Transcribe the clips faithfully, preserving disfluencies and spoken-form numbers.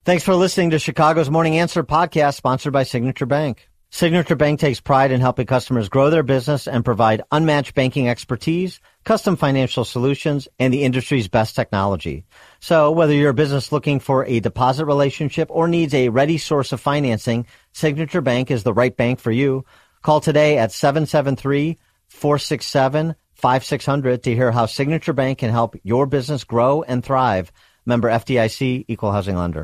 Thanks for listening to Chicago's Morning Answer podcast, sponsored by Signature Bank. Signature Bank takes pride in helping customers grow their business and provide unmatched banking expertise, custom financial solutions, and the industry's best technology. So whether you're a business looking for a deposit relationship or needs a ready source of financing, Signature Bank is the right bank for you. Call today at seven seven three, four six seven, five six zero zero to hear how Signature Bank can help your business grow and thrive. Member F D I C, Equal Housing Lender.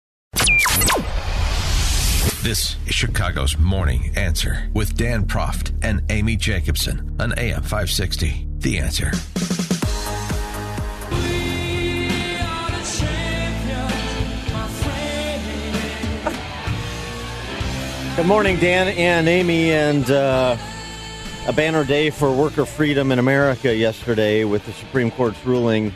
This is Chicago's Morning Answer with Dan Proft and Amy Jacobson on A M five sixty. The Answer. Good morning, Dan and Amy, and uh, a banner day for worker freedom in America yesterday with the Supreme Court's ruling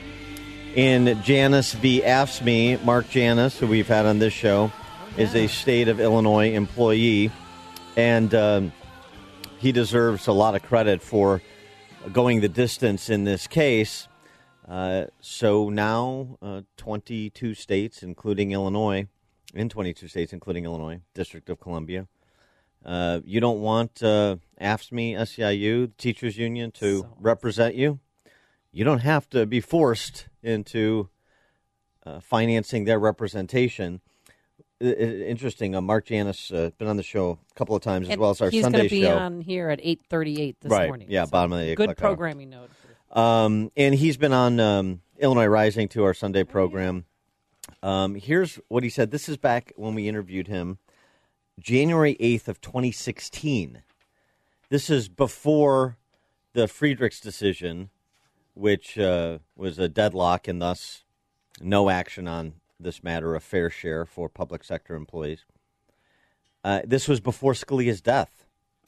in Janus v. AFSCME. Mark Janus, who we've had on this show, is a state of Illinois employee, and um, he deserves a lot of credit for going the distance in this case. Uh, so now uh, twenty-two states, including Illinois, in twenty-two states, including Illinois, District of Columbia, uh, you don't want uh, AFSCME, S E I U, the teachers union, to so. represent you. You don't have to be forced into uh, financing their representation. Interesting. Uh, Mark Janus uh, been on the show a couple of times, as and well as our he's Sunday show. He's going to be on here at eight thirty-eight this right. morning. Yeah, so bottom of the eight good o'clock programming hour. note. Um, and he's been on um, Illinois Rising to our Sunday program. Um, here's what he said. This is back when we interviewed him, January eighth of twenty sixteen. This is before the Friedrichs decision, which uh, was a deadlock and thus no action on this matter of fair share for public sector employees. Uh, this was before Scalia's death.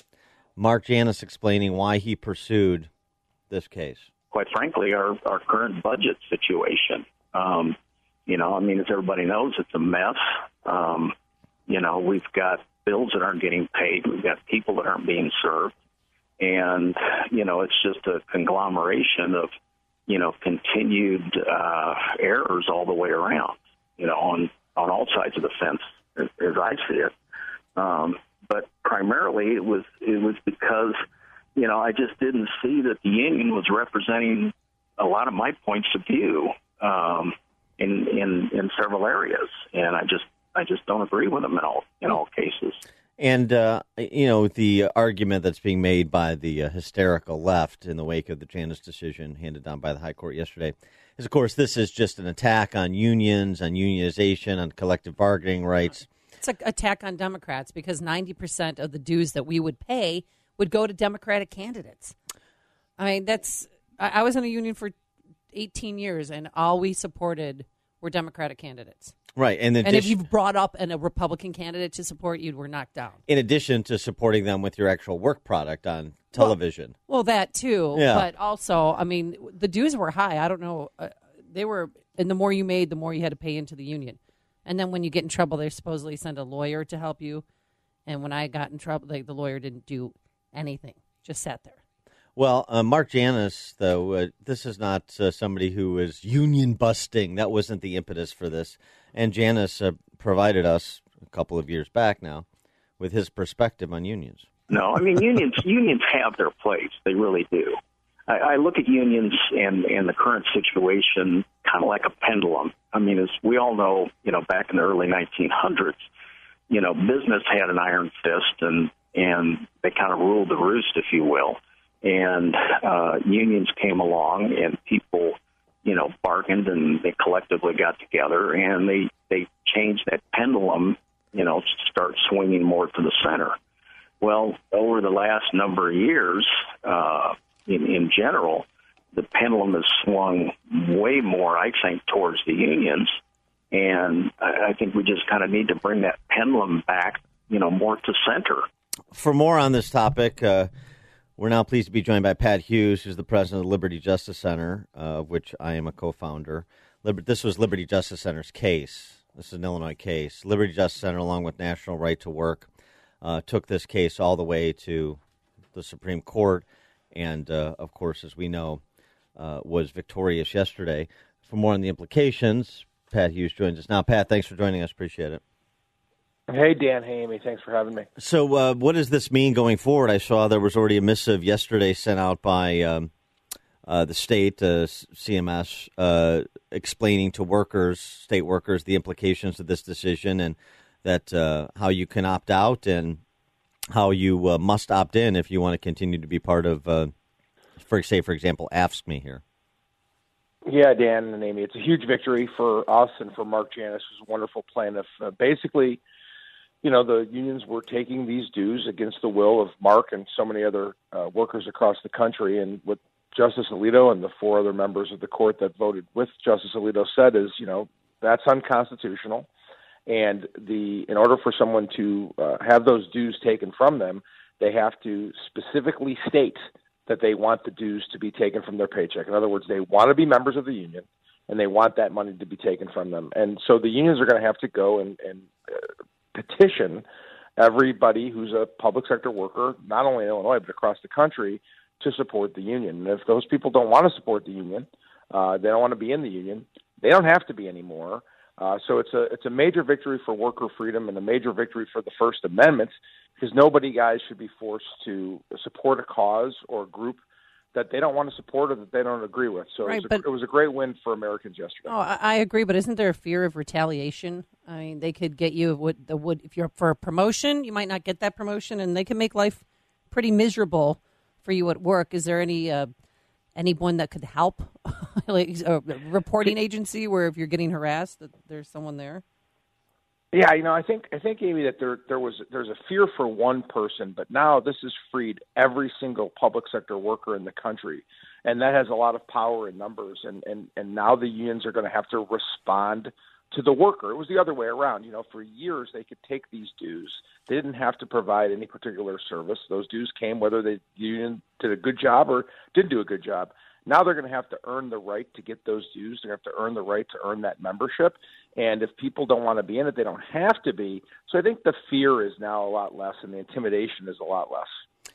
Mark Janus explaining why he pursued this case. Quite frankly, our, our current budget situation. Um, you know, I mean, as everybody knows, it's a mess. Um, you know, we've got bills that aren't getting paid. We've got people that aren't being served. And, you know, it's just a conglomeration of, you know, continued uh, errors all the way around, you know, on, on all sides of the fence, as, as I see it. Um, but primarily it was it was because, you know, I just didn't see that the union was representing a lot of my points of view um, in, in in several areas, and I just I just don't agree with them in all in all cases. And, uh, you know, the argument that's being made by the uh, hysterical left in the wake of the Janus decision handed down by the High Court yesterday is, of course, this is just an attack on unions, on unionization, on collective bargaining rights. It's an attack on Democrats because ninety percent of the dues that we would pay would go to Democratic candidates. I mean, that's I, I was in a union for eighteen years, and all we supported were Democratic candidates. Right, and, and if you've brought up an, a Republican candidate to support, you were knocked down. In addition to supporting them with your actual work product on television. Well, well that too. Yeah. But also, I mean, the dues were high. I don't know. Uh, they were, and the more you made, the more you had to pay into the union. And then when you get in trouble, they supposedly send a lawyer to help you. And when I got in trouble, like, the lawyer didn't do anything, just sat there. Well, uh, Mark Janus, though, uh, this is not uh, somebody who is union busting. That wasn't the impetus for this. And Janus uh, provided us a couple of years back now with his perspective on unions. No, I mean, unions unions have their place. They really do. I, I look at unions and, and the current situation kind of like a pendulum. I mean, as we all know, you know, back in the early nineteen hundreds, you know, business had an iron fist, and, and they kind of ruled the roost, if you will. And uh, unions came along, and people, you know, bargained, and they collectively got together, and they, they changed that pendulum, you know, to start swinging more to the center. Well, over the last number of years, uh, in, in general, the pendulum has swung way more, I think, towards the unions, and I, I think we just kind of need to bring that pendulum back, you know, more to center. For more on this topic, uh, we're now pleased to be joined by Pat Hughes, who's the president of the Liberty Justice Center, uh, of which I am a co-founder. Liber- this was Liberty Justice Center's case. This is an Illinois case. Liberty Justice Center, along with National Right to Work, uh, took this case all the way to the Supreme Court, and, uh, of course, as we know, uh, was victorious yesterday. For more on the implications, Pat Hughes joins us now. Pat, thanks for joining us. Appreciate it. Hey, Dan. Hey, Amy. Thanks for having me. So uh, what does this mean going forward? I saw there was already a missive yesterday sent out by um, uh, the state, uh, C M S, uh, explaining to workers, state workers, the implications of this decision and that uh, how you can opt out and how you uh, must opt in if you want to continue to be part of, uh, for say, for example, AFSCME here. Yeah, Dan and Amy, it's a huge victory for us and for Mark Janus, who's a wonderful plaintiff. Uh, basically, you know, the unions were taking these dues against the will of Mark and so many other uh, workers across the country. And what Justice Alito and the four other members of the court that voted with Justice Alito said is, you know, that's unconstitutional. And the in order for someone to uh, have those dues taken from them, they have to specifically state that they want the dues to be taken from their paycheck. In other words, they want to be members of the union, and they want that money to be taken from them. And so the unions are going to have to go and, and uh, petition everybody who's a public sector worker, not only in Illinois, but across the country, to support the union. And if those people don't want to support the union, uh, they don't want to be in the union, they don't have to be anymore. Uh, so it's a it's a major victory for worker freedom and a major victory for the First Amendment, because nobody, guys, should be forced to support a cause or a group that they don't want to support or that they don't agree with. So right, it, was a, but, it was a great win for Americans yesterday. Oh, I, I agree, but isn't there a fear of retaliation? I mean, they could get you would the would if you're for a promotion, you might not get that promotion, and they can make life pretty miserable for you at work. Is there any uh, anyone that could help, like a reporting agency, where if you're getting harassed, that there's someone there? Yeah, you know, I think I think Amy that there there was there's a fear for one person, but now this has freed every single public sector worker in the country, and that has a lot of power in numbers. And and and now the unions are going to have to respond to the worker. It was the other way around. You know, for years they could take these dues. They didn't have to provide any particular service. Those dues came whether the union did a good job or didn't do a good job. Now they're going to have to earn the right to get those dues. They're going to have to earn the right to earn that membership. And if people don't want to be in it, they don't have to be. So I think the fear is now a lot less and the intimidation is a lot less.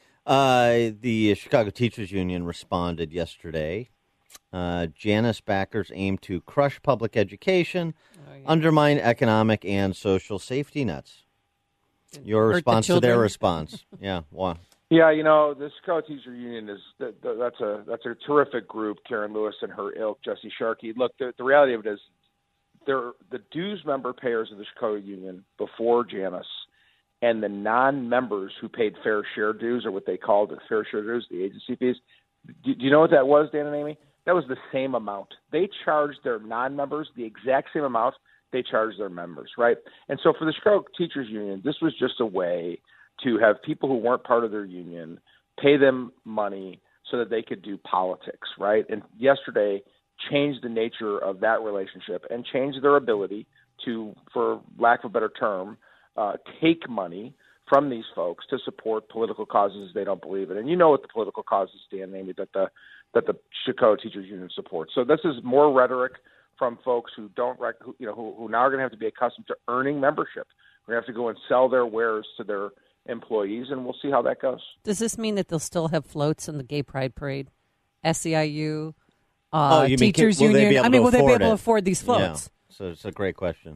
Uh, the Chicago Teachers Union responded yesterday. Uh, Janus backers aim to crush public education, oh, yeah. undermine economic and social safety nets. Your Hurt response the to their response. Yeah, wow. Yeah, you know, the Chicago Teacher Union is that, that's a that's a terrific group. Karen Lewis and her ilk, Jesse Sharkey. Look, the, the reality of it is, they're the dues member payers of the Chicago Union before Janus, and the non-members who paid fair share dues, or what they called the fair share dues, the agency fees. Do, do you know what that was, Dan and Amy? That was the same amount. They charged their non-members the exact same amount they charged their members, right? And so for the Chicago Teachers Union, this was just a way to have people who weren't part of their union pay them money so that they could do politics, right? And yesterday changed the nature of that relationship and changed their ability to, for lack of a better term, uh, take money from these folks to support political causes they don't believe in. And you know what the political causes, Dan, Amy, that the that the Chicago Teachers Union supports. So this is more rhetoric from folks who don't, rec- who, you know, who, who now are going to have to be accustomed to earning membership. We're going to have to go and sell their wares to their employees, and we'll see how that goes. Does this mean that they'll still have floats in the Gay Pride Parade? S E I U, uh, oh, Teachers mean, Union. I mean, will they be able it? to afford these floats? Yeah. So it's a great question.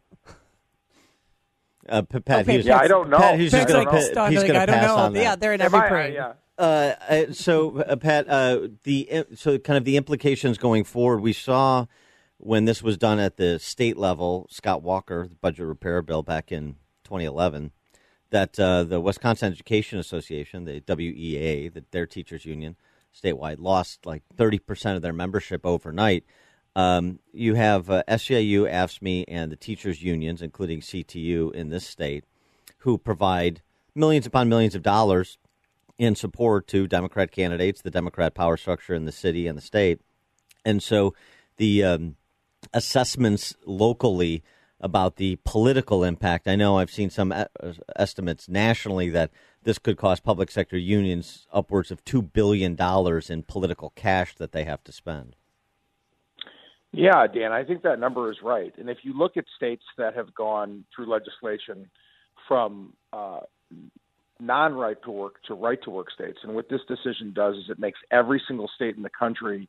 Uh, Pat, okay, Hughes, yeah, I don't know. Pat, he's Pat's going like, to he's going to pass know. on that. Yeah, they're in every I, parade. yeah. Uh, uh, so, uh, Pat, uh, the so kind of the implications going forward. We saw when this was done at the state level, Scott Walker, the budget repair bill back in twenty eleven, that uh, the Wisconsin Education Association, the W E A, the, their teachers union statewide, lost like thirty percent of their membership overnight. Um, you have uh, S E I U, AFSCME, and the teachers unions, including C T U in this state, who provide millions upon millions of dollars in support to Democrat candidates, the Democrat power structure in the city and the state. And so the um, assessments locally about the political impact, I know I've seen some e- estimates nationally that this could cost public sector unions upwards of two billion dollars in political cash that they have to spend. Yeah, Dan, I think that number is right. And if you look at states that have gone through legislation from uh, non-right to work to right to work states, and what this decision does is it makes every single state in the country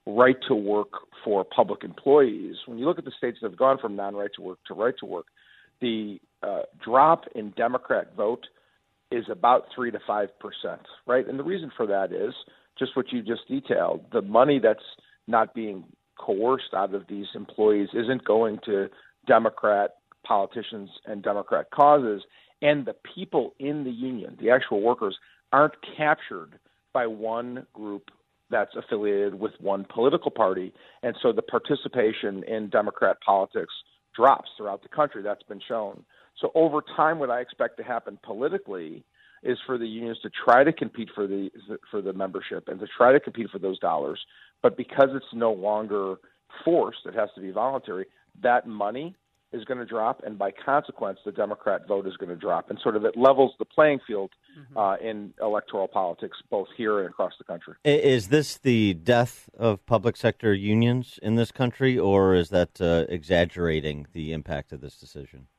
right to work for public employees, when you look at the states that have gone from non-right to work to right to work, the uh, drop in Democrat vote is about three to five percent, right? And the reason for that is just what you just detailed. The money that's not being coerced out of these employees isn't going to Democrat politicians and Democrat causes, and the people in the union, the actual workers, aren't captured by one group that's affiliated with one political party. And so the participation in Democrat politics drops throughout the country. That's been shown. So over time, what I expect to happen politically is for the unions to try to compete for the for the membership and to try to compete for those dollars. But because it's no longer forced, it has to be voluntary, that money is going to drop, and by consequence, the Democrat vote is going to drop. And sort of it levels the playing field mm-hmm. uh, in electoral politics, both here and across the country. Is this the death of public sector unions in this country, or is that uh, exaggerating the impact of this decision?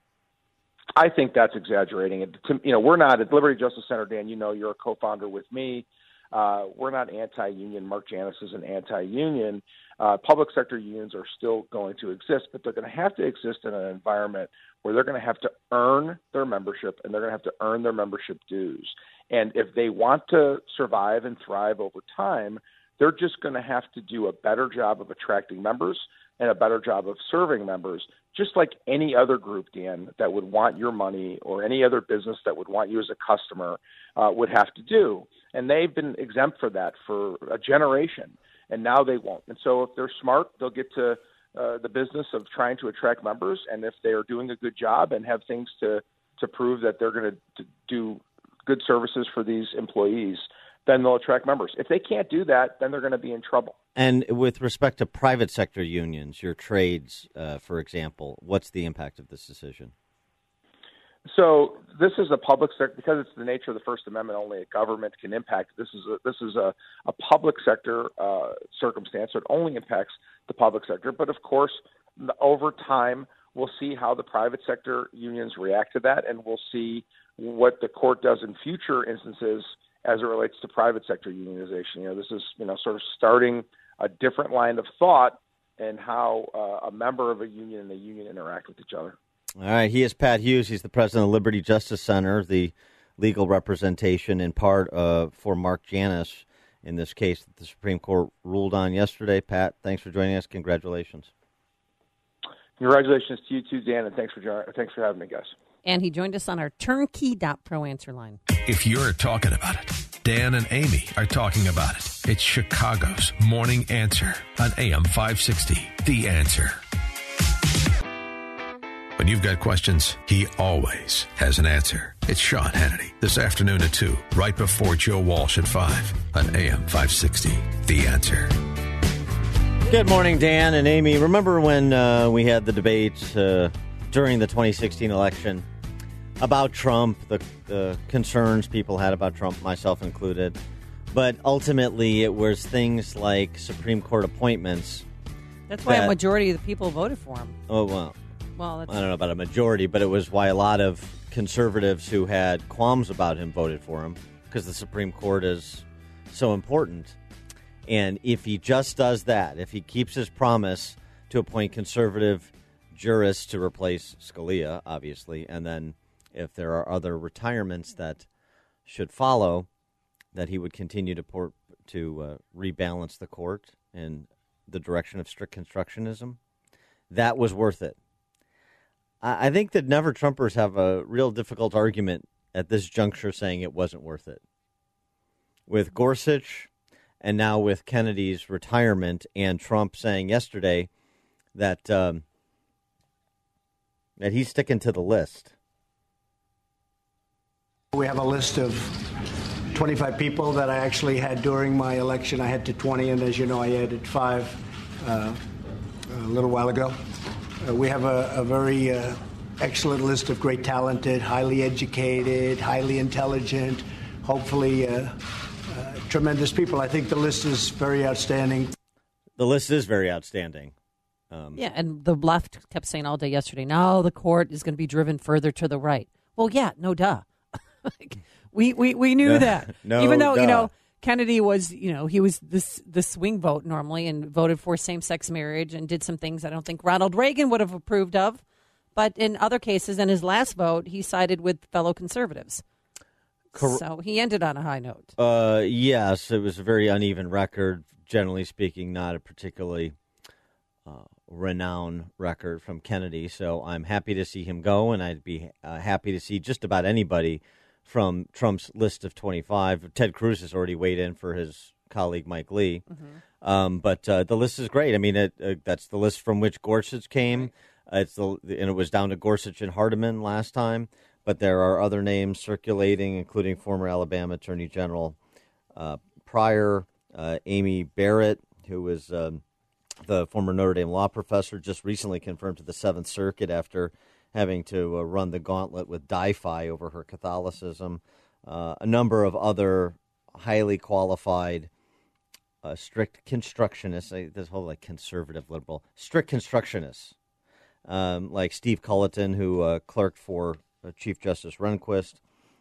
I think that's exaggerating it. You know, we're not at Liberty Justice Center, Dan. You know, you're a co-founder with me. Uh, we're not anti-union. Mark Janus is an anti-union. Uh, public sector unions are still going to exist, but they're going to have to exist in an environment where they're going to have to earn their membership, and they're going to have to earn their membership dues. And if they want to survive and thrive over time, they're just going to have to do a better job of attracting members and a better job of serving members, just like any other group, Dan, that would want your money, or any other business that would want you as a customer uh, would have to do. And they've been exempt for that for a generation, and now they won't. And so if they're smart, they'll get to uh, the business of trying to attract members, and if they are doing a good job and have things to, to prove that they're going to do good services for these employees, then they'll attract members. If they can't do that, then they're going to be in trouble. And with respect to private sector unions, your trades, uh, for example, what's the impact of this decision? So this is a public sector, because it's the nature of the First Amendment, only a government can impact. This is a, this is a, a public sector uh, circumstance, so it only impacts the public sector. But of course, over time, we'll see how the private sector unions react to that, and we'll see what the court does in future instances as it relates to private sector unionization. You know, this is, you know, sort of starting a different line of thought and how uh, a member of a union and a union interact with each other. All right. He is Pat Hughes. He's the president of Liberty Justice Center, the legal representation in part uh, for Mark Janus in this case that the Supreme Court ruled on yesterday. Pat, thanks for joining us. Congratulations. Congratulations to you too, Dan, and thanks for joining, thanks for having me, guys. And he joined us on our turnkey dot pro answer line. If you're talking about it, Dan and Amy are talking about it. It's Chicago's Morning Answer on A M five sixty, The Answer. When you've got questions, he always has an answer. It's Sean Hannity this afternoon at two, right before Joe Walsh at five on A M five sixty, The Answer. Good morning, Dan and Amy. Remember when uh, we had the debate uh, during the twenty sixteen election about Trump, the, the concerns people had about Trump, myself included. But ultimately, it was things like Supreme Court appointments. That's why that, a majority of the people voted for him. Oh, well, well that's, I don't know about a majority, but it was why a lot of conservatives who had qualms about him voted for him, because the Supreme Court is so important. And if he just does that, if he keeps his promise to appoint conservative jurists to replace Scalia, obviously, and then if there are other retirements that should follow, that he would continue to port, to uh, rebalance the court in the direction of strict constructionism, that was worth it. I, I think that never-Trumpers have a real difficult argument at this juncture saying it wasn't worth it. With Gorsuch and now with Kennedy's retirement and Trump saying yesterday that um, that he's sticking to the list. We have a list of twenty-five people that I actually had during my election. I had to twenty, and as you know, I added five uh, a little while ago. Uh, we have a, a very uh, excellent list of great talented, highly educated, highly intelligent, hopefully uh, uh, tremendous people. I think the list is very outstanding. The list is very outstanding. Um, yeah, and the left kept saying all day yesterday, no, the court is going to be driven further to the right. Well, yeah, no duh. Like, we, we, we knew no, that. No, Even though, duh. you know, Kennedy was, you know, he was this the swing vote normally and voted for same-sex marriage and did some things I don't think Ronald Reagan would have approved of. But in other cases, in his last vote, he sided with fellow conservatives. Cor- so he ended on a high note. Uh, yes, it was a very uneven record, generally speaking, not a particularly uh, renowned record from Kennedy. So I'm happy to see him go, and I'd be uh, happy to see just about anybody from Trump's list of twenty-five. Ted Cruz has already weighed in for his colleague Mike Lee. Mm-hmm. Um, but uh, the list is great. I mean, it, uh, that's the list from which Gorsuch came. Right. Uh, it's the, and it was down to Gorsuch and Hardiman last time. But there are other names circulating, including former Alabama Attorney General uh, Pryor, uh, Amy Barrett, who was um, the former Notre Dame law professor, just recently confirmed to the Seventh Circuit after having to uh, run the gauntlet with Di-Fi over her Catholicism. Uh, a number of other highly qualified, uh, strict constructionists, uh, this whole like conservative liberal, strict constructionists, um, like Steve Culleton, who uh, clerked for uh, Chief Justice Rehnquist.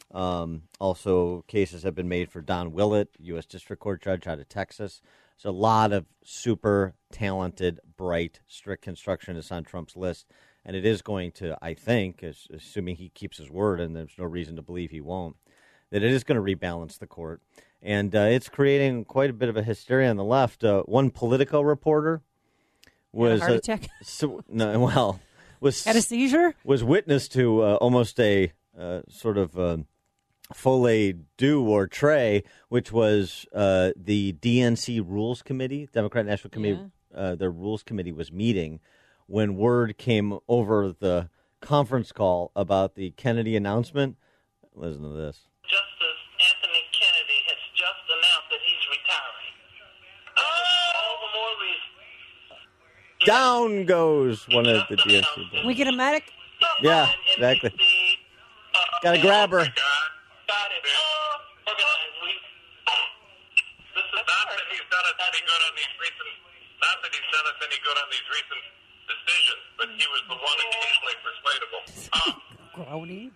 Um, also, cases have been made for Don Willett, U S District Court judge out of Texas. So a lot of super talented, bright, strict constructionists on Trump's list. And it is going to, I think, assuming he keeps his word, and there's no reason to believe he won't, that it is going to rebalance the court. And uh, it's creating quite a bit of a hysteria on the left. Uh, one Politico reporter was... Had a heart attack? Uh, so, no, well, was... Had a seizure? Was witness to uh, almost a uh, sort of uh, folie deux or trait, which was uh, the D N C Rules Committee, Democratic National Committee, yeah. uh, the Rules Committee was meeting when word came over the conference call about the Kennedy announcement. Listen to this. Justice Anthony Kennedy has just announced that he's retiring. Oh! All the more reason. Down goes one of the D N C boys. We get a medic? Yeah, exactly. Gotta grab her. Got it. Oh, organized. We, this is not that he's done us any good on these recent, not that he's done us any good on these recent decision, but he was the one occasionally persuadable. Uh, Groaning.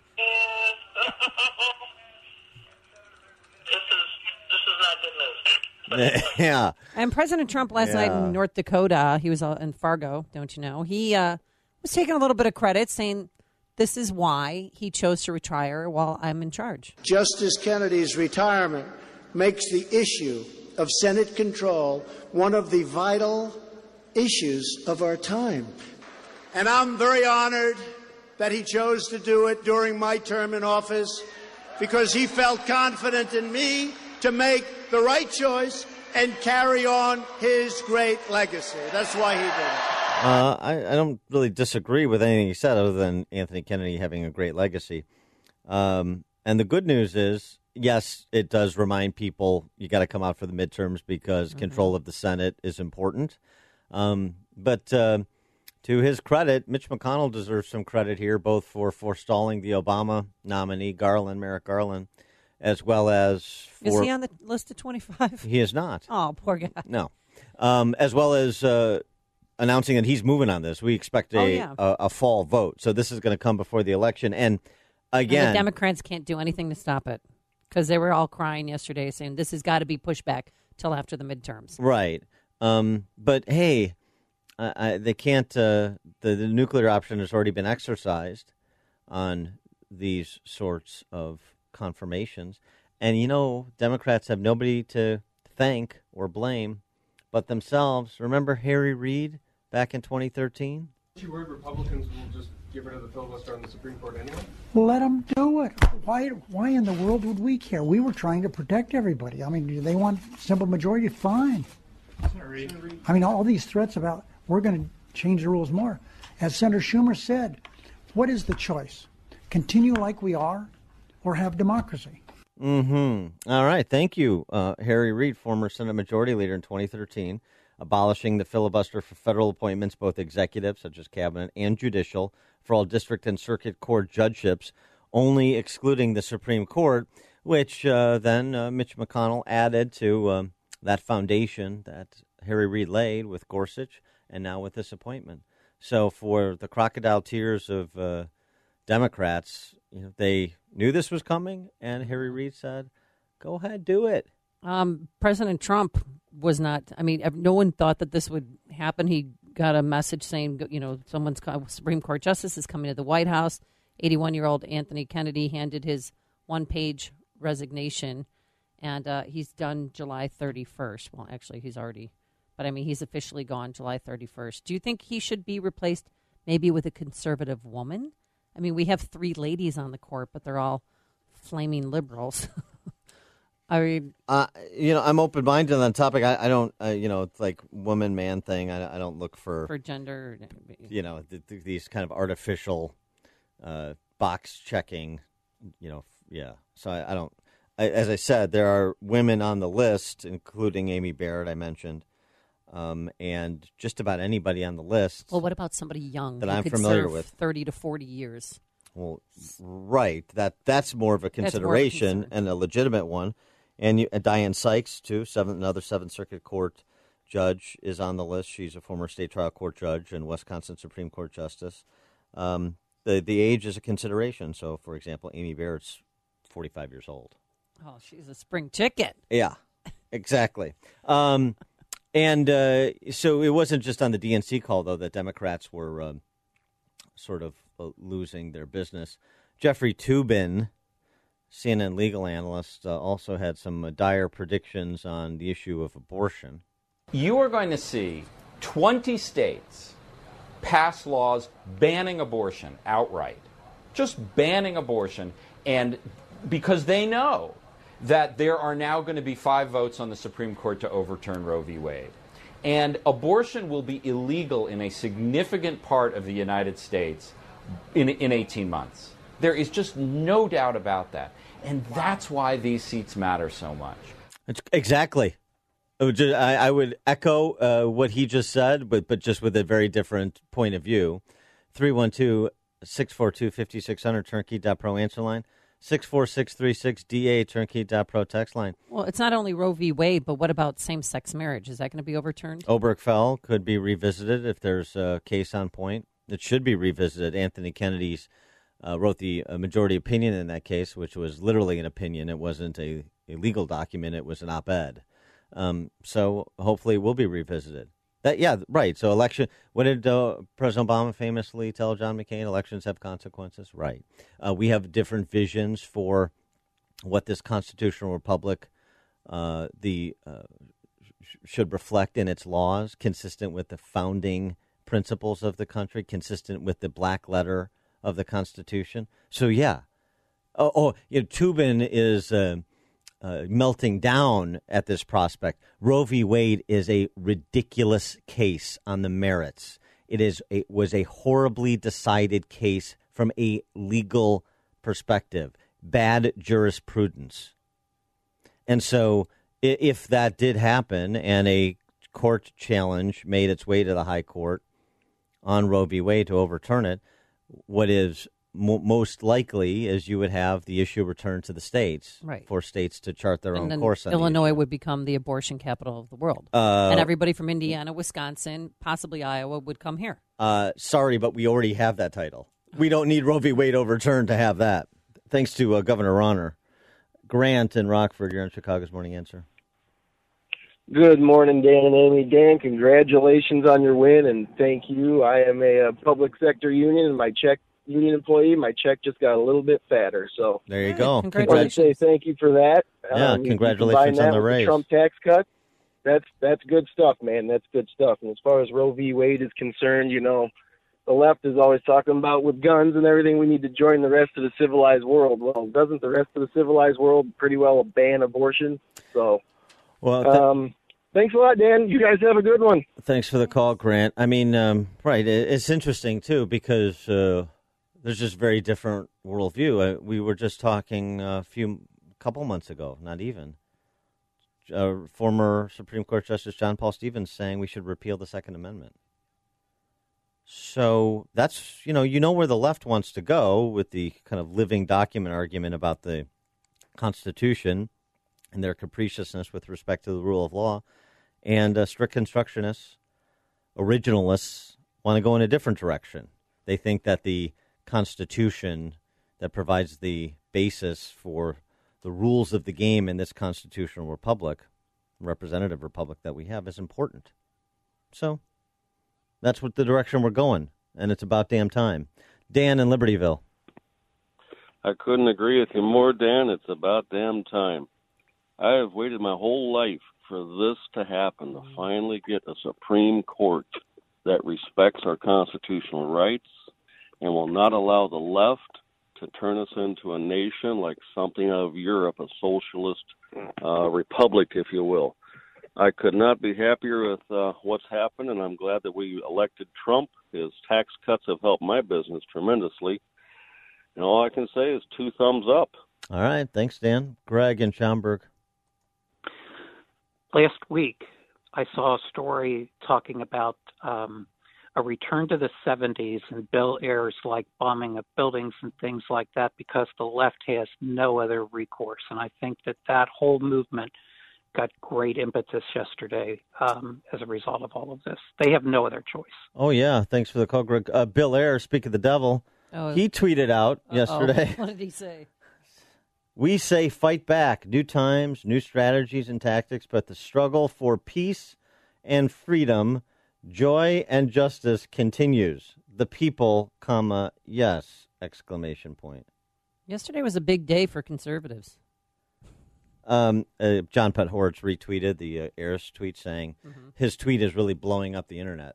this is this is not good news. Yeah. And President Trump last yeah. night in North Dakota, he was in Fargo, don't you know? He uh, was taking a little bit of credit, saying this is why he chose to retire while I'm in charge. Justice Kennedy's retirement makes the issue of Senate control one of the vital issues of our time. And I'm very honored that he chose to do it during my term in office because he felt confident in me to make the right choice and carry on his great legacy. That's why he did it. Uh, I, I don't really disagree with anything he said other than Anthony Kennedy having a great legacy. Um, and the good news is, yes, it does remind people you got to come out for the midterms because mm-hmm. control of the Senate is important. Um, but uh, to his credit, Mitch McConnell deserves some credit here, both for forestalling the Obama nominee, Garland, Merrick Garland, as well as for... Is he on the list of twenty-five? He is not. Oh, poor guy. No. Um, as well as uh, announcing that he's moving on this. We expect a, oh, yeah. a, a fall vote. So this is going to come before the election. And again... And the Democrats can't do anything to stop it because they were all crying yesterday saying this has got to be pushed back till after the midterms. Right. Um, but, hey, I, I, they can't, uh, the, the nuclear option has already been exercised on these sorts of confirmations. And, you know, Democrats have nobody to thank or blame but themselves. Remember Harry Reid back in twenty thirteen? You heard Republicans will just get rid of the filibuster on the Supreme Court anyway? Let them do it. Why, why in the world would we care? We were trying to protect everybody. I mean, do they want simple majority? Fine. I mean, all these threats about we're going to change the rules more. As Senator Schumer said, what is the choice? Continue like we are or have democracy? Mm-hmm. All right. Thank you, uh, Harry Reid, former Senate Majority Leader in twenty thirteen, abolishing the filibuster for federal appointments, both executive, such as cabinet, and judicial, for all district and circuit court judgeships, only excluding the Supreme Court, which uh, then uh, Mitch McConnell added to um, that foundation that Harry Reid laid with Gorsuch and now with this appointment. So for the crocodile tears of uh, Democrats, you know, they knew this was coming, and Harry Reid said, go ahead, do it. Um, President Trump was not, I mean, no one thought that this would happen. He got a message saying, you know, someone's Supreme Court justice is coming to the White House. eighty-one-year-old Anthony Kennedy handed his one-page resignation, and uh, he's done July thirty-first. Well, actually, he's already, but I mean, he's officially gone July thirty-first. Do you think he should be replaced maybe with a conservative woman? I mean, we have three ladies on the court, but they're all flaming liberals. I mean, uh, you know, I'm open-minded on that topic. I, I don't, uh, you know, it's like woman-man thing. I, I don't look for for gender. You know, th- th- these kind of artificial uh, box checking. You know, yeah. So I, I don't. I, as I said, there are women on the list, including Amy Barrett, I mentioned, um, and just about anybody on the list. Well, what about somebody young that who I'm could familiar serve with? Thirty to forty years. Well, right. That that's more of a consideration more of a and a legitimate one. And you, uh, Diane Sykes, too, seventh, another Seventh Circuit Court judge, is on the list. She's a former state trial court judge and Wisconsin Supreme Court justice. Um, the the age is a consideration. So, for example, Amy Barrett's forty-five years old. Oh, she's a spring chicken. Yeah, exactly. um, and uh, so it wasn't just on the D N C call, though, that Democrats were um, sort of uh, losing their business. Jeffrey Toobin, C N N legal analyst, uh, also had some uh, dire predictions on the issue of abortion. You are going to see twenty states pass laws banning abortion outright, just banning abortion, and because they know that there are now going to be five votes on the Supreme Court to overturn Roe v. Wade. And abortion will be illegal in a significant part of the United States in, in eighteen months. There is just no doubt about that. And that's why these seats matter so much. It's, exactly. I would, just, I, I would echo uh, what he just said, but, but just with a very different point of view. three one two, six four two, five six zero zero, turnkey dot pro answer line. six four six three six D A, turnkey dot pro text line. Well, it's not only Roe v. Wade, but what about same-sex marriage? Is that going to be overturned? Obergefell could be revisited if there's a case on point. It should be revisited. Anthony Kennedy's Uh, wrote the uh, majority opinion in that case, which was literally an opinion. It wasn't a, a legal document. It was an op-ed. Um, so hopefully it will be revisited. That Yeah, right. So election, what did uh, President Obama famously tell John McCain? Elections have consequences. Right. Uh, we have different visions for what this constitutional republic uh, the uh, sh- should reflect in its laws, consistent with the founding principles of the country, consistent with the black letter of the Constitution. So, yeah. Oh, oh you know, Toobin is uh, uh, melting down at this prospect. Roe v. Wade is a ridiculous case on the merits. It is a, was a horribly decided case from a legal perspective. Bad jurisprudence. And so if that did happen and a court challenge made its way to the high court on Roe v. Wade to overturn it, what is mo- most likely is you would have the issue returned to the states, right, for states to chart their and own then course on Illinois the would become the abortion capital of the world. Uh, and everybody from Indiana, Wisconsin, possibly Iowa would come here. Uh, sorry, but we already have that title. We don't need Roe v. Wade overturned to have that. Thanks to uh, Governor Rauner. Grant in Rockford, you're on Chicago's Morning Answer. Good morning, Dan and Amy. Dan, congratulations on your win, and thank you. I am a, a public sector union, and my check union employee. My check just got a little bit fatter, so there you go. I want to say thank you for that. Yeah, um, congratulations on the with raise. The Trump tax cut. That's that's good stuff, man. That's good stuff. And as far as Roe v. Wade is concerned, you know, the left is always talking about with guns and everything, we need to join the rest of the civilized world. Well, doesn't the rest of the civilized world pretty well ban abortion? So, well, th- um, thanks a lot, Dan. You guys have a good one. Thanks for the call, Grant. I mean, um, right, it's interesting, too, because uh, there's just very different worldview. Uh, we were just talking a few, couple months ago, not even, uh, former Supreme Court Justice John Paul Stevens saying we should repeal the Second Amendment. So that's, you know, you know where the left wants to go with the kind of living document argument about the Constitution and their capriciousness with respect to the rule of law. And uh, strict constructionists, originalists, want to go in a different direction. They think that the Constitution that provides the basis for the rules of the game in this constitutional republic, representative republic that we have, is important. So that's what the direction we're going, and it's about damn time. Dan in Libertyville. I couldn't agree with you more, Dan. It's about damn time. I have waited my whole life for this to happen, to finally get a Supreme Court that respects our constitutional rights and will not allow the left to turn us into a nation like something out of Europe, a socialist uh, republic, if you will. I could not be happier with uh, what's happened, and I'm glad that we elected Trump. His tax cuts have helped my business tremendously. And all I can say is two thumbs up. All right. Thanks, Dan. Greg in Schaumburg. Last week, I saw a story talking about um, a return to the seventies and Bill Ayers like bombing of buildings and things like that because the left has no other recourse. And I think that that whole movement got great impetus yesterday um, as a result of all of this. They have no other choice. Oh, yeah. Thanks for the call, Greg. Uh, Bill Ayers, speak of the devil, oh, he tweeted out uh-oh. yesterday. What did he say? We say fight back, new times, new strategies and tactics, but the struggle for peace and freedom, joy and justice continues. The people, comma, yes, exclamation point. Yesterday was a big day for conservatives. Um, uh, John Podhoretz retweeted the uh, Ayers tweet saying mm-hmm. his tweet is really blowing up the internet.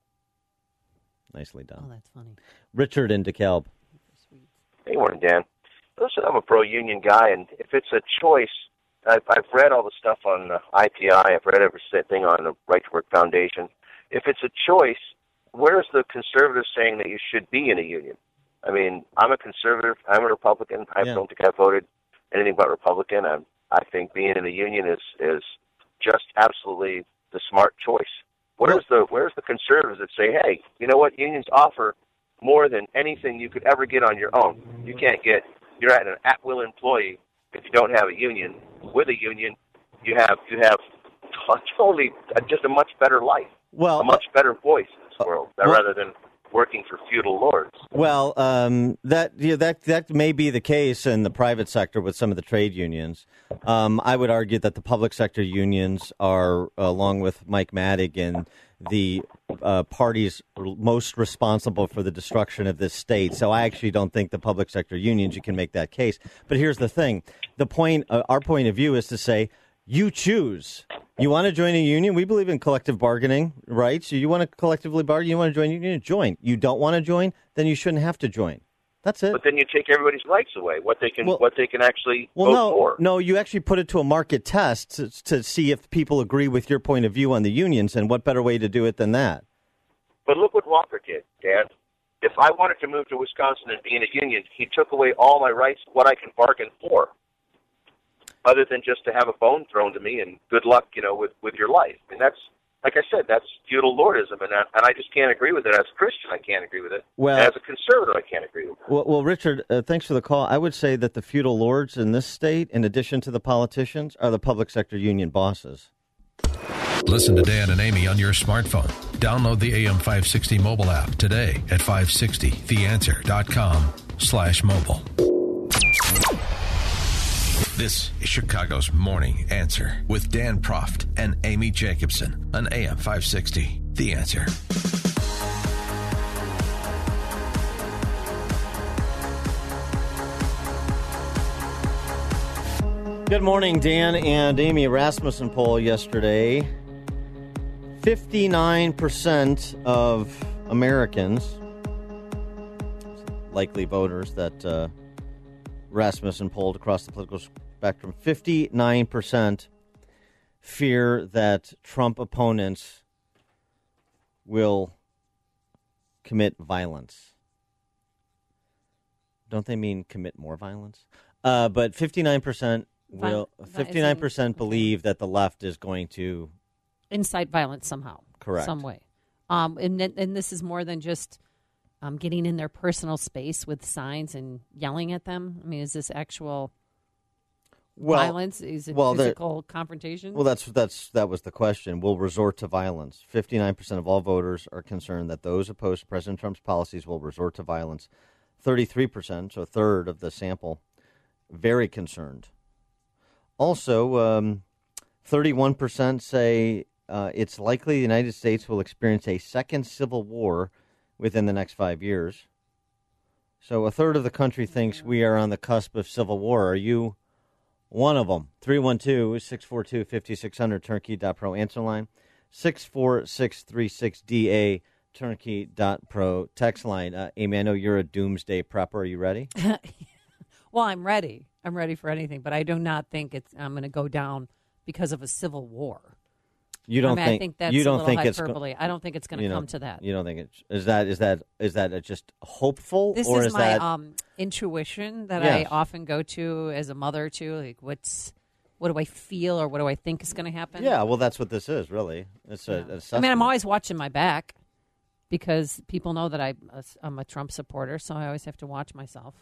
Nicely done. Oh, that's funny. Richard in DeKalb. Hey, morning, Dan. Listen, I'm a pro-union guy, and if it's a choice, I've, I've read all the stuff on uh, I P I. I've read everything on the Right to Work Foundation. If it's a choice, where's the conservative saying that you should be in a union? I mean, I'm a conservative. I'm a Republican. I yeah. don't think I voted anything but Republican. I'm, I think being in a union is is just absolutely the smart choice. Where's the Where's the conservatives that say, hey, you know what? Unions offer more than anything you could ever get on your own. You can't get. You're at an at-will employee if you don't have a union. With a union, you have you have totally just a much better life, well, a much better voice in this world, well, rather than working for feudal lords. Well, um, that yeah, that that may be the case in the private sector with some of the trade unions. Um, I would argue that the public sector unions are, along with Mike Madigan, the uh, parties most responsible for the destruction of this state. So I actually don't think the public sector unions, you can make that case. But here's the thing. The point, uh, our point of view is to say, you choose. You want to join a union? We believe in collective bargaining rights. So you want to collectively bargain? You want to join a union? Join. You don't want to join? Then you shouldn't have to join. That's it. But then you take everybody's rights away. What they can, well, what they can actually well, vote no, for. No, you actually put it to a market test to, to see if people agree with your point of view on the unions. And what better way to do it than that? But look what Walker did, Dan. If I wanted to move to Wisconsin and be in a union, he took away all my rights, what I can bargain for, other than just to have a bone thrown to me and good luck, you know, with, with your life. And that's, like I said, that's feudal lordism, and, that, and I just can't agree with it. As a Christian, I can't agree with it. Well, and as a conservative, I can't agree with it. Well, well Richard, uh, thanks for the call. I would say that the feudal lords in this state, in addition to the politicians, are the public sector union bosses. Listen to Dan and Amy on your smartphone. Download the A M five sixty mobile app today at five sixty the answer dot com slash mobile. This is Chicago's Morning Answer with Dan Proft and Amy Jacobson on A M five sixty. The Answer. Good morning, Dan and Amy. Rasmussen poll yesterday. fifty-nine percent of Americans, likely voters that uh, Rasmussen polled across the political spectrum, fifty-nine percent fear that Trump opponents will commit violence. Don't they mean commit more violence? Uh, but fifty-nine percent will, fifty-nine percent believe that the left is going to incite violence somehow. Correct. Some way. Um, and, and this is more than just um, getting in their personal space with signs and yelling at them. I mean, is this actual well, violence? Is it well, physical confrontation? Well, that's that's that was the question. Will resort to violence. fifty-nine percent of all voters are concerned that those opposed to President Trump's policies will resort to violence. thirty-three percent, so a third of the sample, very concerned also, um, thirty-one percent say uh, it's likely the United States will experience a second civil war within the next five years. So a third of the country thinks we are on the cusp of civil war. Are you one of them? three one two, six four two, five six zero zero, turnkey dot pro answer line. six four six three six D A, turnkey dot pro text line. Uh, Amy, I know you're a doomsday prepper. Are you ready? Well, I'm ready. I'm ready for anything, but I do not think it's. I'm going to go down because of a civil war. You don't I mean, think? I think that's you don't a little think hyperbole. it's? I don't think it's going to come to that. You don't think it's? Is that is that is that a just hopeful? This or is, is my that, um, intuition that Yes. I often go to as a mother too. Like, what's what do I feel or what do I think is going to happen? Yeah, well, that's what this is really. It's a. Yeah. a I mean, I'm always watching my back because people know that I, I'm a Trump supporter, so I always have to watch myself.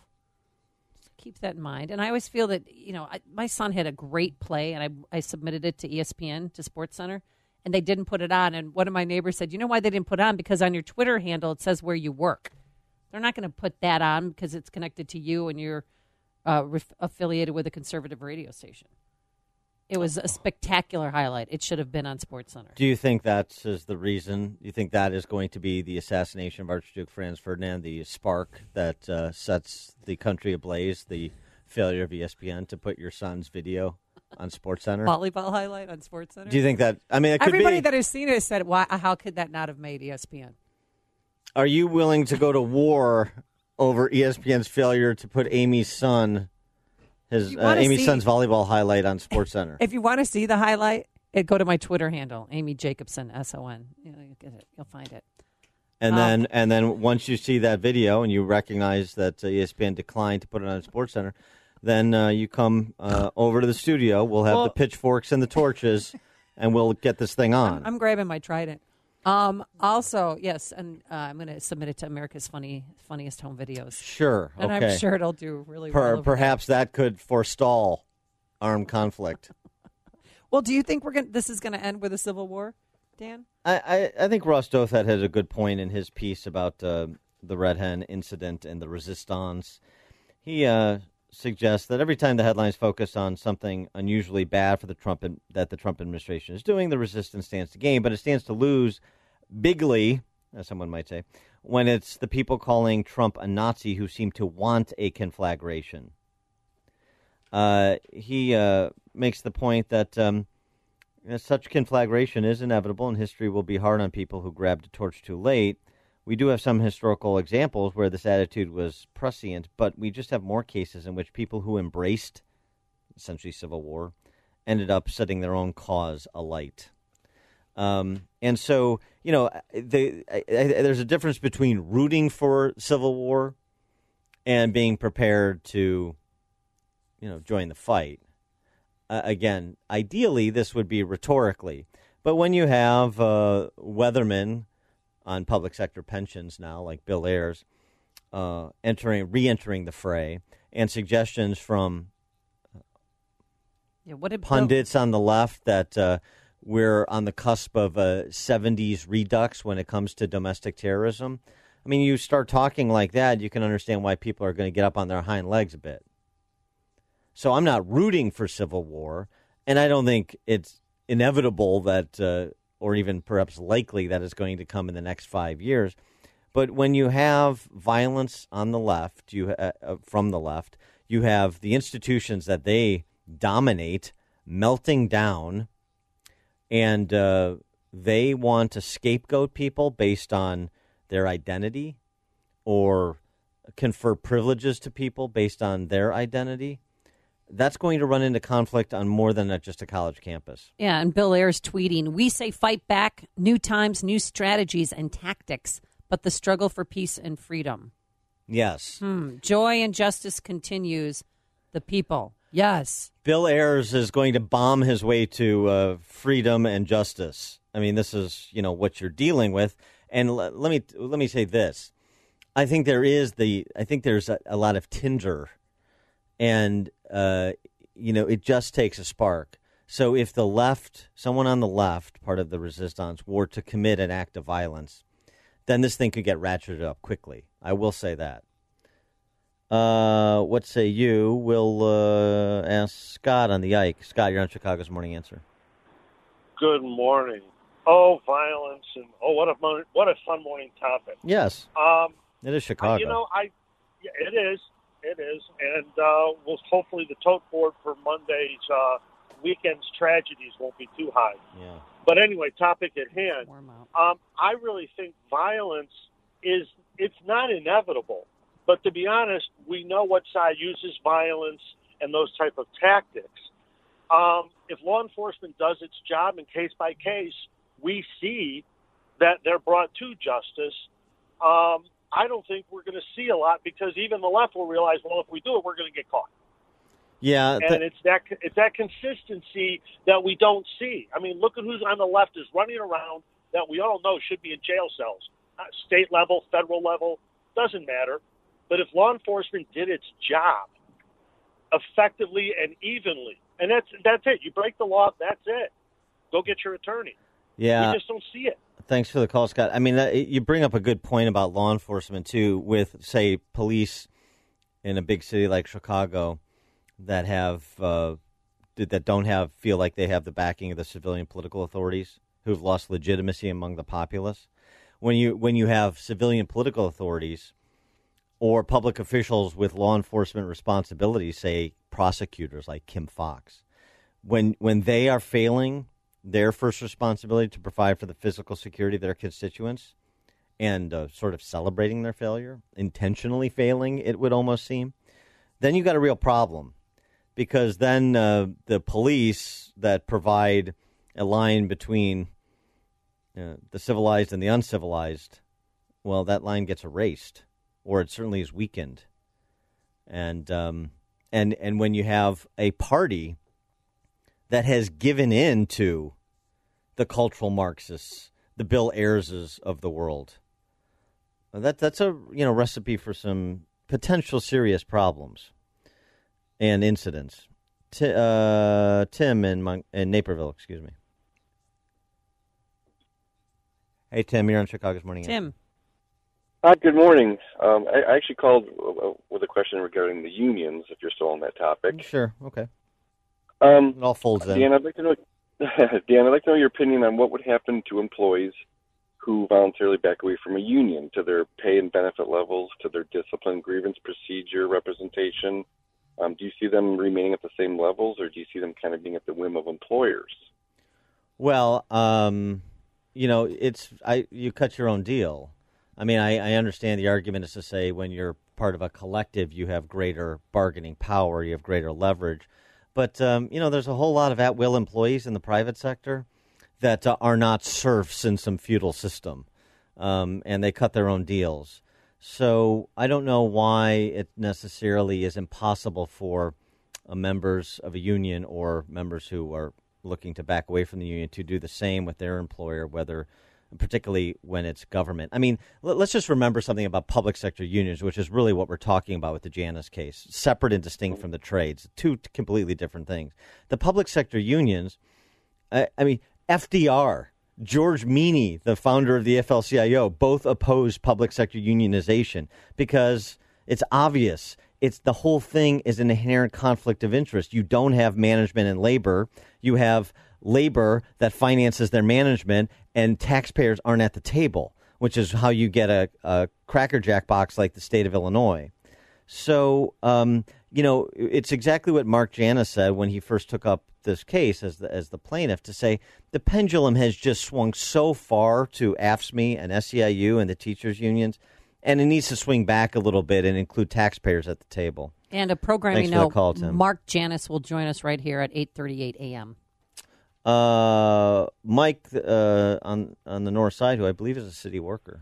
Keep that in mind. And I always feel that, you know, I, my son had a great play, and I, I submitted it to E S P N, to SportsCenter, and they didn't put it on. And one of my neighbors said, you know why they didn't put it on? Because on your Twitter handle, it says where you work. They're not going to put that on because it's connected to you and you're uh, ref- affiliated with a conservative radio station. It was a spectacular highlight. It should have been on SportsCenter. Do you think that is the reason? Do you think that is going to be the assassination of Archduke Franz Ferdinand, the spark that uh, sets the country ablaze, the failure of E S P N to put your son's video on SportsCenter? Volleyball highlight on SportsCenter? Do you think that, I mean, it could Everybody be. that has seen it has said, why, how could that not have made E S P N? Are you willing to go to war over E S P N's failure to put Amy's son, his uh, Amy's see, son's volleyball highlight on SportsCenter? If you want to see the highlight, it, go to my Twitter handle, Amy Jacobson, S O N. You know, you'll get it. You'll find it. And Um, then, and then, once you see that video and you recognize that uh, E S P N declined to put it on SportsCenter, then uh, you come uh, over to the studio. We'll have Well- the pitchforks and the torches, and we'll get this thing on. I'm grabbing my trident. Um, also, yes, and uh, I'm going to submit it to America's Funny Funniest Home Videos. Sure, And okay. I'm sure it'll do really Per- well. over perhaps that could forestall armed conflict. there. Well, do you think we're going? This is going to end with a civil war, Dan? I, I, I think Ross Douthat had a good point in his piece about uh, the Red Hen incident and the resistance. He uh, suggests that every time the headlines focus on something unusually bad for the Trump ad- that the Trump administration is doing, the resistance stands to gain, but it stands to lose bigly, as someone might say, when it's the people calling Trump a Nazi who seem to want a conflagration. Uh, he uh, makes the point that um, you know, such conflagration is inevitable, and history will be hard on people who grabbed a torch too late. We do have some historical examples where this attitude was prescient, but we just have more cases in which people who embraced, essentially, civil war ended up setting their own cause alight. Um, and so, you know, the, I, I, there's a difference between rooting for civil war and being prepared to, you know, join the fight. Uh, again, ideally, this would be rhetorically. But when you have uh, weathermen on public sector pensions now, like Bill Ayers, uh, entering, re-entering the fray, and suggestions from Yeah, what did Bill- pundits on the left that uh, we're on the cusp of a seventies redux when it comes to domestic terrorism. I mean, you start talking like that, you can understand why people are going to get up on their hind legs a bit. So I'm not rooting for civil war, and I don't think it's inevitable that, uh, or even perhaps likely that it's going to come in the next five years. But when you have violence on the left, you uh, uh, from the left, you have the institutions that they dominate melting down, and uh, they want to scapegoat people based on their identity or confer privileges to people based on their identity. That's going to run into conflict on more than just a college campus. Yeah, and Bill Ayers tweeting, we say fight back, new times, new strategies and tactics, but the struggle for peace and freedom. Yes. Hmm. Joy and justice continues. The people. Yes. Bill Ayers is going to bomb his way to uh, freedom and justice. I mean, this is, you know, what you're dealing with. And l- let me let me say this. I think there is the I think there's a, a lot of tinder. And, uh, you know, it just takes a spark. So if the left, someone on the left, part of the resistance, were to commit an act of violence, then this thing could get ratcheted up quickly. I will say that. Uh, what say you? We'll uh, ask Scott on the Ike. Scott, you're on Chicago's Morning Answer. Good morning. Oh, violence and oh, what a mo- what a fun morning topic. Yes, um, it is Chicago. I, you know, I yeah, it is, it is, and uh, we'll hopefully the tote board for Monday's uh, weekend's tragedies won't be too high. Yeah. But anyway, topic at hand. Um, I really think violence is it's not inevitable. But to be honest, we know what side uses violence and those type of tactics. Um, if law enforcement does its job and case by case, we see that they're brought to justice. Um, I don't think we're going to see a lot because even the left will realize, well, if we do it, we're going to get caught. Yeah, th- and it's that it's that consistency that we don't see. I mean, look at who's on the left is running around that we all know should be in jail cells, uh, state level, federal level, doesn't matter. But if law enforcement did its job effectively and evenly, and that's that's it. You break the law, that's it. Go get your attorney. Yeah. We just don't see it. Thanks for the call, Scott. I mean, that, you bring up a good point about law enforcement, too, with, say, police in a big city like Chicago that have uh, that don't have feel like they have the backing of the civilian political authorities who've lost legitimacy among the populace. When you when you have civilian political authorities or public officials with law enforcement responsibilities, say prosecutors like Kim Foxx, when when they are failing their first responsibility to provide for the physical security of their constituents and uh, sort of celebrating their failure, intentionally failing, it would almost seem, then you got a real problem because then uh, the police that provide a line between uh, the civilized and the uncivilized, well, that line gets erased. Or it certainly is weakened, and um, and and when you have a party that has given in to the cultural Marxists, the Bill Ayerses of the world, that that's a you know recipe for some potential serious problems and incidents. T- uh, Tim in Mon- in Naperville, excuse me. Hey Tim, you're on Chicago's Morning Answer. Tim. Hi, good morning. Um, I, I actually called uh, with a question regarding the unions, if you're still on that topic. Sure, okay. Um, it all folds in. Dan, I'd like to know, Dan, I'd like to know your opinion on what would happen to employees who voluntarily back away from a union, to their pay and benefit levels, to their discipline, grievance procedure, representation. Um, do you see them remaining at the same levels, or do you see them kind of being at the whim of employers? Well, um, you know, it's I. you cut your own deal. I mean, I, I understand the argument is to say when you're part of a collective, you have greater bargaining power, you have greater leverage. But, um, you know, there's a whole lot of at-will employees in the private sector that uh, are not serfs in some feudal system, um, and they cut their own deals. So I don't know why it necessarily is impossible for uh, members of a union or members who are looking to back away from the union to do the same with their employer, whether particularly when it's government. I mean, let's just remember something about public sector unions, which is really what we're talking about with the Janus case, separate and distinct from the trades, two completely different things. The public sector unions, I, I mean, F D R, George Meany, the founder of the A F L C I O, both opposed public sector unionization because it's obvious. It's the whole thing is an inherent conflict of interest. You don't have management and labor. You have labor that finances their management, and taxpayers aren't at the table, which is how you get a, a Cracker Jack box like the state of Illinois. So, um, you know, it's exactly what Mark Janus said when he first took up this case as the, as the plaintiff, to say the pendulum has just swung so far to A F S C M E and S E I U and the teachers' unions, and it needs to swing back a little bit and include taxpayers at the table. And a programming Thanks for note, the call, Tim. Mark Janus will join us right here at eight thirty-eight a.m. Uh, Mike uh, on on the north side, who I believe is a city worker.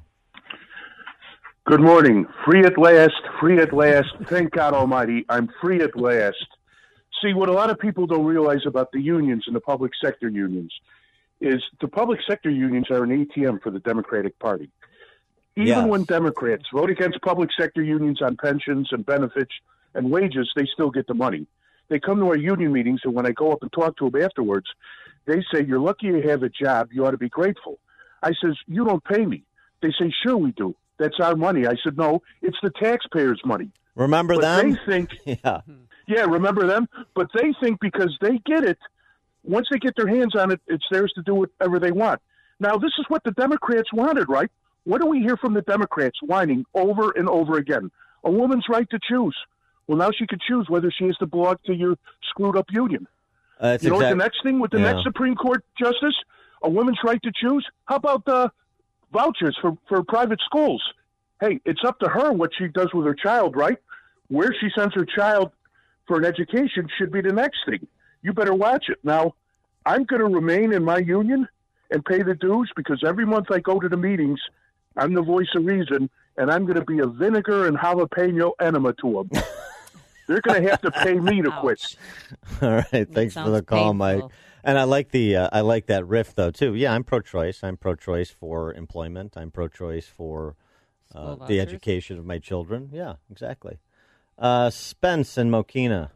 Good morning. Free at last, free at last. Thank God Almighty, I'm free at last. See, what a lot of people don't realize about the unions and the public sector unions is the public sector unions are an A T M for the Democratic Party. Even Yes. when Democrats vote against public sector unions on pensions and benefits and wages, they still get the money. They come to our union meetings, and when I go up and talk to them afterwards, they say, "You're lucky you have a job. You ought to be grateful." I says, "You don't pay me." They say, "Sure we do. That's our money." I said, "No, it's the taxpayers' money. Remember but them? They think, yeah, yeah, remember them? But they think because they get it, once they get their hands on it, it's theirs to do whatever they want. Now, this is what the Democrats wanted, right? What do we hear from the Democrats whining over and over again? A woman's right to choose. Well, now she can choose whether she has to belong to your screwed-up union. Uh, you know exact- what the next thing with the yeah. next Supreme Court justice? A woman's right to choose? How about the vouchers for, for private schools? Hey, it's up to her what she does with her child, right? Where she sends her child for an education should be the next thing. You better watch it. Now, I'm going to remain in my union and pay the dues because every month I go to the meetings, I'm the voice of reason, and I'm going to be a vinegar and jalapeno enema to them. They're going to have to pay me to quit. All right, thanks for the call, painful. Mike. And I like the uh, I like that riff though too. Yeah, I'm pro-choice. I'm pro-choice for employment. I'm pro-choice for uh, the vouchers. education of my children. Yeah, exactly. Uh, Spence in Mokina.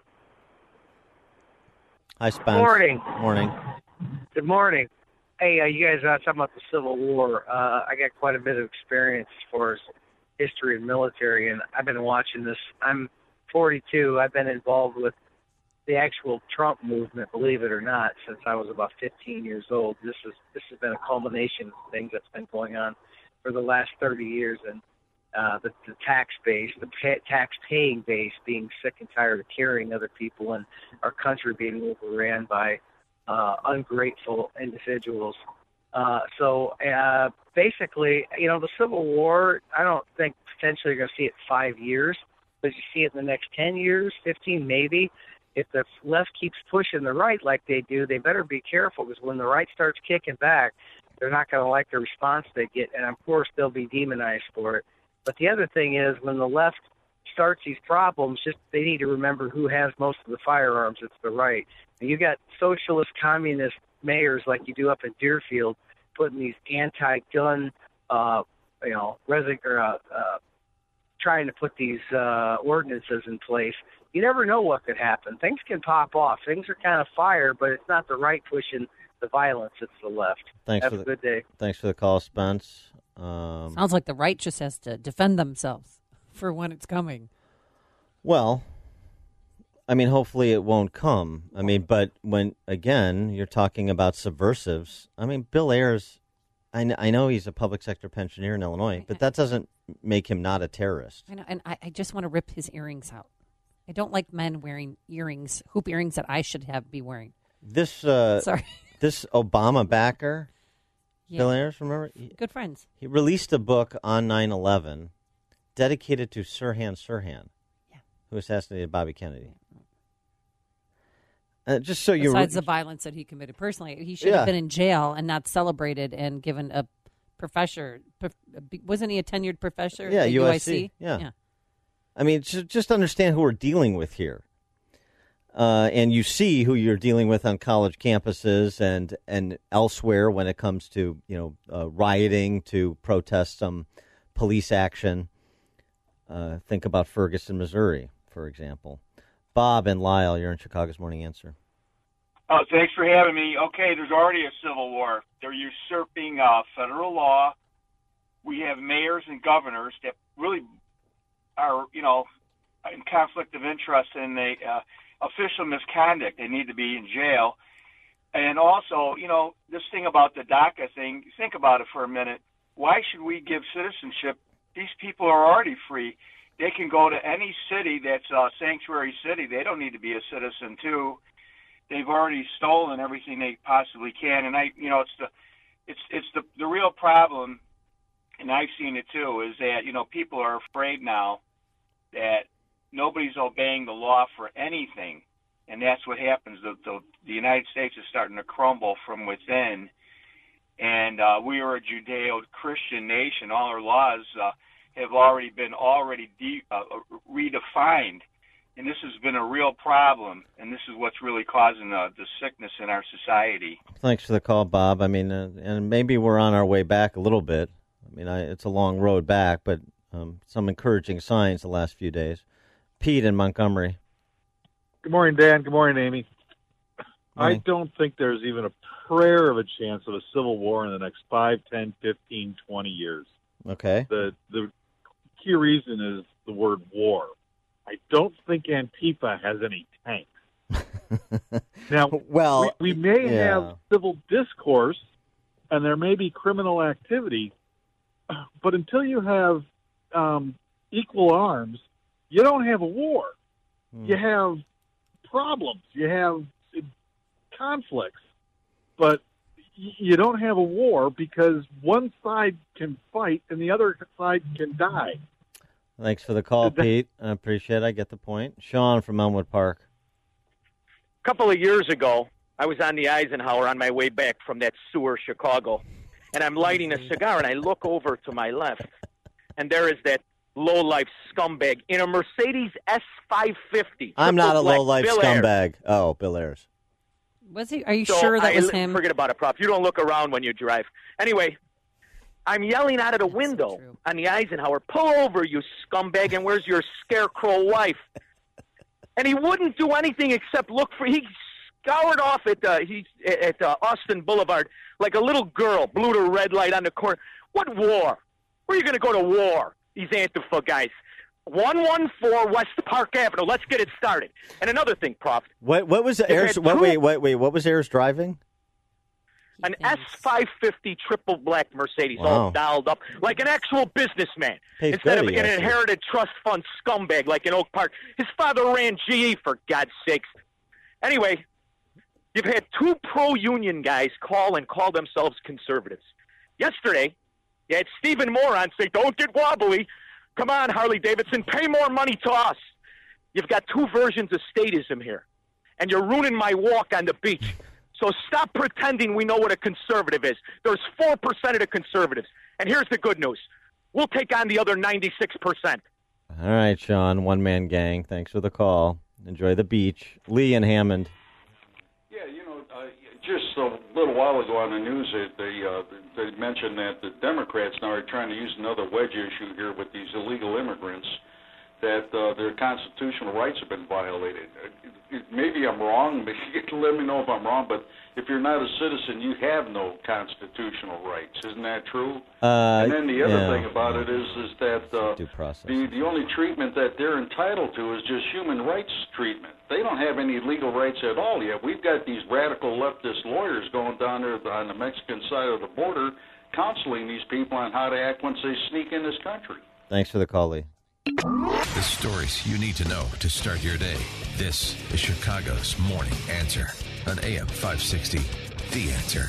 Hi, Spence. Morning. Morning. Good morning. Hey, uh, you guys are talking about the Civil War. Uh, I got quite a bit of experience as far as history and military, and I've been watching this. I'm forty-two. I've been involved with the actual Trump movement, believe it or not, since I was about fifteen years old. This is this has been a culmination of things that's been going on for the last thirty years, and uh, the, the tax base, the pa- tax-paying base, being sick and tired of carrying other people, and our country being overran by uh, ungrateful individuals. Uh, so uh, basically, you know, the Civil War, I don't think potentially you're going to see it in five years, but you see it in the next ten years, fifteen maybe. If the left keeps pushing the right like they do, they better be careful, because when the right starts kicking back, they're not going to like the response they get, and of course they'll be demonized for it. But the other thing is, when the left starts these problems, just they need to remember who has most of the firearms. It's the right. And you got socialist, communist mayors like you do up in Deerfield putting these anti-gun, uh, you know, resi- or, uh, uh, trying to put these uh, ordinances in place. You never know what could happen. Things can pop off. Things are kind of fire, but it's not the right pushing the violence. It's the left. Thanks Have for a the, good day. Thanks for the call, Spence. Um, Sounds like the right just has to defend themselves for when it's coming. Well, I mean, hopefully it won't come. I mean, but when, again, you're talking about subversives, I mean, Bill Ayers, I, kn- I know he's a public sector pensioner in Illinois, but that doesn't make him not a terrorist. I know, and I, I just want to rip his earrings out. I don't like men wearing earrings, hoop earrings that I should have be wearing. This, uh, Sorry. this Obama backer, Yeah. Bill Ayers, remember? He, Good friends. He released a book on nine eleven dedicated to Sirhan Sirhan, yeah. who assassinated Bobby Kennedy. Uh, just so you Besides the violence that he committed personally, he should Yeah. have been in jail and not celebrated and given a professor. Prof, wasn't he a tenured professor? Yeah, at U U S I C. C? Yeah. yeah. I mean, just, just understand who we're dealing with here. Uh, and you see who you're dealing with on college campuses and, and elsewhere when it comes to, you know, uh, rioting to protest some police action. Uh, think about Ferguson, Missouri, for example. Bob and Lyle, you're in Chicago's Morning Answer. Oh, thanks for having me. Okay, there's already a civil war. They're usurping uh, federal law. We have mayors and governors that really are, you know, in conflict of interest in the uh, official misconduct. They need to be in jail. And also, you know, this thing about the DACA thing, think about it for a minute. Why should we give citizenship? These people are already free. They can go to any city that's a sanctuary city. They don't need to be a citizen, too. They've already stolen everything they possibly can. And, I, you know, it's the it's it's the, the real problem, and I've seen it, too, is that, you know, people are afraid now that nobody's obeying the law for anything, and that's what happens. The, the, the United States is starting to crumble from within, and uh, we are a Judeo-Christian nation. All our laws uh, have already been already de- uh, redefined, and this has been a real problem, and this is what's really causing uh, the sickness in our society. Thanks for the call, Bob. I mean, uh, and maybe we're on our way back a little bit. I mean, I, it's a long road back, but um, some encouraging signs the last few days. Pete in Montgomery. Good morning, Dan. Good morning, Amy. Morning. I don't think there's even a prayer of a chance of a civil war in the next five, ten, fifteen, twenty years. Okay. The the key reason is the word war. I don't think Antifa has any tanks. Now, well, we, we may yeah. have civil discourse, and there may be criminal activity, but until you have um, equal arms, you don't have a war. Hmm. You have problems. You have conflicts, but y- you don't have a war because one side can fight and the other side can die. Thanks for the call, Pete. I appreciate it. I get the point. Sean from Elmwood Park. A couple of years ago, I was on the Eisenhower on my way back from that sewer Chicago, and I'm lighting a cigar, and I look over to my left, and there is that low-life scumbag in a Mercedes S five fifty. I'm not a black low-life Bill Ayers. scumbag. Oh, Bill Ayers. Was he? Are you So sure that I, was him? Forget about it, Prof. You don't look around when you drive. Anyway, I'm yelling out of the window on the Eisenhower, pull over, you scumbag, and where's your scarecrow wife? And he wouldn't do anything except look for, he scoured off at, uh, he's, at uh, Austin Boulevard like a little girl, blew the red light on the corner. What war? Where are you going to go to war? These Antifa guys. one one four West Park Avenue. Let's get it started. And another thing, Prof. What what was They've Ayers? had Wait, two- wait, wait, wait. What was Ayers driving? An S five fifty triple black Mercedes, Wow. all dialed up like an actual businessman Pays instead of good, an he actually. inherited trust fund scumbag like in Oak Park. His father ran G E, for God's sakes. Anyway, you've had two pro-union guys call and call themselves conservatives. Yesterday, you had Stephen Moron say, don't get wobbly. Come on, Harley Davidson, pay more money to us. You've got two versions of statism here, and you're ruining my walk on the beach. So stop pretending we know what a conservative is. There's four percent of the conservatives. And here's the good news. We'll take on the other ninety-six percent. All right, Sean, one-man gang. Thanks for the call. Enjoy the beach. Lee and Hammond. Yeah, you know, uh, just a little while ago on the news, they they, uh, they mentioned that the Democrats now are trying to use another wedge issue here with these illegal immigrants, that uh, their constitutional rights have been violated. Maybe I'm wrong. Maybe you can let me know if I'm wrong, but if you're not a citizen, you have no constitutional rights. Isn't that true? Uh, and then the other yeah. thing about it is is that uh, Due process. the, the only treatment that they're entitled to is just human rights treatment. They don't have any legal rights at all yet. We've got these radical leftist lawyers going down there on the Mexican side of the border counseling these people on how to act once they sneak in this country. Thanks for the call, Lee. The stories you need to know to start your day. This is Chicago's Morning Answer on A M five sixty. The Answer.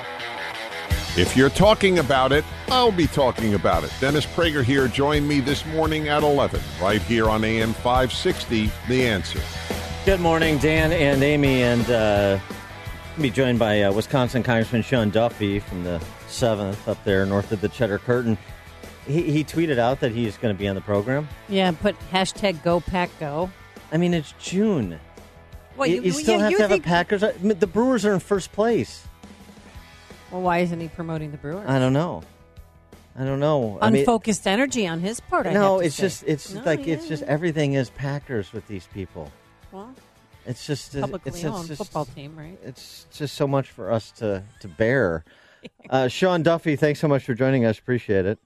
If you're talking about it, I'll be talking about it. Dennis Prager here. Join me this morning at eleven, right here on A M five sixty, The Answer. Good morning, Dan and Amy, and uh, be joined by uh, Wisconsin Congressman Sean Duffy from the seventh up there north of the Cheddar Curtain. He, he tweeted out that he's going to be on the program. Yeah, put hashtag Go Pack Go. I mean, it's June. Well, you, you- you still you- have you to have think- a Packers. I mean, the Brewers are in first place. Well, why isn't he promoting the Brewers? I don't know. I don't know. I mean, Unfocused energy on his part. I no, have to it's say. just it's No, like yeah, it's just yeah. everything is Packers with these people. Well, It's just publicly it's, it's owned just, football team, right? It's just so much for us to to bear. Uh, Sean Duffy, thanks so much for joining us. Appreciate it.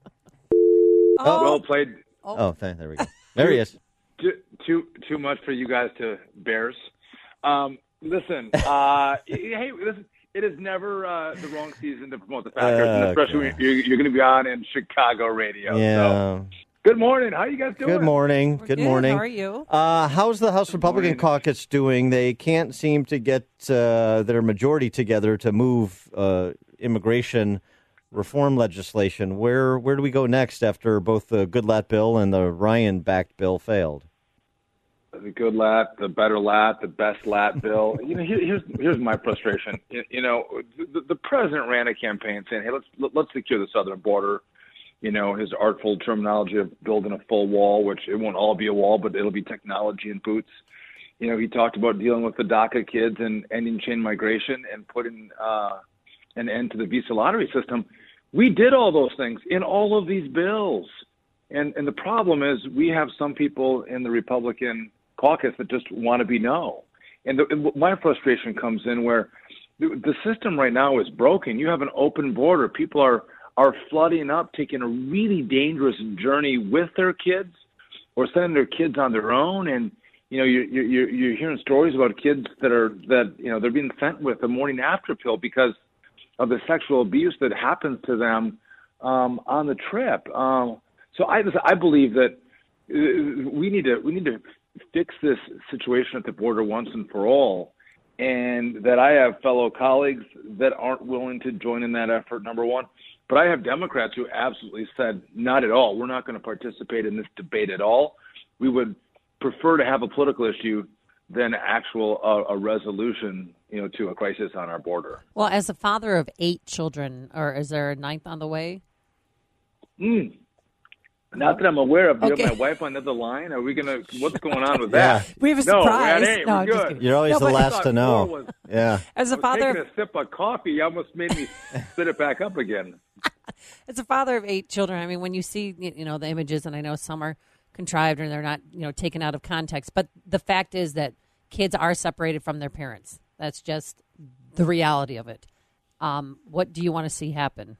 Oh. Well played. Oh, th- there we go. There he is. Too, too too much for you guys to Bears. Um, listen, uh, hey, listen. It is never uh, the wrong season to promote the Packers, and Oh, especially when you're, you're going to be on in Chicago radio. Yeah. So, good morning. How you guys doing? Good morning. Good, good. morning. How are you? Uh, how's the House Republican morning. caucus doing? They can't seem to get uh, their majority together to move uh, immigration reform legislation. Where where do we go next after both the Goodlatte bill and the Ryan-backed bill failed? The good lat, the better lat, the best lat bill. You know, here, here's here's my frustration. You, you know, the, the president ran a campaign saying, "Hey, let's let's secure the southern border." You know, his artful terminology of building a full wall, which it won't all be a wall, but it'll be technology and boots. You know, he talked about dealing with the DACA kids and ending chain migration and putting uh, an end to the visa lottery system. We did all those things in all of these bills. And and the problem is we have some people in the Republican caucus that just want to be no. And, the, and my frustration comes in where the, the system right now is broken. You have an open border. People are, are flooding up, taking a really dangerous journey with their kids or sending their kids on their own. And, you know, you're, you're, you're hearing stories about kids that are, that, you know, they're being sent with a morning after pill because of the sexual abuse that happens to them um, on the trip. Um, so I, I believe that we need to, we need to fix this situation at the border once and for all. And that I have fellow colleagues that aren't willing to join in that effort, number one. But I have Democrats who absolutely said, not at all. We're not going to participate in this debate at all. We would prefer to have a political issue than actual uh, a resolution, you know, to a crisis on our border. Well, as a father of eight children, or is there a ninth on the way? Mm. Not that I'm aware of. Do Okay. you have my wife on the other line? Are we going to, what's going on with that? We have a No, surprise. that ain't. No, We're I'm just good. kidding. You're always No, the but- last to know. Was, Yeah. As a I was father taking a sip of coffee, you almost made me spit it back up again. As a father of eight children, I mean, when you see, you know, the images, and I know some are contrived and they're not, you know, taken out of context, but the fact is that kids are separated from their parents. That's just the reality of it. Um, what do you want to see happen?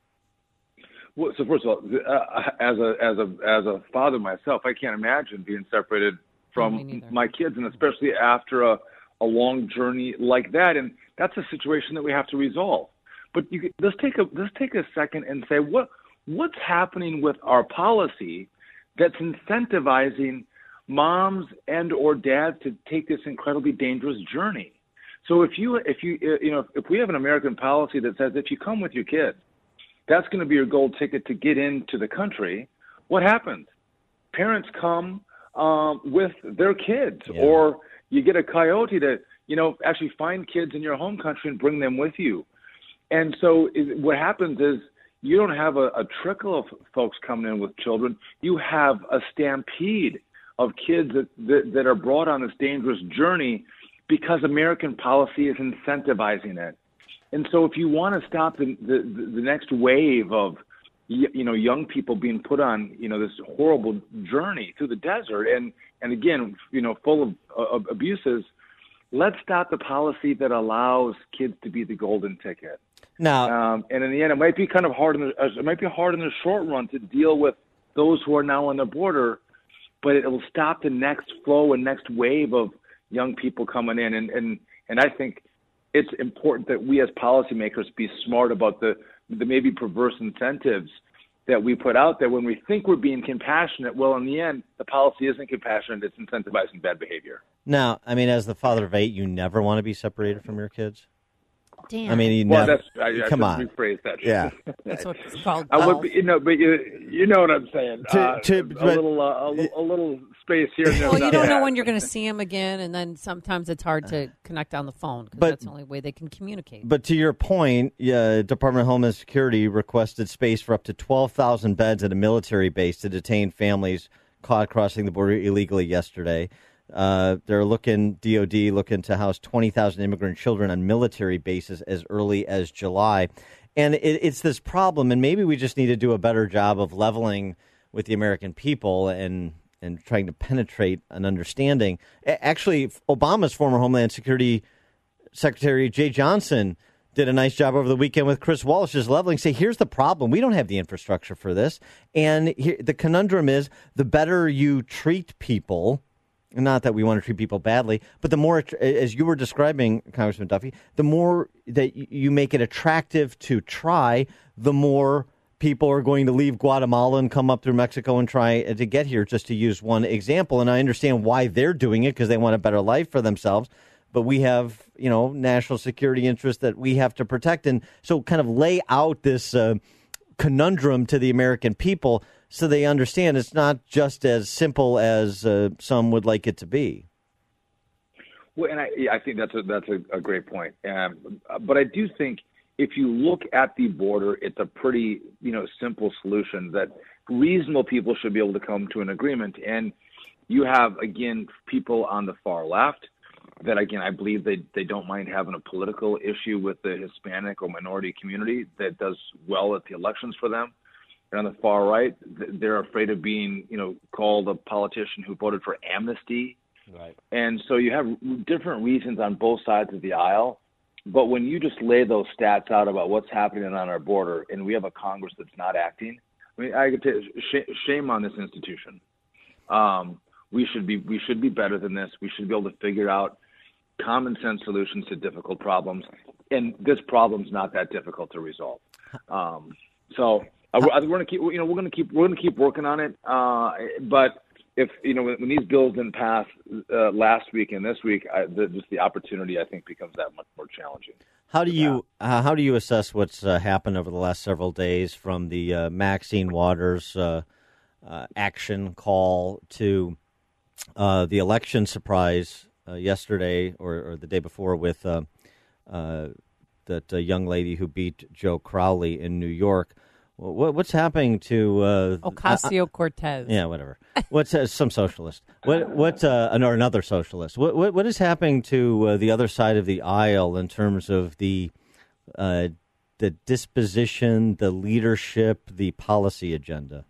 Well, so first of all, uh, as a as a as a father myself, I can't imagine being separated from my kids, and especially after a, a long journey like that. And that's a situation that we have to resolve. But you, let's take a let's take a second and say what what's happening with our policy that's incentivizing moms and or dads to take this incredibly dangerous journey. So if you if you you know if we have an American policy that says if you come with your kids, that's going to be your gold ticket to get into the country, what happens? Parents come um, with their kids, Yeah. or you get a coyote to, you know, actually find kids in your home country and bring them with you. And so it, what happens is you don't have a, a trickle of folks coming in with children. You have a stampede of kids that, that, that are brought on this dangerous journey because American policy is incentivizing it. And so if you want to stop the, the, the next wave of, you know, young people being put on, you know, this horrible journey through the desert and, and again, you know, full of, of abuses, let's stop the policy that allows kids to be the golden ticket. Now, um, and in the end, it might be kind of hard in the, it might be hard in the short run to deal with those who are now on the border, but it will stop the next flow and next wave of young people coming in. And, and, and I think it's important that we as policymakers be smart about the, the maybe perverse incentives that we put out there when we think we're being compassionate. Well, in the end, the policy isn't compassionate. It's incentivizing bad behavior. now, I mean, as the father of eight, you never want to be separated from your kids. Damn. I mean, you Well, never. that's, I, I come should on. rephrase that. Yeah. That's what it's called. I would, golf. be, you know, but you, you know what I'm saying. To- uh, to- a but- little, uh, a, little, a little space here. And there. Well, you don't know Yeah. when you're going to see them again, and then sometimes it's hard to connect on the phone because But- that's the only way they can communicate. But to your point, uh, Department of Homeland Security requested space for up to twelve thousand beds at a military base to detain families caught crossing the border illegally yesterday. Uh, they're looking, D O D looking to house twenty thousand immigrant children on military bases as early as July. And it, it's this problem, and maybe we just need to do a better job of leveling with the American people and and trying to penetrate an understanding. A- Actually, Obama's former Homeland Security Secretary Jay Johnson did a nice job over the weekend with Chris Wallace, just leveling, say, here's the problem. We don't have the infrastructure for this. And here, the conundrum is the better you treat people, not that we want to treat people badly, but the more, as you were describing, Congressman Duffy, the more that you make it attractive to try, the more people are going to leave Guatemala and come up through Mexico and try to get here, just to use one example. And I understand why they're doing it, because they want a better life for themselves. But we have, you know, national security interests that we have to protect. And so kind of lay out this uh, conundrum to the American people so they understand it's not just as simple as uh, some would like it to be. Well, and I, I think that's a, that's a, a great point. Um, but I do think if you look at the border, it's a pretty, you know, simple solution that reasonable people should be able to come to an agreement. And you have, again, people on the far left that, again, I believe they, they don't mind having a political issue with the Hispanic or minority community that does well at the elections for them. And on the far right, they're afraid of being, you know, called a politician who voted for amnesty. Right. And so you have different reasons on both sides of the aisle. But when you just lay those stats out about what's happening on our border, and we have a Congress that's not acting, I mean, I could say sh- shame on this institution. Um, we should be we should be better than this. We should be able to figure out common sense solutions to difficult problems, and this problem's not that difficult to resolve. Um, so uh, we're, we're going to keep you know we're going to keep we're going to keep working on it. Uh, but if you know when, when these bills didn't pass uh, last week and this week, I, the, just the opportunity I think becomes that much more challenging. How do you uh, how do you assess what's uh, happened over the last several days, from the uh, Maxine Waters uh, uh, action call to uh, the election surprise uh, yesterday or, or the day before with uh, uh, that uh, young lady who beat Joe Crowley in New York? What, what's happening to uh, Ocasio-Cortez? Uh, yeah, whatever. What's uh, some socialist? What what uh, or another socialist? What what, what is happening to uh, the other side of the aisle in terms of the uh, the disposition, the leadership, the policy agenda?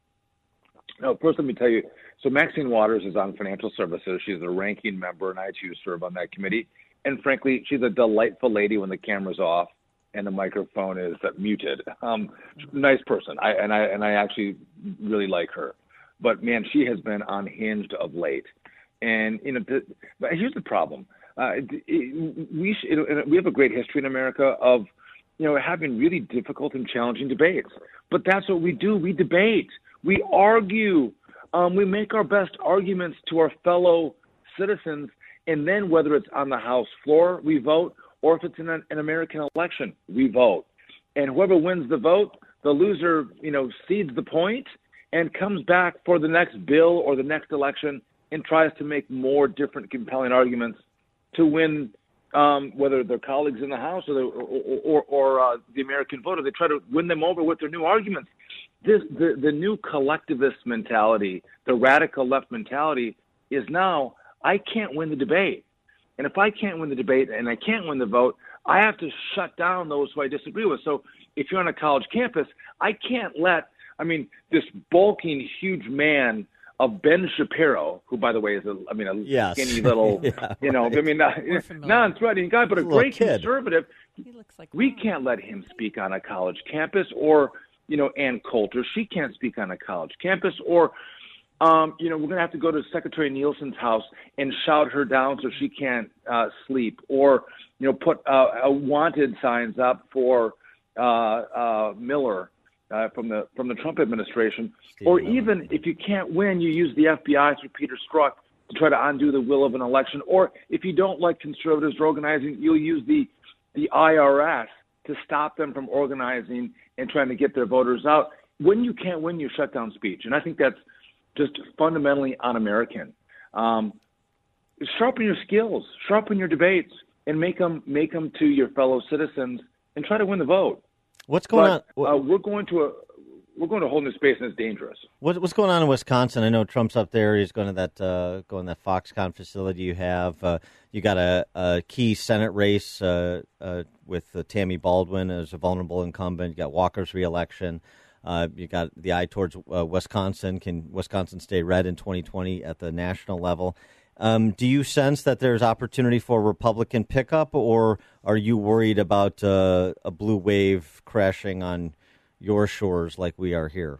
No, first let me tell you. So Maxine Waters is on Financial Services. She's the ranking member, and I too serve on that committee. And frankly, she's a delightful lady when the camera's off and the microphone is uh, muted. Um, nice person, I, and I and I actually really like her. But man, she has been unhinged of late. And you know, the, but here's the problem: uh, it, we sh- it, we have a great history in America of you know having really difficult and challenging debates. But that's what we do: we debate, we argue, um, we make our best arguments to our fellow citizens, and then whether it's on the House floor, we vote. Or if it's in an, an American election, we vote. And whoever wins the vote, the loser, you know, cedes the point and comes back for the next bill or the next election and tries to make more different compelling arguments to win, um, whether they're colleagues in the House or the, or, or, or uh, the American voter. They try to win them over with their new arguments. This, the, the new collectivist mentality, the radical left mentality is now, I can't win the debate. And if I can't win the debate and I can't win the vote, I have to shut down those who I disagree with. So if you're on a college campus, I can't let, I mean, this bulking, huge man of Ben Shapiro, who, by the way, is a, I mean, a yes. skinny little, yeah, you know, right. I mean, not, non-threatening guy, but a, a great kid. Conservative. He looks like we can't let him speak on a college campus, or, you know, Ann Coulter. She can't speak on a college campus, or, Um, you know, we're going to have to go to Secretary Nielsen's house and shout her down so she can't uh, sleep, or, you know, put uh, a wanted signs up for uh, uh, Miller uh, from the from the Trump administration. Steve or Miller. Even if you can't win, you use the F B I through Peter Strzok to try to undo the will of an election. Or if you don't like conservatives organizing, you'll use the the I R S to stop them from organizing and trying to get their voters out. When you can't win, you shut down speech. And I think that's just fundamentally un-American. Um, sharpen your skills, sharpen your debates, and make them make them to your fellow citizens, and try to win the vote. What's going but, on? Uh, we're going to a we're going to a whole new space, and it's dangerous. What, what's going on in Wisconsin? I know Trump's up there. He's going to that uh, going to that Foxconn facility you have. Uh, you got a, a key Senate race uh, uh, with uh, Tammy Baldwin as a vulnerable incumbent. You got Walker's reelection. Uh, you got the eye towards uh, Wisconsin. Can Wisconsin stay red in twenty twenty at the national level? Um, do you sense that there's opportunity for Republican pickup, or are you worried about uh, a blue wave crashing on your shores like we are here?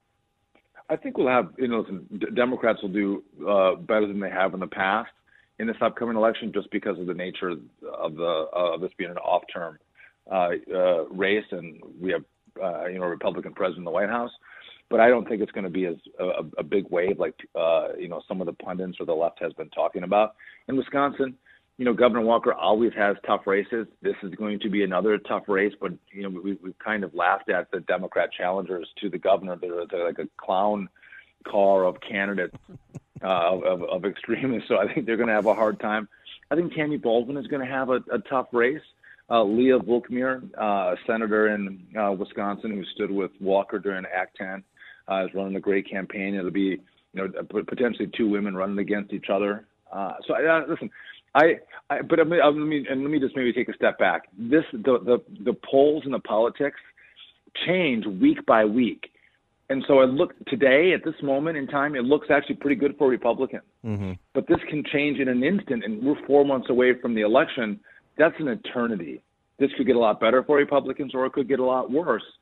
I think we'll have, you know, listen, D- Democrats will do uh, better than they have in the past in this upcoming election, just because of the nature of the uh, of this being an off-term uh, uh, race, and we have. Uh, you know, Republican president in the White House, but I don't think it's going to be as a, a big wave like uh, you know some of the pundits or the left has been talking about. In Wisconsin, you know, Governor Walker always has tough races. This is going to be another tough race, but you know, we, we've kind of laughed at the Democrat challengers to the governor. They're, they're like a clown car of candidates uh, of, of extremists. So I think they're going to have a hard time. I think Tammy Baldwin is going to have a, a tough race. Uh, Leah Volkmir, uh, a senator in uh, Wisconsin who stood with Walker during Act ten, uh, is running a great campaign. It'll be, you know, potentially two women running against each other. Uh, so, uh, listen, I, I but I mean, let me and let me just maybe take a step back. This the the, the polls and the politics change week by week, and so I look today at this moment in time, it looks actually pretty good for Republicans. Mm-hmm. But this can change in an instant, and we're four months away from the election. That's an eternity. This could get a lot better for Republicans, or it could get a lot worse.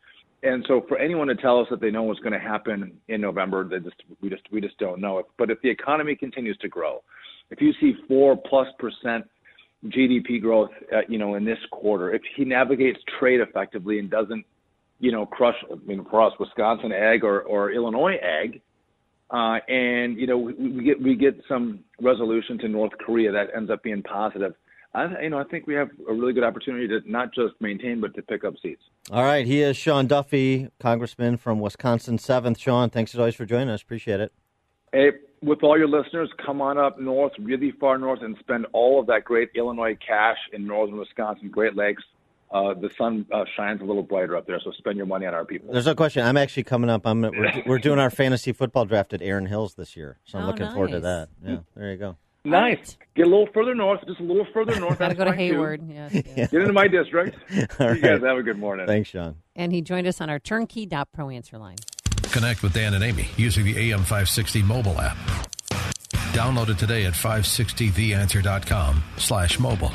And so for anyone to tell us that they know what's going to happen in November, they just we just we just don't know it. But if the economy continues to grow, if you see four plus percent G D P growth, uh, you know, in this quarter, if he navigates trade effectively and doesn't, you know, crush, I mean, for us, Wisconsin ag or, or Illinois ag, uh, and you know, we, we get we get some resolution to North Korea that ends up being positive. I, you know, I think we have a really good opportunity to not just maintain, but to pick up seats. All right. He is Sean Duffy, Congressman from Wisconsin seventh. Sean, thanks as always for joining us. Appreciate it. Hey, with all your listeners, come on up north, really far north, and spend all of that great Illinois cash in northern Wisconsin, Great Lakes. Uh, the sun uh, shines a little brighter up there, so spend your money on our people. There's no question. I'm actually coming up. I'm we're, we're doing our fantasy football draft at Erin Hills this year, so I'm Oh, looking forward to nice. that. Yeah, there you go. Nice. Get a little further north, just a little further north. Gotta That's go to fine, too. Hayward. Yes, yes. Get into my district. All You guys right. have a good morning. Thanks, Sean. And he joined us on our turnkey dot pro answer line. Connect with Dan and Amy using the A M five sixty mobile app. Download it today at five sixty the answer dot com slash mobile.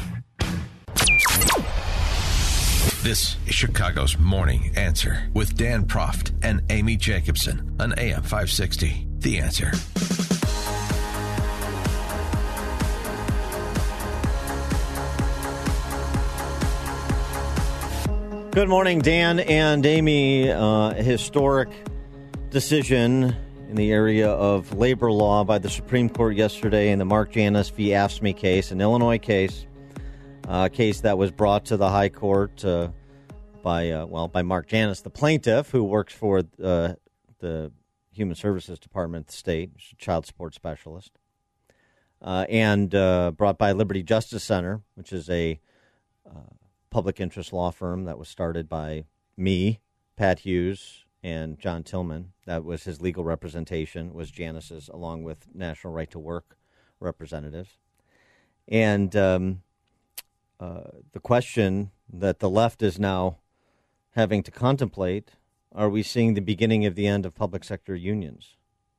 This is Chicago's Morning Answer with Dan Proft and Amy Jacobson on A M five sixty. The Answer. Good morning, Dan and Amy. Uh, historic decision in the area of labor law by the Supreme Court yesterday in the Mark Janus v. AFSCME case, an Illinois case, a uh, case that was brought to the High Court uh, by, uh, well, by Mark Janus, the plaintiff, who works for uh, the Human Services Department of the state, child support specialist, uh, and uh, brought by Liberty Justice Center, which is a uh, public interest law firm that was started by me, Pat Hughes, and John Tillman. That was his legal representation, was Janus's, along with National Right to Work representatives. And um, uh, the question that the left is now having to contemplate, are we seeing the beginning of the end of public sector unions?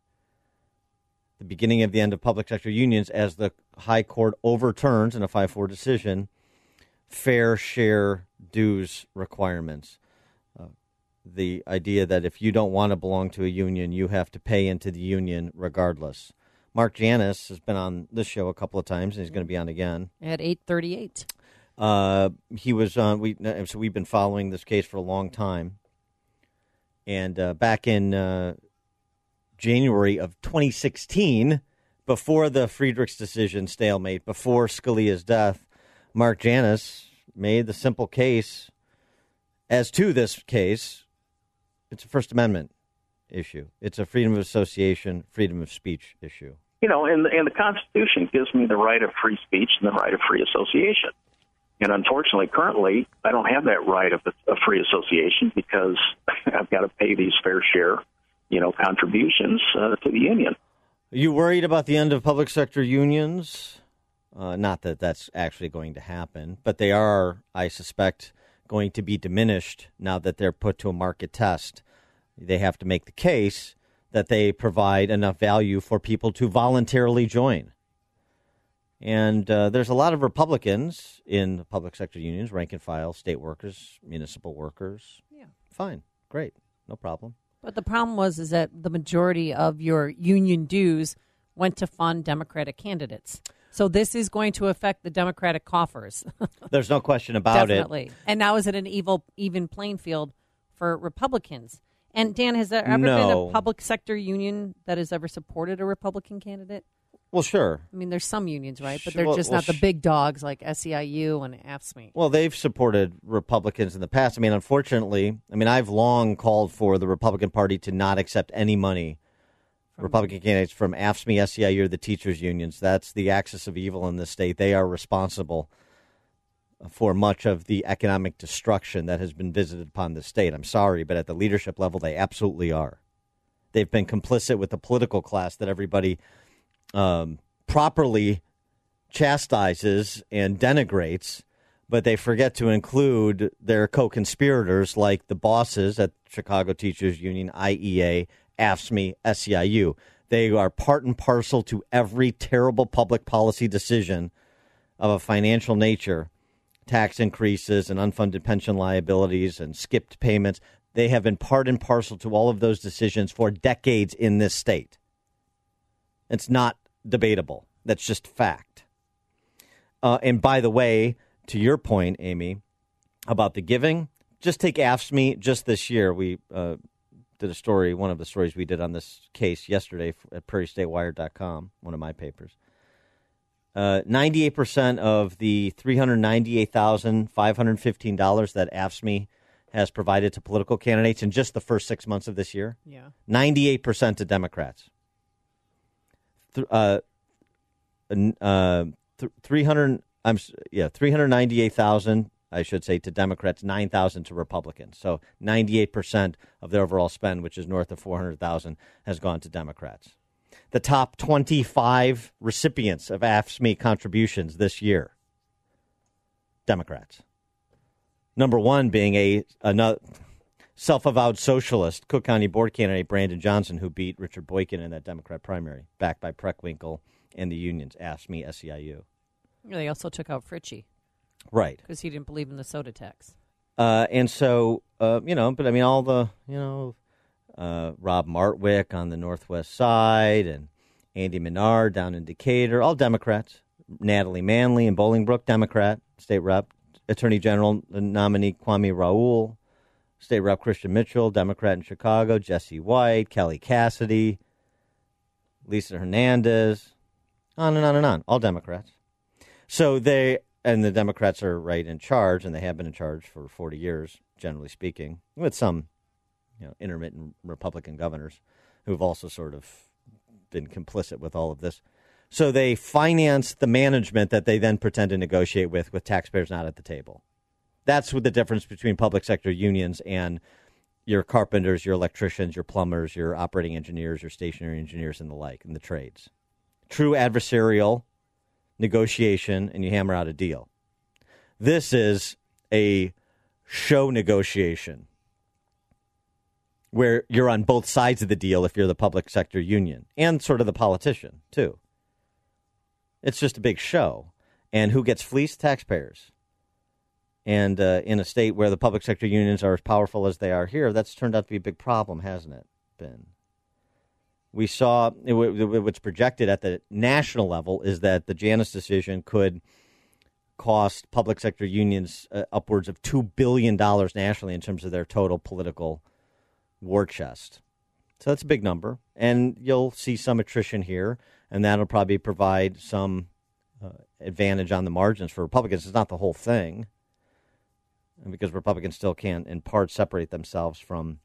The beginning of the end of public sector unions as the High Court overturns in a five four decision fair share dues requirements. Uh, the idea that if you don't want to belong to a union, you have to pay into the union regardless. Mark Janus has been on this show a couple of times, and he's going to be on again. At eight thirty-eight. Uh, he was on, we, so we've been following this case for a long time. And uh, back in uh, January of twenty sixteen, before the Friedrichs decision stalemate, before Scalia's death, Mark Janus made the simple case as to this case. It's a First Amendment issue. It's a freedom of association, freedom of speech issue. You know, and, and the Constitution gives me the right of free speech and the right of free association. And unfortunately, currently, I don't have that right of, of free association because I've got to pay these fair share, you know, contributions uh, to the union. Are you worried about the end of public sector unions? Uh, not that that's actually going to happen, but they are, I suspect, going to be diminished now that they're put to a market test. They have to make the case that they provide enough value for people to voluntarily join. And uh, there's a lot of Republicans in the public sector unions, rank and file, state workers, municipal workers. Yeah. Fine. Great. No problem. But the problem was is that the majority of your union dues went to fund Democratic candidates. So this is going to affect the Democratic coffers. There's no question about Definitely. it. And now is it an evil, even playing field for Republicans? And Dan, has there ever No. been a public sector union that has ever supported a Republican candidate? Well, sure. I mean, there's some unions, right? But Sh- they're well- just well, not the sh- big dogs like S E I U and AFSCME. Well, they've supported Republicans in the past. I mean, unfortunately, I mean, I've long called for the Republican Party to not accept any money, Republican candidates from AFSCME, S E I U, or the teachers' unions. That's the axis of evil in this state. They are responsible for much of the economic destruction that has been visited upon the state. I'm sorry, but at the leadership level, they absolutely are. They've been complicit with the political class that everybody um, properly chastises and denigrates, but they forget to include their co-conspirators like the bosses at Chicago Teachers Union, I E A, AFSCME, S E I U. They are part and parcel to every terrible public policy decision of a financial nature, tax increases and unfunded pension liabilities and skipped payments. They have been part and parcel to all of those decisions for decades in this state. It's not debatable. That's just fact. Uh, and by the way, to your point, Amy, about the giving, just take A F S C M E just this year. We uh, did a story, one of the stories we did on this case yesterday at prairie state wire dot com, one of my papers. Uh, ninety-eight percent of the three hundred ninety-eight thousand five hundred fifteen dollars that A F S C M E has provided to political candidates in just the first six months of this year, yeah, ninety-eight percent to Democrats. Th- uh, uh, th- three hundred, I'm yeah, three hundred ninety-eight thousand, I should say, to Democrats, nine thousand to Republicans. So ninety-eight percent of their overall spend, which is north of four hundred thousand, has gone to Democrats. The top twenty-five recipients of A F S C M E contributions this year, Democrats. Number one being a another self-avowed socialist, Cook County Board candidate Brandon Johnson, who beat Richard Boykin in that Democrat primary, backed by Preckwinkle and the unions, A F S C M E, S E I U. They also took out Fritchie. Right. Because he didn't believe in the soda tax. Uh, and so, uh, you know, but I mean, all the, you know, uh, Rob Martwick on the Northwest side and Andy Menard down in Decatur, all Democrats. Natalie Manley in Bolingbrook, Democrat, state rep. Attorney General nominee Kwame Raoul, State Rep Christian Mitchell, Democrat in Chicago, Jesse White, Kelly Cassidy, Lisa Hernandez, on and on and on, all Democrats. So they, and the Democrats are right in charge, and they have been in charge for forty years, generally speaking, with some, you know, intermittent Republican governors who've also sort of been complicit with all of this. So they finance the management that they then pretend to negotiate with, with taxpayers not at the table. That's what the difference between public sector unions and your carpenters, your electricians, your plumbers, your operating engineers, your stationary engineers, and the like, and the trades. True adversarial negotiation, and you hammer out a deal. This is a show negotiation where you're on both sides of the deal if you're the public sector union, and sort of the politician, too. It's just a big show. And who gets fleeced? Taxpayers. And uh, in a state where the public sector unions are as powerful as they are here, that's turned out to be a big problem, hasn't it, Ben? We saw it, it, what's projected at the national level is that the Janus decision could cost public sector unions uh, upwards of two billion dollars nationally in terms of their total political war chest. So that's a big number. And you'll see some attrition here. And that'll probably provide some uh, advantage on the margins for Republicans. It's not the whole thing, because Republicans still can, in part, separate themselves from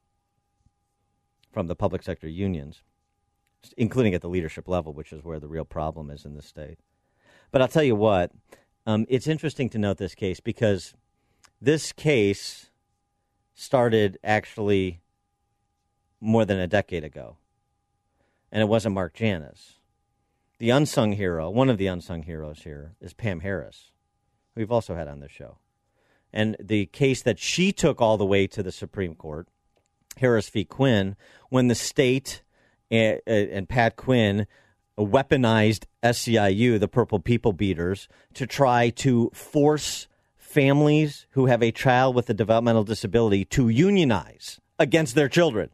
from the public sector unions, including at the leadership level, which is where the real problem is in this state. But I'll tell you what, um, it's interesting to note this case, because this case started actually more than a decade ago, and it wasn't Mark Janus. The unsung hero, one of the unsung heroes here, is Pam Harris, who we've also had on this show. And the case that she took all the way to the Supreme Court, Harris v. Quinn, when the state and, and Pat Quinn weaponized S C I U, the Purple People Beaters, to try to force families who have a child with a developmental disability to unionize against their children.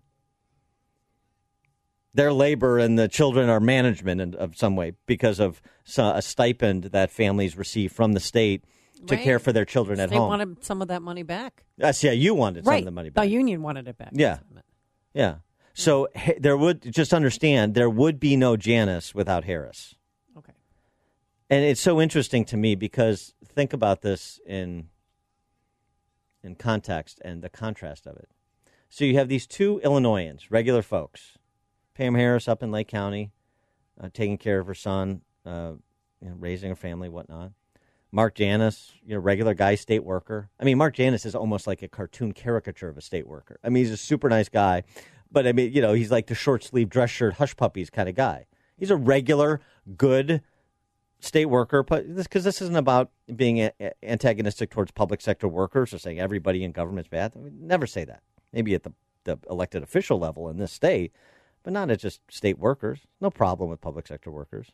Their labor and the children are management in, of some way because of a stipend that families receive from the state to right. care for their children at they home. They wanted some of that money back. Yes, yeah, you wanted right. some of the money back. The union wanted it back. Yeah, yeah. So ha- there would, just understand, there would be no Janus without Harris. Okay. And it's so interesting to me because think about this in in context and the contrast of it. So you have these two Illinoisans, regular folks. Pam Harris up in Lake County, uh, taking care of her son, uh, you know, raising her family, whatnot. Mark Janus, you know, regular guy, state worker. I mean, Mark Janus is almost like a cartoon caricature of a state worker. I mean, he's a super nice guy, but I mean, you know, he's like the short sleeve dress shirt, hush puppies kind of guy. He's a regular, good state worker, but this because this isn't about being a- antagonistic towards public sector workers or saying everybody in government's bad. I mean, never say that. Maybe at the, the elected official level in this state. But not as just state workers. No problem with public sector workers.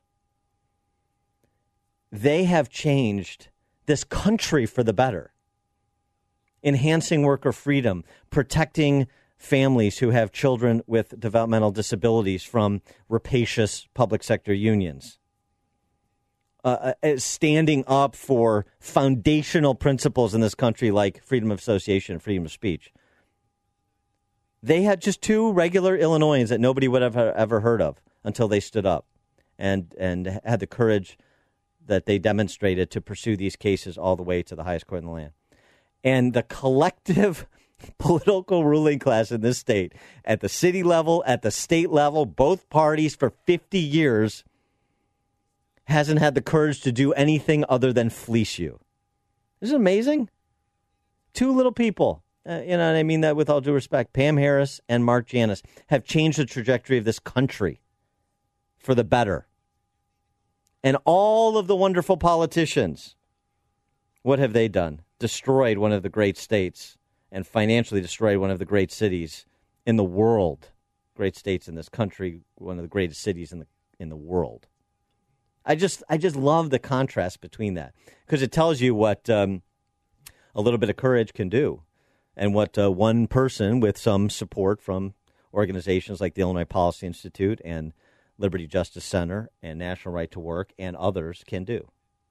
They have changed this country for the better enhancing worker freedom, protecting families who have children with developmental disabilities from rapacious public sector unions, uh, standing up for foundational principles in this country like freedom of association, freedom of speech. They had just two regular Illinoisans that nobody would have ever heard of until they stood up and and had the courage that they demonstrated to pursue these cases all the way to the highest court in the land. And the collective political ruling class in this state, at the city level, at the state level, both parties for fifty years, hasn't had the courage to do anything other than fleece you. Isn't it amazing? Two little people, uh, you know, and I mean that with all due respect, Pam Harris and Mark Janus have changed the trajectory of this country for the better. And all of the wonderful politicians, what have they done? Destroyed one of the great states and financially destroyed one of the great cities in the world. Great states in this country, one of the greatest cities in the in the world. I just I just love the contrast between that, because it tells you what um, a little bit of courage can do, and what uh, one person with some support from organizations like the Illinois Policy Institute and Liberty Justice Center and National Right to Work and others can do.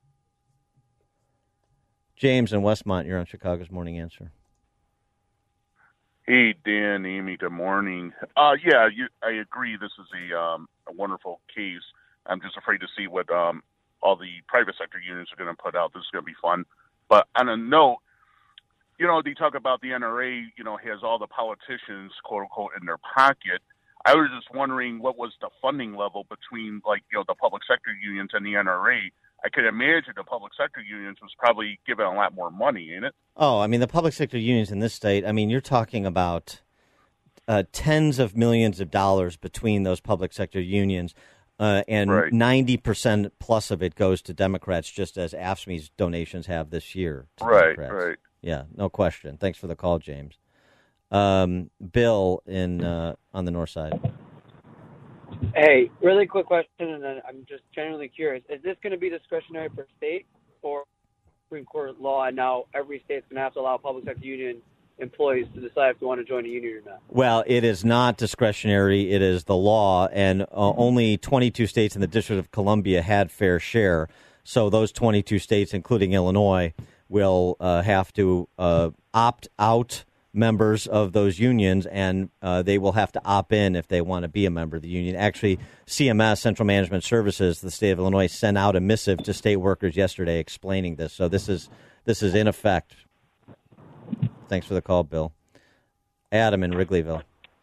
James in Westmont, you're on Chicago's Morning Answer. Hey, Dan, Amy, good morning. Uh, yeah, you, I agree. This is a, um, a wonderful case. I'm just afraid to see what um, all the private sector unions are going to put out. This is going to be fun. But on a note, you know, they talk about the N R A, you know, has all the politicians, quote unquote, in their pocket. I was just wondering what was the funding level between, like, you know, the public sector unions and the N R A. I could imagine the public sector unions was probably given a lot more money, ain't it? Oh, I mean, the public sector unions in this state, I mean, you're talking about uh, tens of millions of dollars between those public sector unions, uh, and right. ninety percent plus of it goes to Democrats, just as A F S C Me's donations have this year. To right, Democrats. right. Yeah, no question. Thanks for the call, James. Um, Bill in uh, on the north side. Hey, really quick question, and then I'm just genuinely curious. Is this going to be discretionary per state or Supreme Court law, and now every state's going to have to allow public sector union employees to decide if they want to join a union or not? Well, it is not discretionary. It is the law, and uh, only twenty-two states in the District of Columbia had fair share. So those twenty-two states, including Illinois, will uh, have to uh, opt out members of those unions, and uh, they will have to opt in if they want to be a member of the union. Actually, C M S, Central Management Services, the state of Illinois, sent out a missive to state workers yesterday explaining this. So this is this is in effect. Thanks for the call, Bill. Adam in Wrigleyville.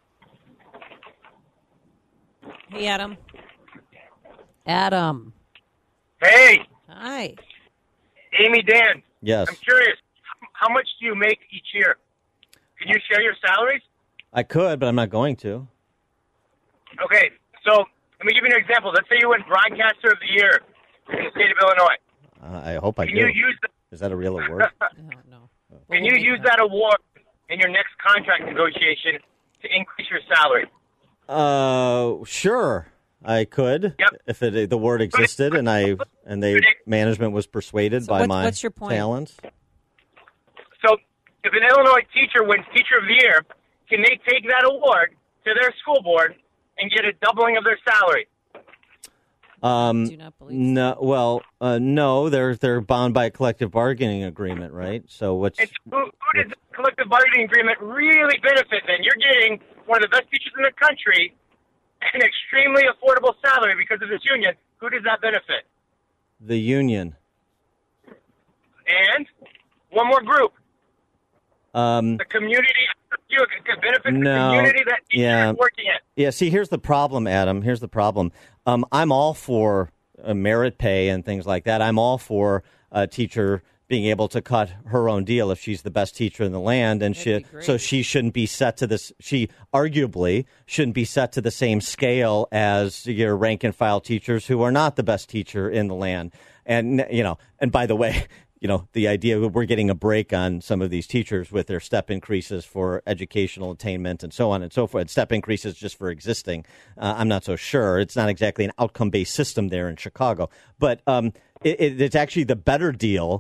Hey, Adam. Adam. Hey. Hi. Amy, Dan. Yes. I'm curious, how much do you make each year? Can you share your salaries? I could, but I'm not going to. Okay, so let me give you an example. Let's say you win Broadcaster of the Year in the state of Illinois. Uh, I hope I Can do. you use the- Is that a real award? Can you use that award in your next contract negotiation to increase your salary? Uh, sure, I could. Yep. If it, the award existed and I and they management was persuaded So by what- my what's your point? talents. So if an Illinois teacher wins Teacher of the Year, can they take that award to their school board and get a doubling of their salary? Um, no, well, uh, no, they're they're bound by a collective bargaining agreement, right? So what's And who, who does the collective bargaining agreement really benefit then? You're getting one of the best teachers in the country an extremely affordable salary because of this union. Who does that benefit? the union? And one more group, Um, the community. You could benefit No, the community that teachers yeah. are working in. Yeah, see, here's the problem, Adam. Here's the problem. Um, I'm all for uh, merit pay and things like that. I'm all for a teacher being able to cut her own deal if she's the best teacher in the land, and she, so she shouldn't be set to this. She arguably shouldn't be set to the same scale as your rank and file teachers who are not the best teacher in the land. And you know, and by the way. You know, the idea that we're getting a break on some of these teachers with their step increases for educational attainment and so on and so forth. Step increases just for existing. Uh, I'm not so sure. It's not exactly an outcome-based system there in Chicago. But um, it, it, it's actually the better deal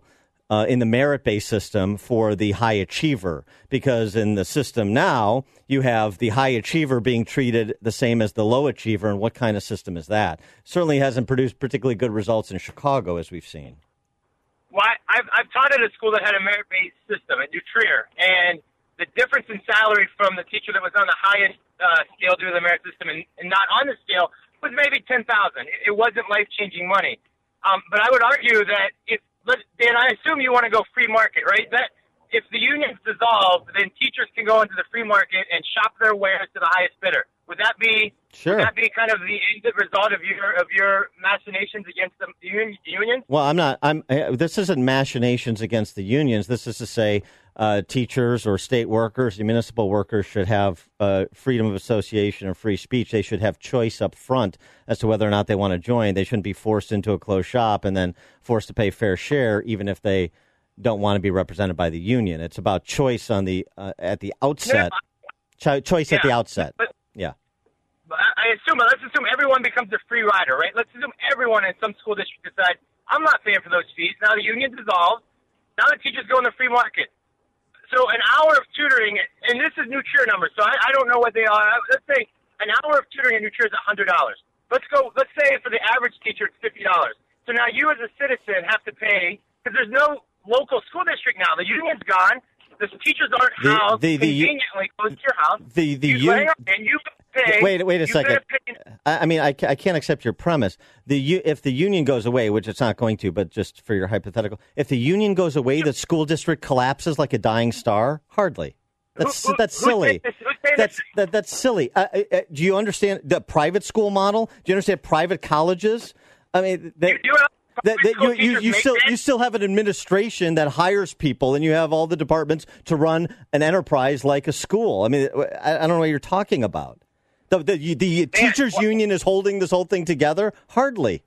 uh, in the merit-based system for the high achiever, because in the system now you have the high achiever being treated the same as the low achiever, and what kind of system is that? Certainly hasn't produced particularly good results in Chicago, as we've seen. Well, I- I've, I've taught at a school that had a merit-based system at New Trier, and the difference in salary from the teacher that was on the highest uh, scale due to the merit system and, and not on the scale was maybe ten thousand dollars. It, it wasn't life-changing money. Um, but I would argue that if, Dan, I assume you want to go free market, right? That if the unions dissolve, then teachers can go into the free market and shop their wares to the highest bidder. Would that be Sure. would that be kind of the end result of your of your machinations against the union, unions? Well, I'm not. I'm. uh, This isn't machinations against the unions. This is to say, uh, teachers or state workers, municipal workers should have uh, freedom of association and free speech. They should have choice up front as to whether or not they want to join. They shouldn't be forced into a closed shop and then forced to pay fair share, even if they don't want to be represented by the union. It's about choice on the uh, at the outset. Cho- choice at the Yeah, outset. but- Yeah. But I I assume, let's assume everyone becomes a free rider, right? Let's assume everyone in some school district decides, I'm not paying for those fees. Now the union dissolves. Now the teachers go in the free market. So an hour of tutoring, and this is New Trier numbers, so I, I don't know what they are. Let's say an hour of tutoring in New Trier is one hundred dollars. Let's go, let's say for the average teacher it's fifty dollars. So now you as a citizen have to pay, because there's no local school district now. The union's gone. The teachers aren't The- housed the- the- conveniently close to your house. The the you lay union. up and you pay. Wait, wait a you second. gotta pay- I I mean, I, ca- I can't accept your premise. The u- if the union goes away, which it's not going to, but just for your hypothetical, if the union goes away, the school district collapses like a dying star. Hardly. That's Who- who- that's who's silly. saying this? Who's saying That's this? that, that's silly. Uh, uh, uh, do you understand the private school model? Do you understand private colleges? I mean, they, You have that, that school you, you, teachers you make still that? you still have an administration that hires people, and you have all the departments to run an enterprise like a school. I mean, I, I don't know what you're talking about. The the, the teachers union is holding this whole thing together? Hardly.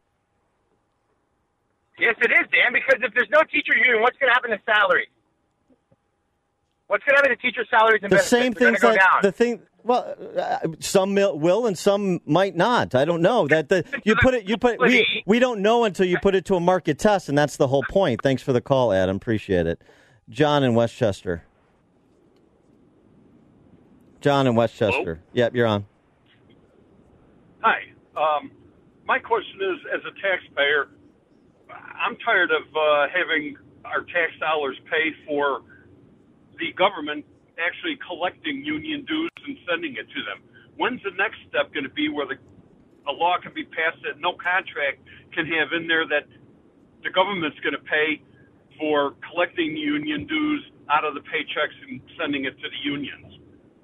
Yes, it is, Dan, because if there's no teacher union, what's going to happen to salaries? What's going to happen to teacher salaries and The benefits? same They're things gonna that go down. the thing. Well, uh, some mil- will and some might not. I don't know that the you put it. You put we we don't know until you put it to a market test, and that's the whole point. Thanks for the call, Adam. Appreciate it. John in Westchester. John in Westchester. Yep, you're on. Hi. Um, my question is, as a taxpayer, I'm tired of uh, having our tax dollars pay for the government actually collecting union dues and sending it to them. When's the next step going to be where the a law can be passed that no contract can have in there that the government's going to pay for collecting union dues out of the paychecks and sending it to the unions?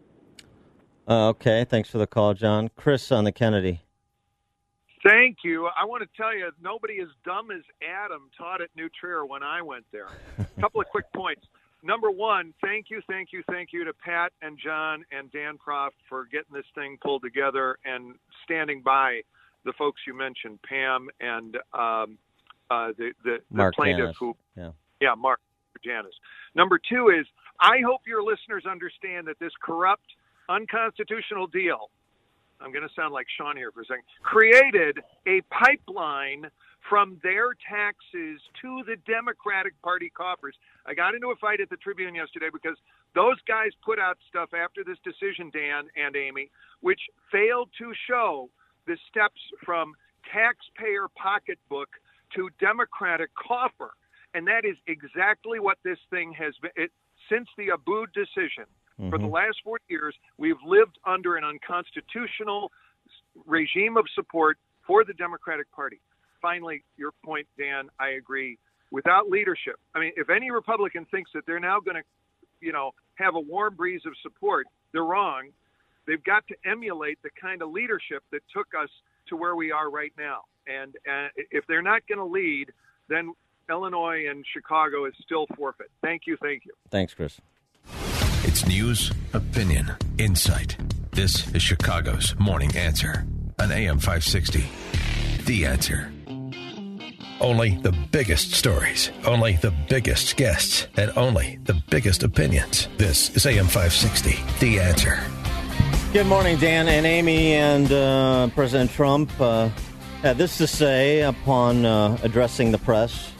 Uh, okay, thanks for the call, John. Chris on the Kennedy. Thank you. I want to tell you, nobody as dumb as Adam taught at New Trier when I went there. A couple of quick points. Number one, thank you, thank you, thank you to Pat and John and Dan Proft for getting this thing pulled together and standing by the folks you mentioned, Pam and um, uh, the, the, the Mark plaintiff Janis. who, Yeah. yeah, Mark Janis. Number two is, I hope your listeners understand that this corrupt, unconstitutional deal, I'm going to sound like Sean here for a second, created a pipeline from their taxes to the Democratic Party coffers. I got into a fight at the Tribune yesterday because those guys put out stuff after this decision, Dan and Amy, which failed to show the steps from taxpayer pocketbook to Democratic coffer. And that is exactly what this thing has been. It, since the Abood decision, for the last forty years, we've lived under an unconstitutional regime of support for the Democratic Party. Finally, your point, Dan, I agree. Without leadership, I mean, if any Republican thinks that they're now going to, you know, have a warm breeze of support, they're wrong. They've got to emulate the kind of leadership that took us to where we are right now. And uh, if they're not going to lead, then Illinois and Chicago is still forfeit. Thank you. Thank you. Thanks, Chris. It's news, opinion, insight. This is Chicago's Morning Answer on A M five sixty. The Answer. Only the biggest stories, only the biggest guests, and only the biggest opinions. This is A M five sixty. The Answer. Good morning, Dan and Amy, and uh, President Trump uh, had this to say upon uh, addressing the press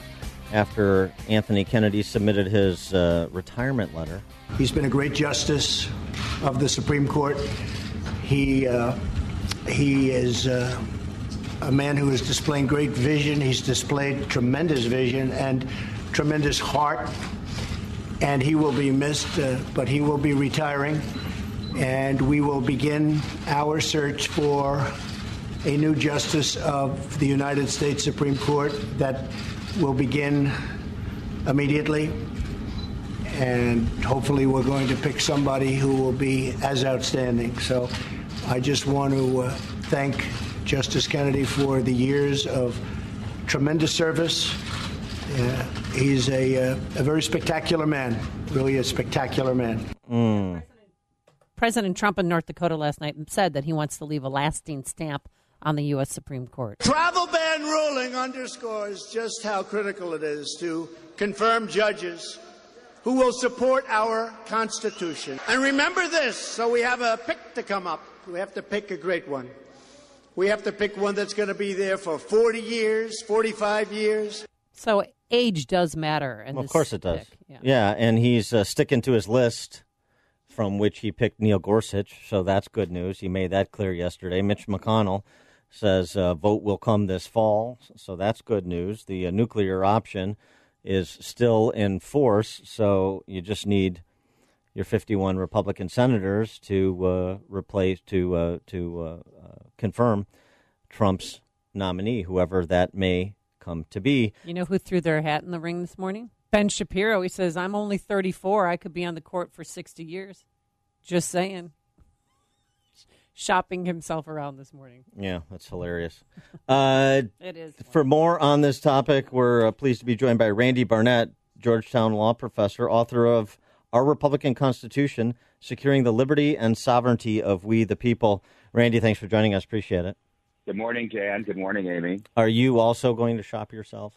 after Anthony Kennedy submitted his uh, retirement letter. He's been a great justice of the Supreme Court. He uh, he is uh, a man who is displaying great vision. He's displayed tremendous vision and tremendous heart, and he will be missed, uh, but he will be retiring, and we will begin our search for a new justice of the United States Supreme Court that will begin immediately, and hopefully we're going to pick somebody who will be as outstanding. So I just want to uh, thank Justice Kennedy for the years of tremendous service. Uh, he's a, uh, a very spectacular man, really a spectacular man. Mm. President Trump in North Dakota last night said that he wants to leave a lasting stamp on the U S Supreme Court. Travel ban ruling underscores just how critical it is to confirm judges who will support our Constitution. And remember this, so we have a pick to come up. We have to pick a great one. We have to pick one that's going to be there for forty years, forty-five years. So age does matter. And Well, of course it does. pick. Yeah. Yeah, and he's uh, sticking to his list from which he picked Neil Gorsuch, so that's good news. He made that clear yesterday. Mitch McConnell says uh, vote will come this fall, so that's good news. The uh, nuclear option is still in force, so you just need your fifty-one Republican senators to uh, replace to uh, to uh, uh, confirm Trump's nominee, whoever that may come to be. You know who threw their hat in the ring this morning? Ben Shapiro. He says, I'm only thirty-four. I could be on the court for sixty years. Just saying. Shopping himself around this morning. Yeah, that's hilarious. Uh, It is. For more on this topic, we're uh, pleased to be joined by Randy Barnett, Georgetown law professor, author of Our Republican Constitution, Securing the Liberty and Sovereignty of We the People. Randy, thanks for joining us. Appreciate it. Good morning, Dan. Good morning, Amy. Are you also going to shop yourself?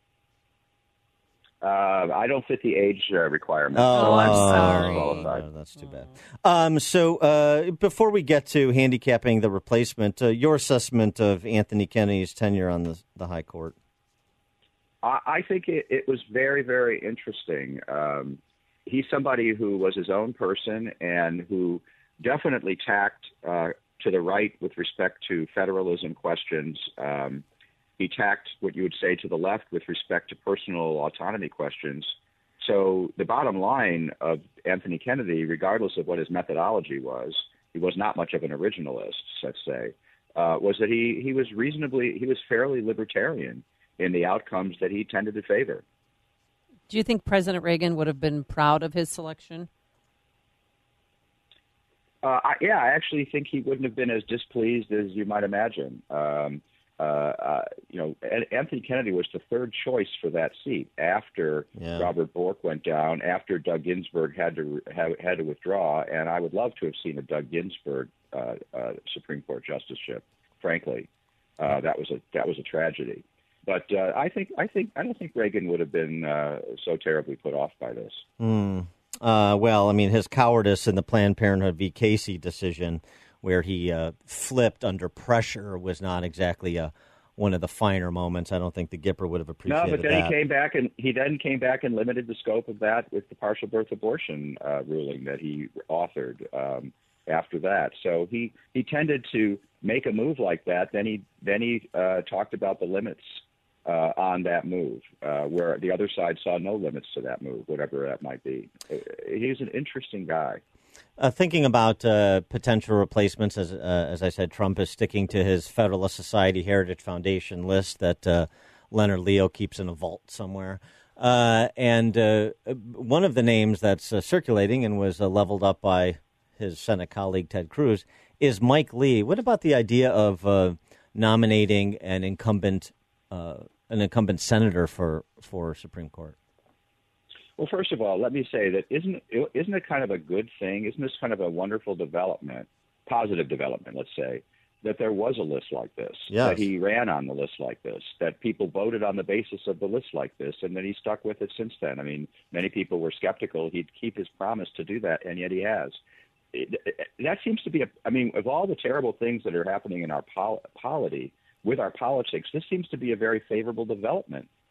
Uh, I don't fit the age uh, requirement. Oh, I'm sorry. No, that's too bad. Um, so uh, before we get to handicapping the replacement, uh, your assessment of Anthony Kennedy's tenure on the, the high court? I, I think it, it was very, very interesting. Um, he's somebody who was his own person and who definitely tacked uh, to the right with respect to federalism questions. Um, he tacked what you would say to the left with respect to personal autonomy questions. So the bottom line of Anthony Kennedy, regardless of what his methodology was, he was not much of an originalist, let's say, uh, was that he, he was reasonably, he was fairly libertarian in the outcomes that he tended to favor. Do you think President Reagan would have been proud of his selection? Uh, I, yeah, I actually think he wouldn't have been as displeased as you might imagine. Um, uh, uh, you know, Anthony Kennedy was the third choice for that seat after yeah. Robert Bork went down, after Doug Ginsburg had to had, had to withdraw, and I would love to have seen a Doug Ginsburg uh, uh, Supreme Court justiceship. Frankly, uh, that was a that was a tragedy. But uh, I think I think I don't think Reagan would have been uh, so terribly put off by this. Mm. Uh, well, I mean, his cowardice in the Planned Parenthood v. Casey decision, where he uh, flipped under pressure, was not exactly a, one of the finer moments. I don't think the Gipper would have appreciated that. No, but then that. he came back and he then came back and limited the scope of that with the partial birth abortion uh, ruling that he authored um, after that. So he, he tended to make a move like that. Then he then he uh, talked about the limits uh, on that move, uh, where the other side saw no limits to that move, whatever that might be. He's an interesting guy. Uh, thinking about uh, potential replacements, as uh, as I said, Trump is sticking to his Federalist Society Heritage Foundation list that uh, Leonard Leo keeps in a vault somewhere. Uh, and uh, one of the names that's uh, circulating and was uh, leveled up by his Senate colleague Ted Cruz is Mike Lee. What about the idea of uh, nominating an incumbent uh, an incumbent senator for for Supreme Court? Well, first of all, let me say that isn't isn't it kind of a good thing? Isn't this kind of a wonderful development, positive development, let's say, that there was a list like this, yes. that he ran on the list like this, that people voted on the basis of the list like this, and that he stuck with it since then. I mean, many people were skeptical he'd keep his promise to do that, and yet he has. It, it, that seems to be a, I mean, of all the terrible things that are happening in our pol- polity, with our politics, this seems to be a very favorable development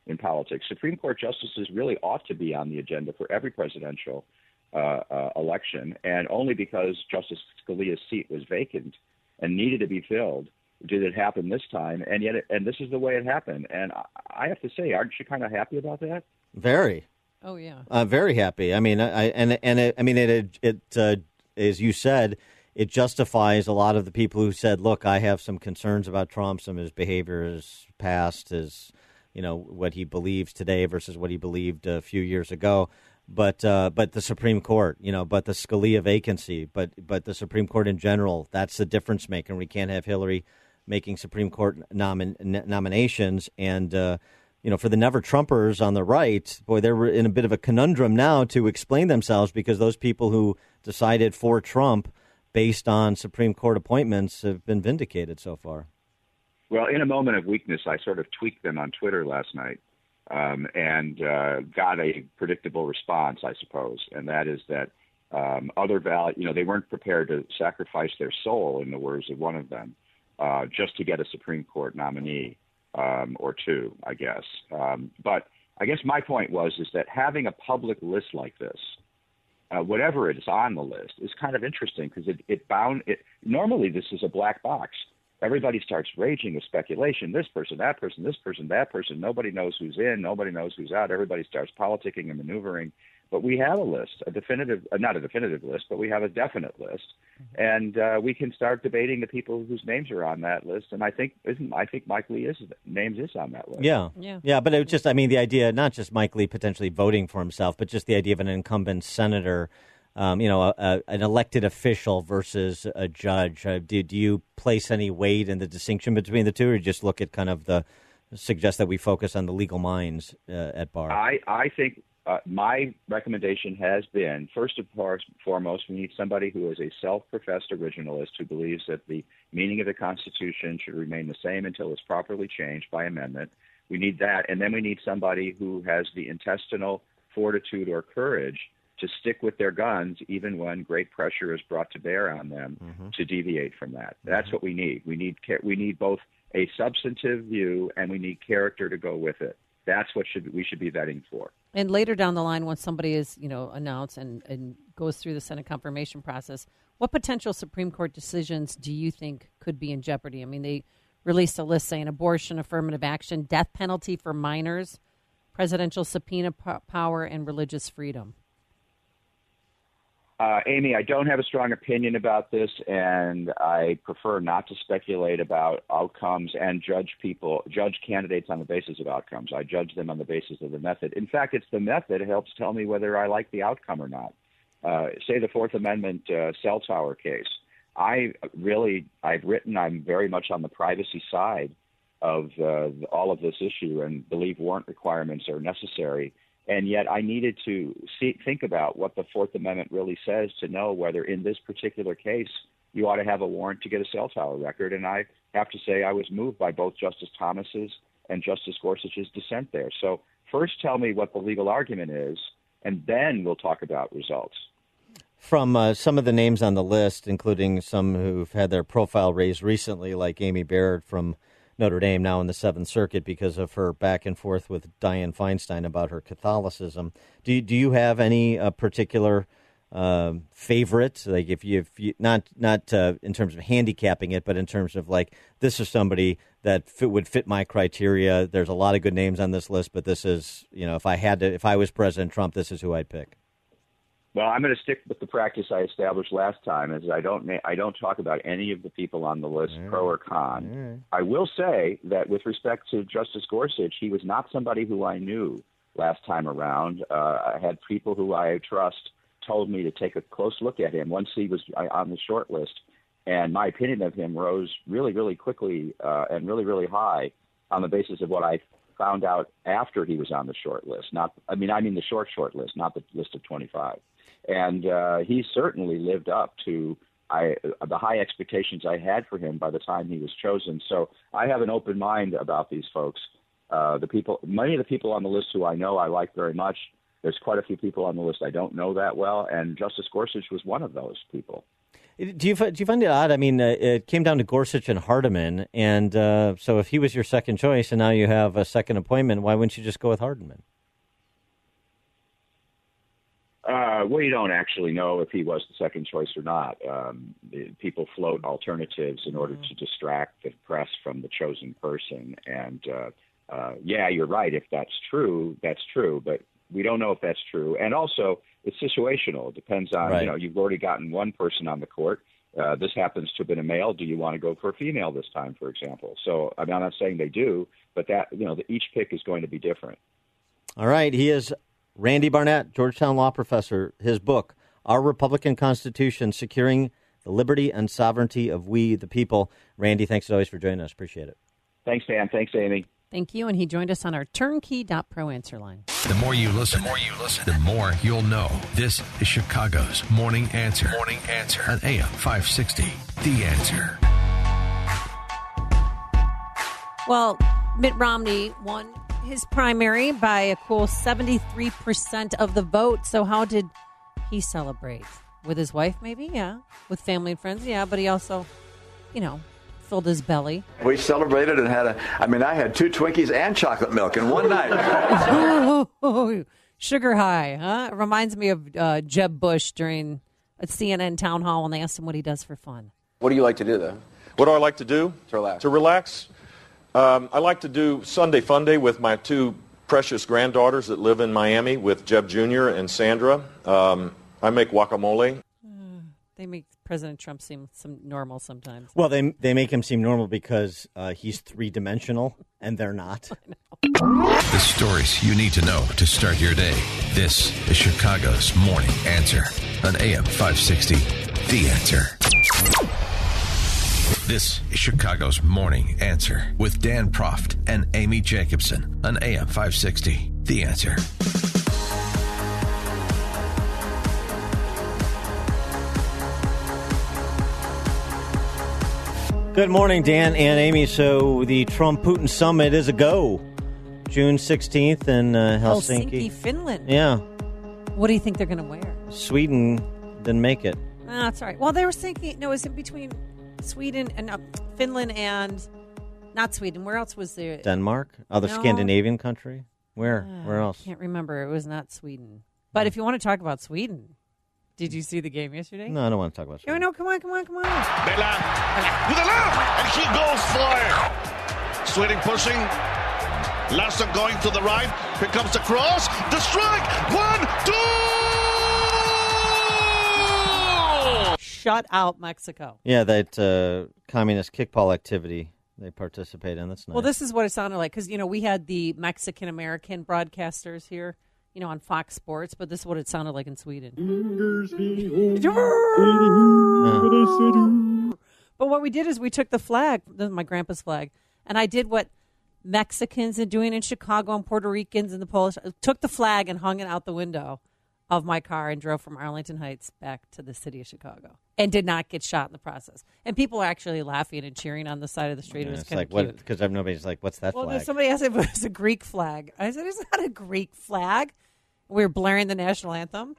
in politics. Supreme Court justices really ought to be on the agenda for every presidential uh, uh, election, and only because Justice Scalia's seat was vacant and needed to be filled did it happen this time. And yet, it, and this is the way it happened. And I, I have to say, aren't you kind of happy about that? Very. Oh yeah. Uh, very happy. I mean, I and and it, I mean it. It uh, as you said, it justifies a lot of the people who said, "Look, I have some concerns about Trump, some of his behavior, his past, his, you know, what he believes today versus what he believed a few years ago." But uh, but the Supreme Court, you know, but the Scalia vacancy, but but the Supreme Court in general, that's the difference maker. We can't have Hillary making Supreme Court nomin- nominations. And, uh, you know, for the never-Trumpers on the right, boy, they're in a bit of a conundrum now to explain themselves, because those people who decided for Trump based on Supreme Court appointments have been vindicated so far. Well, in a moment of weakness, I sort of tweaked them on Twitter last night. Um, and uh, got a predictable response, I suppose, and that is that um, other val- you know, they weren't prepared to sacrifice their soul, in the words of one of them, uh, just to get a Supreme Court nominee um, or two, I guess. Um, but I guess my point was is that having a public list like this, uh, whatever it is on the list, is kind of interesting because it, it bound. It, normally, this is a black box. Everybody starts raging with speculation. This person, that person, this person, that person. Nobody knows who's in. Nobody knows who's out. Everybody starts politicking and maneuvering. But we have a list, a definitive, uh, not a definitive list, but we have a definite list, mm-hmm. and uh, we can start debating the people whose names are on that list. And I think, isn't I think Mike Lee is names is on that list. Yeah, yeah, yeah. But it was just, I mean, the idea, not just Mike Lee potentially voting for himself, but just the idea of an incumbent senator. Um, you know, a, a, an elected official versus a judge. Uh, do, do you place any weight in the distinction between the two, or just look at kind of the suggest that we focus on the legal minds uh, at bar? I, I think uh, my recommendation has been, first and foremost, we need somebody who is a self-professed originalist who believes that the meaning of the Constitution should remain the same until it's properly changed by amendment. We need that. And then we need somebody who has the intestinal fortitude or courage to stick with their guns even when great pressure is brought to bear on them mm-hmm. to deviate from that. That's mm-hmm. what we need. We need we need both a substantive view and we need character to go with it. That's what should we should be vetting for. And later down the line, once somebody is, you know, announced and, and goes through the Senate confirmation process, what potential Supreme Court decisions do you think could be in jeopardy? I mean, they released a list saying abortion, affirmative action, death penalty for minors, presidential subpoena p- power, and religious freedom. Uh, Amy, I don't have a strong opinion about this, and I prefer not to speculate about outcomes and judge people, judge candidates on the basis of outcomes. I judge them on the basis of the method. In fact, it's the method that helps tell me whether I like the outcome or not. Uh, say the Fourth Amendment uh, cell tower case. I really, I've written, I'm very much on the privacy side of uh, all of this issue and believe warrant requirements are necessary. And yet I needed to see, think about what the Fourth Amendment really says to know whether in this particular case you ought to have a warrant to get a cell tower record. And I have to say I was moved by both Justice Thomas's and Justice Gorsuch's dissent there. So first tell me what the legal argument is, and then we'll talk about results. From uh, some of the names on the list, including some who've had their profile raised recently, like Amy Baird from Notre Dame, now in the Seventh Circuit because of her back and forth with Dianne Feinstein about her Catholicism. Do you, do you have any uh, particular uh, favorite? Like if you, if you not not uh, in terms of handicapping it, but in terms of like this is somebody that fit, would fit my criteria. There's a lot of good names on this list, but this is, you know, if I had to, if I was President Trump, this is who I'd pick. Well, I'm going to stick with the practice I established last time, is I don't I don't talk about any of the people on the list, mm. pro or con. Mm. I will say that with respect to Justice Gorsuch, he was not somebody who I knew last time around. Uh, I had people who I trust told me to take a close look at him once he was on the short list, and my opinion of him rose really, really quickly uh, and really, really high on the basis of what I found out after he was on the short list. Not, I mean, I mean the short short list, not the list of twenty-five. And uh, he certainly lived up to I, the high expectations I had for him by the time he was chosen. So I have an open mind about these folks. Uh, the people, many of the people on the list who I know I like very much. There's quite a few people on the list I don't know that well, and Justice Gorsuch was one of those people. Do you fi- do you find it odd? I mean, uh, it came down to Gorsuch and Hardiman, and uh, so if he was your second choice, and now you have a second appointment, why wouldn't you just go with Hardiman? Uh, well, you don't actually know if he was the second choice or not. Um, people float alternatives in order to distract the press from the chosen person. And, uh, uh, yeah, you're right. If that's true, that's true. But we don't know if that's true. And also, it's situational. It depends on, Right. you know, you've already gotten one person on the court. Uh, this happens to have been a male. Do you want to go for a female this time, for example? So, I mean, I'm not saying they do, but that, you know, the, each pick is going to be different. All right, he is Randy Barnett, Georgetown law professor. His book, Our Republican Constitution, Securing the Liberty and Sovereignty of We the People. Randy, thanks as always for joining us. Appreciate it. Thanks, Dan. Thanks, Amy. Thank you. And he joined us on our turnkey dot pro answer line. The more you listen, the more you listen, the more you'll know. This is Chicago's Morning Answer. Morning Answer on A M five sixty. The Answer. Well, Mitt Romney won his primary by a cool seventy-three percent of the vote. So how did he celebrate? With his wife, maybe? Yeah. With family and friends? Yeah. But he also, you know, filled his belly. We celebrated and had a, I mean, I had two Twinkies and chocolate milk in one night. Sugar high, huh? It reminds me of uh, Jeb Bush during a C N N town hall when they asked him what he does for fun. What do you like to do, though? What do I like to do? To relax. To relax? Um, I like to do Sunday Fun Day with my two precious granddaughters that live in Miami with Jeb Junior and Sandra. Um, I make guacamole. They make President Trump seem some normal sometimes. Well, they they make him seem normal because uh, he's three-dimensional, and they're not. The stories you need to know to start your day. This is Chicago's Morning Answer on A M five sixty. The Answer. This is Chicago's Morning Answer with Dan Proft and Amy Jacobson on A M five sixty. The Answer. Good morning, Dan and Amy. So the Trump-Putin summit is a go. June sixteenth in uh, Helsinki. Helsinki, Finland. Yeah. What do you think they're going to wear? Sweden didn't make it. Ah, that's all right. Well, they were thinking, no, it was in between Sweden and uh, Finland and not Sweden. Where else was there? Denmark? Other No. Scandinavian country? Where? Uh, Where else? I can't remember. It was not Sweden. But if you want to talk about Sweden, did you see the game yesterday? No, I don't want to talk about No, no, come on, come on, come on. Bella with a lob, and he goes for it. Sweden pushing. Larsson going to the right. Here comes the cross. The strike. One, two. Shut out Mexico. Yeah, that uh, communist kickball activity they participate in. That's nice. Well, this is what it sounded like because, you know, we had the Mexican-American broadcasters here, you know, on Fox Sports, but this is what it sounded like in Sweden. But what we did is we took the flag, my grandpa's flag, and I did what Mexicans are doing in Chicago and Puerto Ricans and the Polish, took the flag and hung it out the window of my car and drove from Arlington Heights back to the city of Chicago and did not get shot in the process. And people are actually laughing and cheering on the side of the street. Yeah, it was it's kind like of cute. because nobody's like, what's that Well, flag? somebody asked if it was a Greek flag. I said, it's not a Greek flag. We were blaring the national anthem.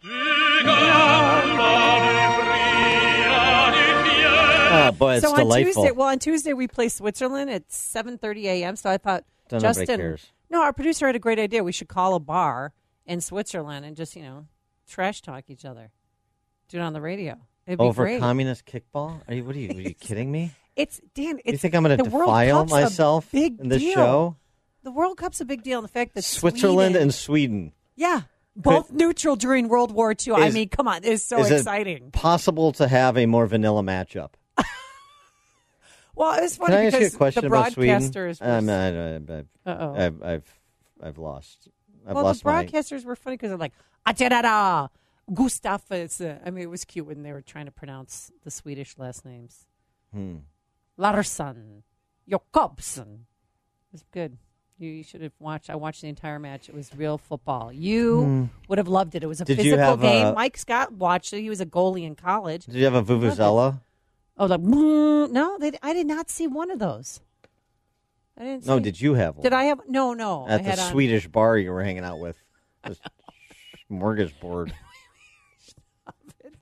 Oh, boy, it's so delightful. On Tuesday, well, on Tuesday we play Switzerland at seven thirty a.m. So I thought Don't nobody Justin, cares. no, our producer had a great idea. We should call a bar in Switzerland and just, you know, trash talk each other. Do it on the radio. It'd be Over great. communist kickball? Are you? What are you? Are you kidding me? It's Dan. It's, you think I'm going to the World defile Cup's a myself big in this deal. show? The World Cup's a big deal. And the fact that Switzerland Sweden, and Sweden. yeah, both neutral during World War Two. I Is- mean, come on, it's so Is exciting. it possible to have a more vanilla matchup? Well, it was funny Can I ask you because a question the about Sweden? broadcasters. Um, were, I, I, I, Uh-oh. I've, I've, I've lost. I've well, lost the my. broadcasters were funny because they're like, "Atjadada, Gustafs." I mean, it was cute when they were trying to pronounce the Swedish last names. Hmm. Larsson, Jakobsen. It was good. You, you should have watched. I watched the entire match. It was real football. You Hmm. would have loved it. It was a Did you physical have game. a- Mike Scott watched it. He was a goalie in college. Did you have a Loved it. vuvuzela? Oh, like mm, no, they, I did not see one of those. I didn't. No, see- did you have one? Did I have? No, no. At I the had on- Swedish bar you were hanging out with. This smorgasbord.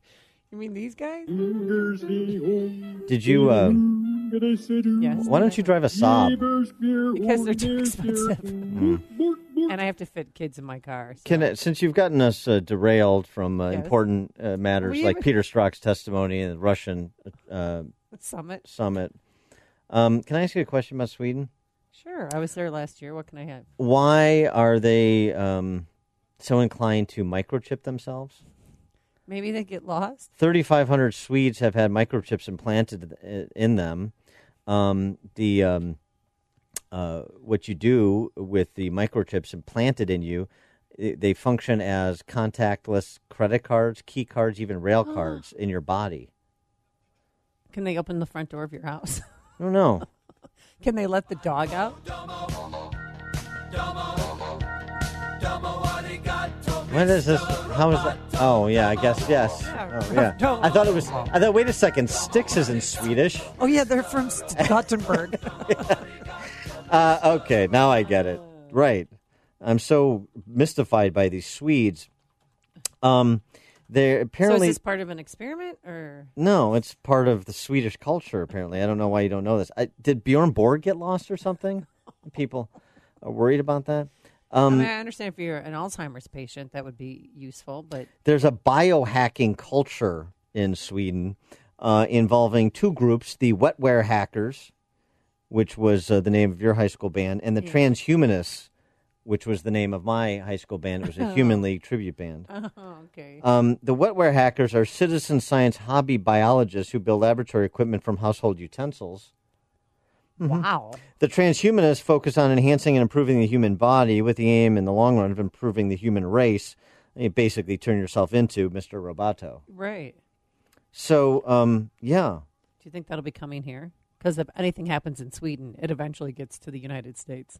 You mean these guys? Did you? Uh, Yes. Why don't you drive a Saab? Because they're too expensive. Mm. And I have to fit kids in my car. So. Can it, since you've gotten us uh, derailed from uh, Yes. important uh, matters We like even- Peter Strzok's testimony and the Russian uh, Summit. summit, um, can I ask you a question about Sweden? Sure. I was there last year. What can I have? Why are they um, so inclined to microchip themselves? Maybe they get lost. thirty-five hundred Swedes have had microchips implanted i- in them. Um, the um, uh, what you do with the microchips implanted in you, i- they function as contactless credit cards, key cards, even rail Oh. cards in your body. Can they open the front door of your house? I don't know. Can they let the dog out? What is this? How is that? Oh, yeah, I guess, yes. Oh, yeah. I thought it was, I thought, wait a second, Styx isn't Swedish. Oh, yeah, they're from Gothenburg. Uh, okay, now I get it. Right. I'm so mystified by these Swedes. Um, they're So apparently... is this part of an experiment? or No, it's part of the Swedish culture, apparently. I don't know why you don't know this. I, did Bjorn Borg get lost or something? People are worried about that. Um, I mean, I understand if you're an Alzheimer's patient, that would be useful, but There's a biohacking culture in Sweden uh, involving two groups, the Wetware Hackers, which was uh, the name of your high school band, and the Yeah. Transhumanists, which was the name of my high school band. It was a Human League tribute band. Oh, okay. Um, the Wetware Hackers are citizen science hobby biologists who build laboratory equipment from household utensils. Mhm. Wow. The transhumanists focus on enhancing and improving the human body with the aim in the long run of improving the human race. You basically turn yourself into Mister Roboto. Right. So, um, yeah. Do you think that'll be coming here? Because if anything happens in Sweden, it eventually gets to the United States.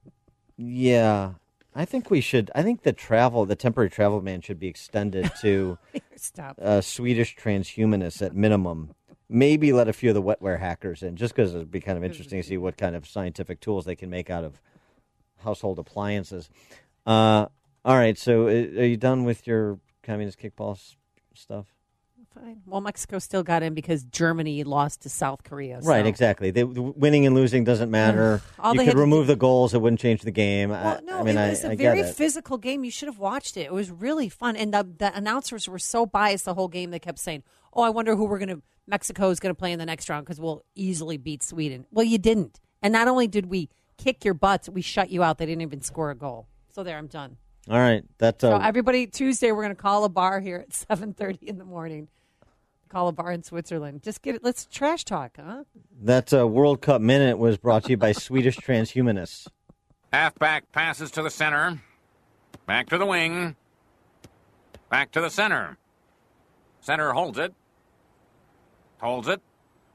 Yeah. I think we should, I think the travel, the temporary travel ban should be extended to Stop. uh, Swedish transhumanists at minimum. Maybe let a few of the Wetware Hackers in, just because it'd be kind of interesting to see what kind of scientific tools they can make out of household appliances. Uh, all right, so uh, are you done with your communist kickball s- stuff? Fine. Well, Mexico still got in because Germany lost to South Korea. so- Right, exactly. They, the winning and losing doesn't matter. All you they could had to remove the goals; it wouldn't change the game. Well, I, no, I mean, it was I, a I very get it. physical game. You should have watched it. It was really fun, and the the announcers were so biased the whole game. They kept saying, "Oh, I wonder who we're going to Mexico is going to play in the next round because we'll easily beat Sweden." Well, you didn't, and not only did we kick your butts, we shut you out. They didn't even score a goal. So there, I'm done. All right, that's So uh, everybody, Tuesday we're going to call a bar here at seven thirty in the morning. Call a bar in Switzerland. Just get it. Let's trash talk, huh? that uh, World Cup minute was brought to you by Swedish transhumanists. Halfback passes to the center. Back to the wing. Back to the center. Center holds it. Holds it.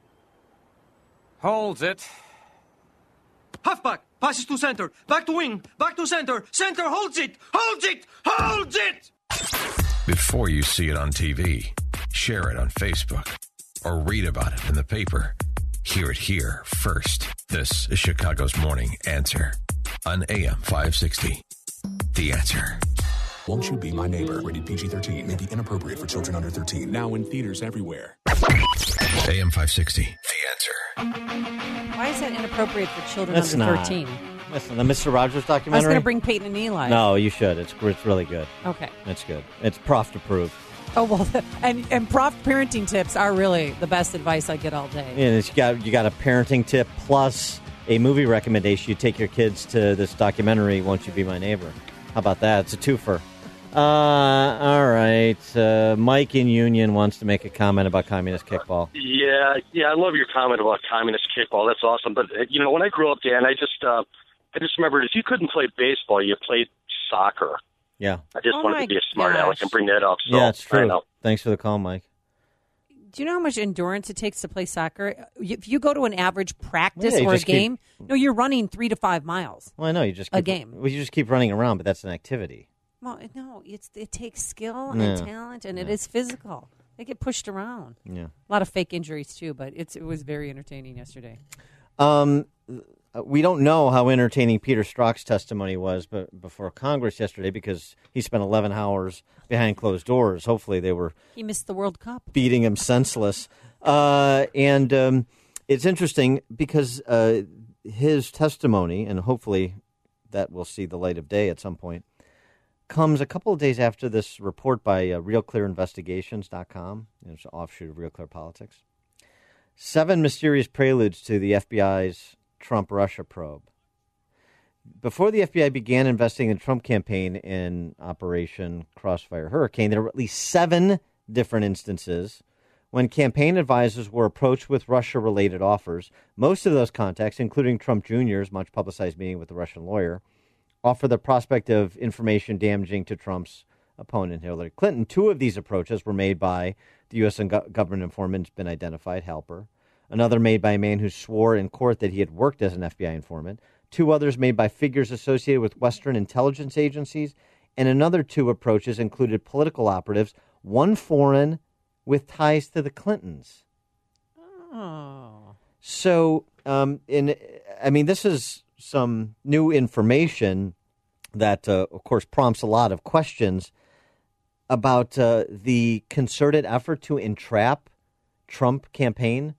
Holds it. Halfback passes to center. Back to wing. Back to center. Center holds it. Holds it. Holds it. Before you see it on T V, share it on Facebook, or read about it in the paper. Hear it here first. This is Chicago's Morning Answer on A M five sixty. The Answer. Won't You Be My Neighbor? Rated P G thirteen. May be inappropriate for children under thirteen. Now in theaters everywhere. A M five sixty. The Answer. Why is that inappropriate for children That's under not. thirteen? Listen, the Mister Rogers documentary. I was going to bring Peyton and Eli. No, you should. It's it's really good. Okay. It's good. It's Proft approved. Oh well, and and prof parenting tips are really the best advice I get all day. And it's got you got a parenting tip plus a movie recommendation. You take your kids to this documentary, Won't You Be My Neighbor? How about that? It's a twofer. Uh, all right. Uh, Mike in Union wants to make a comment about communist kickball. Yeah, yeah, I love your comment about communist kickball. That's awesome. But uh, you know, when I grew up, Dan, I just uh, I just remembered if you couldn't play baseball, you played soccer. Yeah. I just Oh wanted my to be a smart gosh. aleck and bring that up. So, yeah, it's I true. know. Thanks for the call, Mike. Do you know how much endurance it takes to play soccer? If you go to an average practice Yeah, you or a just keep- game, no, you're running three to five miles. Well, I know you just A keep, game. Well, you just keep running around, but that's an activity. Well, no, it's it takes skill Yeah. and talent, and it is physical. They get pushed around. Yeah. A lot of fake injuries too, but it's it was very entertaining yesterday. Um, uh, we don't know how entertaining Peter Strzok's testimony was but before Congress yesterday because he spent eleven hours behind closed doors. Hopefully they were He missed the World Cup. beating him senseless. Uh, and um, it's interesting because uh, his testimony, and hopefully that will see the light of day at some point, comes a couple of days after this report by uh, real clear investigations dot com. It's an offshoot of Real Clear Politics. Seven mysterious preludes to the F B I's Trump-Russia probe. Before the F B I began investigating the Trump campaign in Operation Crossfire Hurricane, there were at least seven different instances when campaign advisors were approached with Russia-related offers. Most of those contacts, including Trump Junior's much-publicized meeting with the Russian lawyer, offer the prospect of information damaging to Trump's opponent, Hillary Clinton. Two of these approaches were made by the U S government informant has been identified, Halper. Another made by a man who swore in court that he had worked as an F B I informant. Two others made by figures associated with Western intelligence agencies. And another two approaches included political operatives, one foreign with ties to the Clintons. Oh. So, um, in I mean, this is some new information that, uh, of course, prompts a lot of questions about uh, the concerted effort to entrap Trump campaign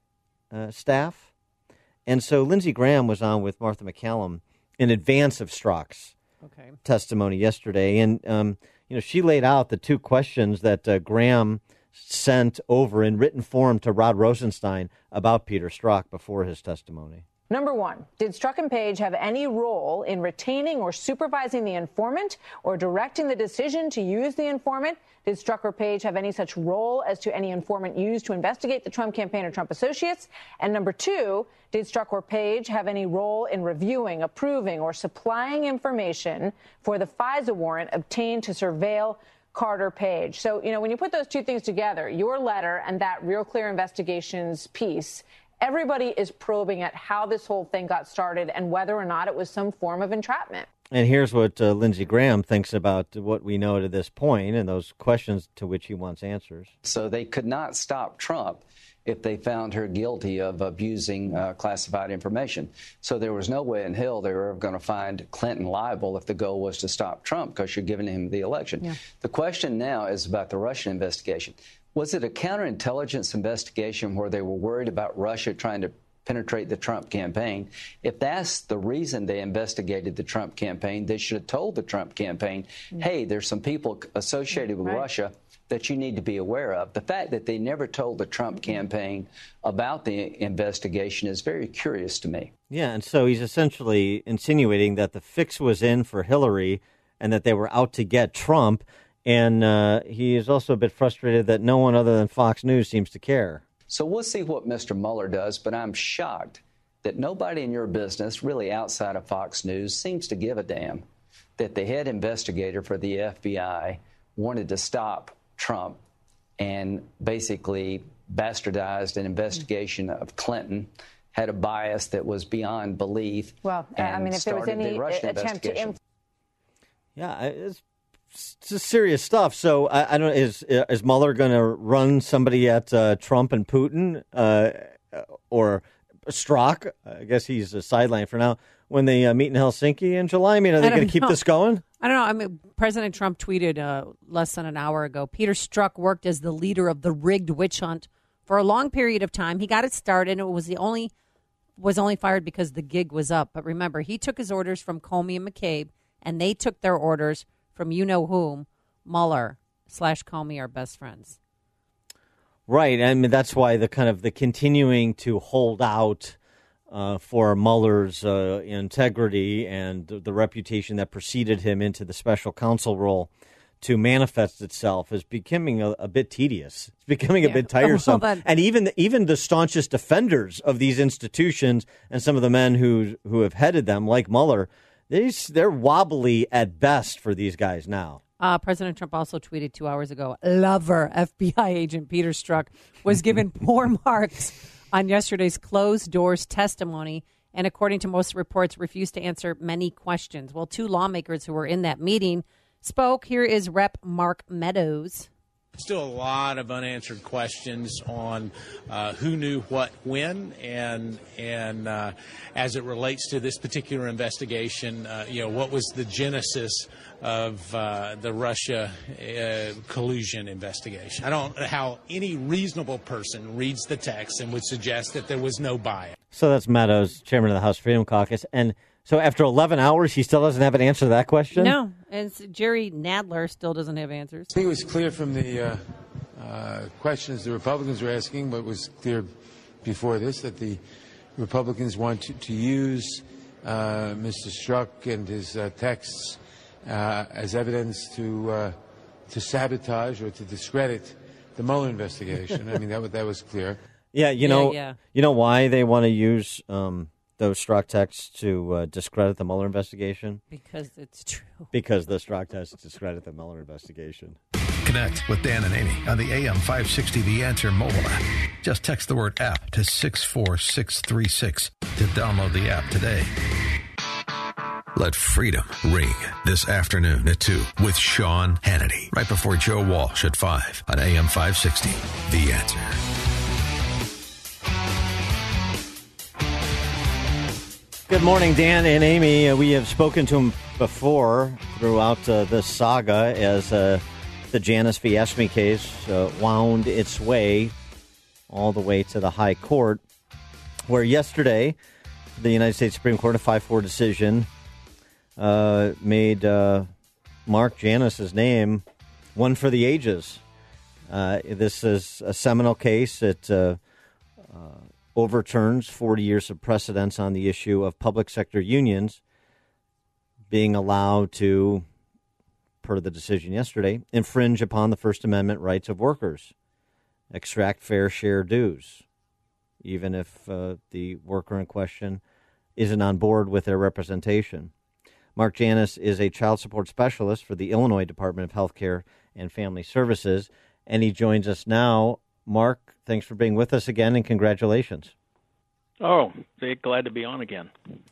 uh, staff. And so Lindsey Graham was on with Martha McCallum in advance of Strzok's okay. testimony yesterday. And, um, you know, she laid out the two questions that uh, Graham sent over in written form to Rod Rosenstein about Peter Strzok before his testimony. Number one, did Strzok and Page have any role in retaining or supervising the informant or directing the decision to use the informant? Did Strzok or Page have any such role as to any informant used to investigate the Trump campaign or Trump associates? And number two, did Strzok or Page have any role in reviewing, approving, or supplying information for the FISA warrant obtained to surveil Carter Page? So, you know, when you put those two things together, your letter and that Real Clear Investigations piece, everybody is probing at how this whole thing got started and whether or not it was some form of entrapment. And here's what uh, Lindsey Graham thinks about what we know to this point and those questions to which he wants answers. So they could not stop Trump if they found her guilty of abusing uh, classified information. So there was no way in hell they were ever going to find Clinton liable if the goal was to stop Trump because you're giving him the election. Yeah. The question now is about the Russian investigation. Was it a counterintelligence investigation where they were worried about Russia trying to penetrate the Trump campaign? If that's the reason they investigated the Trump campaign, they should have told the Trump campaign, hey, there's some people associated with right. Russia that you need to be aware of. The fact that they never told the Trump campaign about the investigation is very curious to me. Yeah, and so he's essentially insinuating that the fix was in for Hillary and that they were out to get Trump. And uh, he is also a bit frustrated that no one other than Fox News seems to care. So we'll see what Mister Mueller does, but I'm shocked that nobody in your business, really outside of Fox News, seems to give a damn that the head investigator for the F B I wanted to stop Trump and basically bastardized an investigation of Clinton, had a bias that was beyond belief. Well, I mean, if there was any the attempt to... Inf- yeah, it's... It's serious stuff. So I, I don't. Is is Mueller going to run somebody at uh, Trump and Putin uh, or Strzok? I guess he's a sideline for now. When they uh, meet in Helsinki in July, I mean, are they going to keep this going? I don't know. I mean, President Trump tweeted uh, less than an hour ago. Peter Strzok worked as the leader of the rigged witch hunt for a long period of time. He got it started, and it was the only was only fired because the gig was up. But remember, he took his orders from Comey and McCabe, and they took their orders from you-know-whom. Mueller slash Comey are best friends. Right. I mean, that's why the kind of the continuing to hold out uh, for Mueller's uh, integrity and the reputation that preceded him into the special counsel role to manifest itself is becoming a, a bit tedious. It's becoming a yeah. bit tiresome. Well, and even the, even the staunchest defenders of these institutions and some of the men who who have headed them, like Mueller, These, they're wobbly at best for these guys now. Uh, President Trump also tweeted two hours ago, lover F B I agent Peter Strzok was given poor marks on yesterday's closed-doors testimony and, according to most reports, refused to answer many questions. Well, two lawmakers who were in that meeting spoke. Here is Representative Mark Meadows. Still a lot of unanswered questions on uh, who knew what when, and and uh, as it relates to this particular investigation, uh, you know, what was the genesis of uh, the Russia uh, collusion investigation? I don't know how any reasonable person reads the text and would suggest that there was no bias. So that's Meadows, chairman of the House Freedom Caucus, and so after eleven hours, he still doesn't have an answer to that question? No, and it's Jerry Nadler still doesn't have answers. I think it was clear from the uh, uh, questions the Republicans were asking, but it was clear before this that the Republicans want to, to use uh, Mister Strzok and his uh, texts uh, as evidence to uh, to sabotage or to discredit the Mueller investigation. I mean, that, that was clear. Yeah, you Yeah, know, yeah. you know why they want to use um, those Strzok texts to uh, discredit the Mueller investigation? Because it's true. Because the Strzok texts discredit the Mueller investigation. Connect with Dan and Amy on the A M five sixty The Answer mobile app. Just text the word app to six four six three six to download the app today. Let freedom ring this afternoon at two with Sean Hannity, right before Joe Walsh at five on A M five sixty The Answer. Good morning, Dan and Amy. Uh, we have spoken to him before throughout uh, this saga as uh, the Janice v. Esme case uh, wound its way all the way to the high court, where yesterday the United States Supreme Court, a five four decision, uh, made uh, Mark Janice's name one for the ages. Uh, this is a seminal case. It uh, uh, overturns forty years of precedence on the issue of public sector unions being allowed to, per the decision yesterday, infringe upon the First Amendment rights of workers, extract fair share dues, even if uh, the worker in question isn't on board with their representation. Mark Janice is a child support specialist for the Illinois Department of Health Care and Family Services, and he joins us now. Mark, thanks for being with us again, and congratulations. Oh, glad to be on again.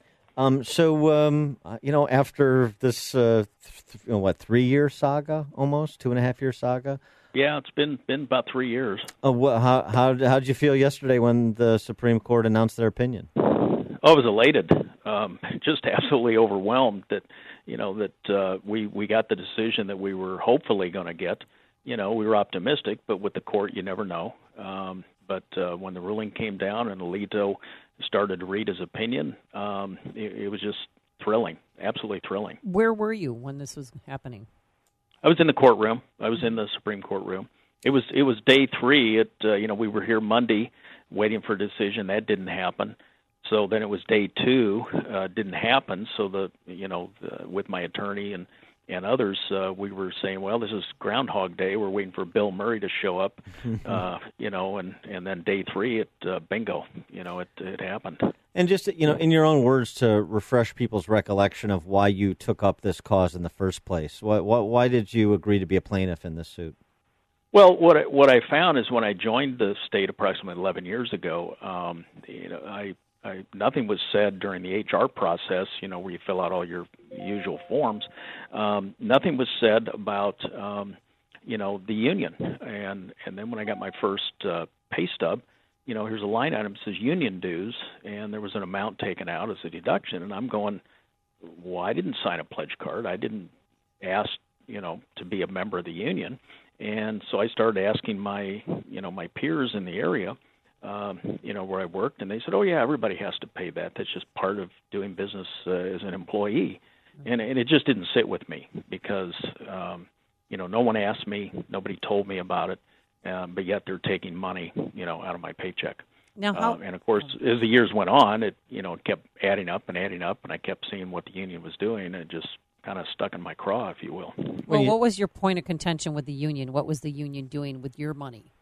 Um, so, um, you know, after this, uh, th- you know, what, three-year saga, almost, two-and-a-half-year saga? Yeah, it's been been about three years. Uh, wh- how how how did you feel yesterday when the Supreme Court announced their opinion? Oh, I was elated, um, just absolutely overwhelmed that, you know, that uh, we, we got the decision that we were hopefully going to get. You know, we were optimistic, but with the court, you never know. Um, but uh, when the ruling came down and Alito started to read his opinion, um, it, it was just thrilling, absolutely thrilling. Where were you when this was happening? I was in the courtroom. I was in the Supreme Court room. It was it was day three. It uh, you know we were here Monday, waiting for a decision. That didn't happen. So then it was day two. Uh, didn't happen. So the you know the, with my attorney and. and others, uh, we were saying, well, this is Groundhog Day. We're waiting for Bill Murray to show up, uh, you know, and, and then day three, it uh, bingo, you know, it, it happened. And just, you know, in your own words, to refresh people's recollection of why you took up this cause in the first place. Why, why, why did you agree to be a plaintiff in this suit? Well, what I, what I found is when I joined the state approximately eleven years ago, um, you know, I I, nothing was said during the H R process, you know, where you fill out all your usual forms. Um, nothing was said about, um, you know, the union. And and then when I got my first uh, pay stub, you know, here's a line item that says union dues, and there was an amount taken out as a deduction. And I'm going, well, I didn't sign a pledge card. I didn't ask, you know, to be a member of the union. And so I started asking my, you know, my peers in the area, Um, you know, where I worked, and they said, oh, yeah, everybody has to pay that. That's just part of doing business uh, as an employee. And, and it just didn't sit with me because, um, you know, no one asked me, nobody told me about it, um, but yet they're taking money, you know, out of my paycheck. Now, how, uh, and, of course, as the years went on, it, you know, it kept adding up and adding up, and I kept seeing what the union was doing, and it just kind of stuck in my craw, if you will. well, what was your point of contention with the union? What was the union doing with your money?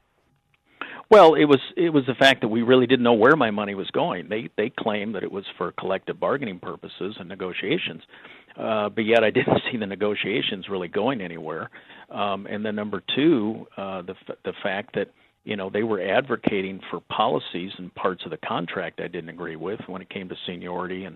Well, it was it was the fact that we really didn't know where my money was going. They they claimed that it was for collective bargaining purposes and negotiations, uh, but yet I didn't see the negotiations really going anywhere. Um, and then number two, uh, the the fact that you know they were advocating for policies and parts of the contract I didn't agree with when it came to seniority and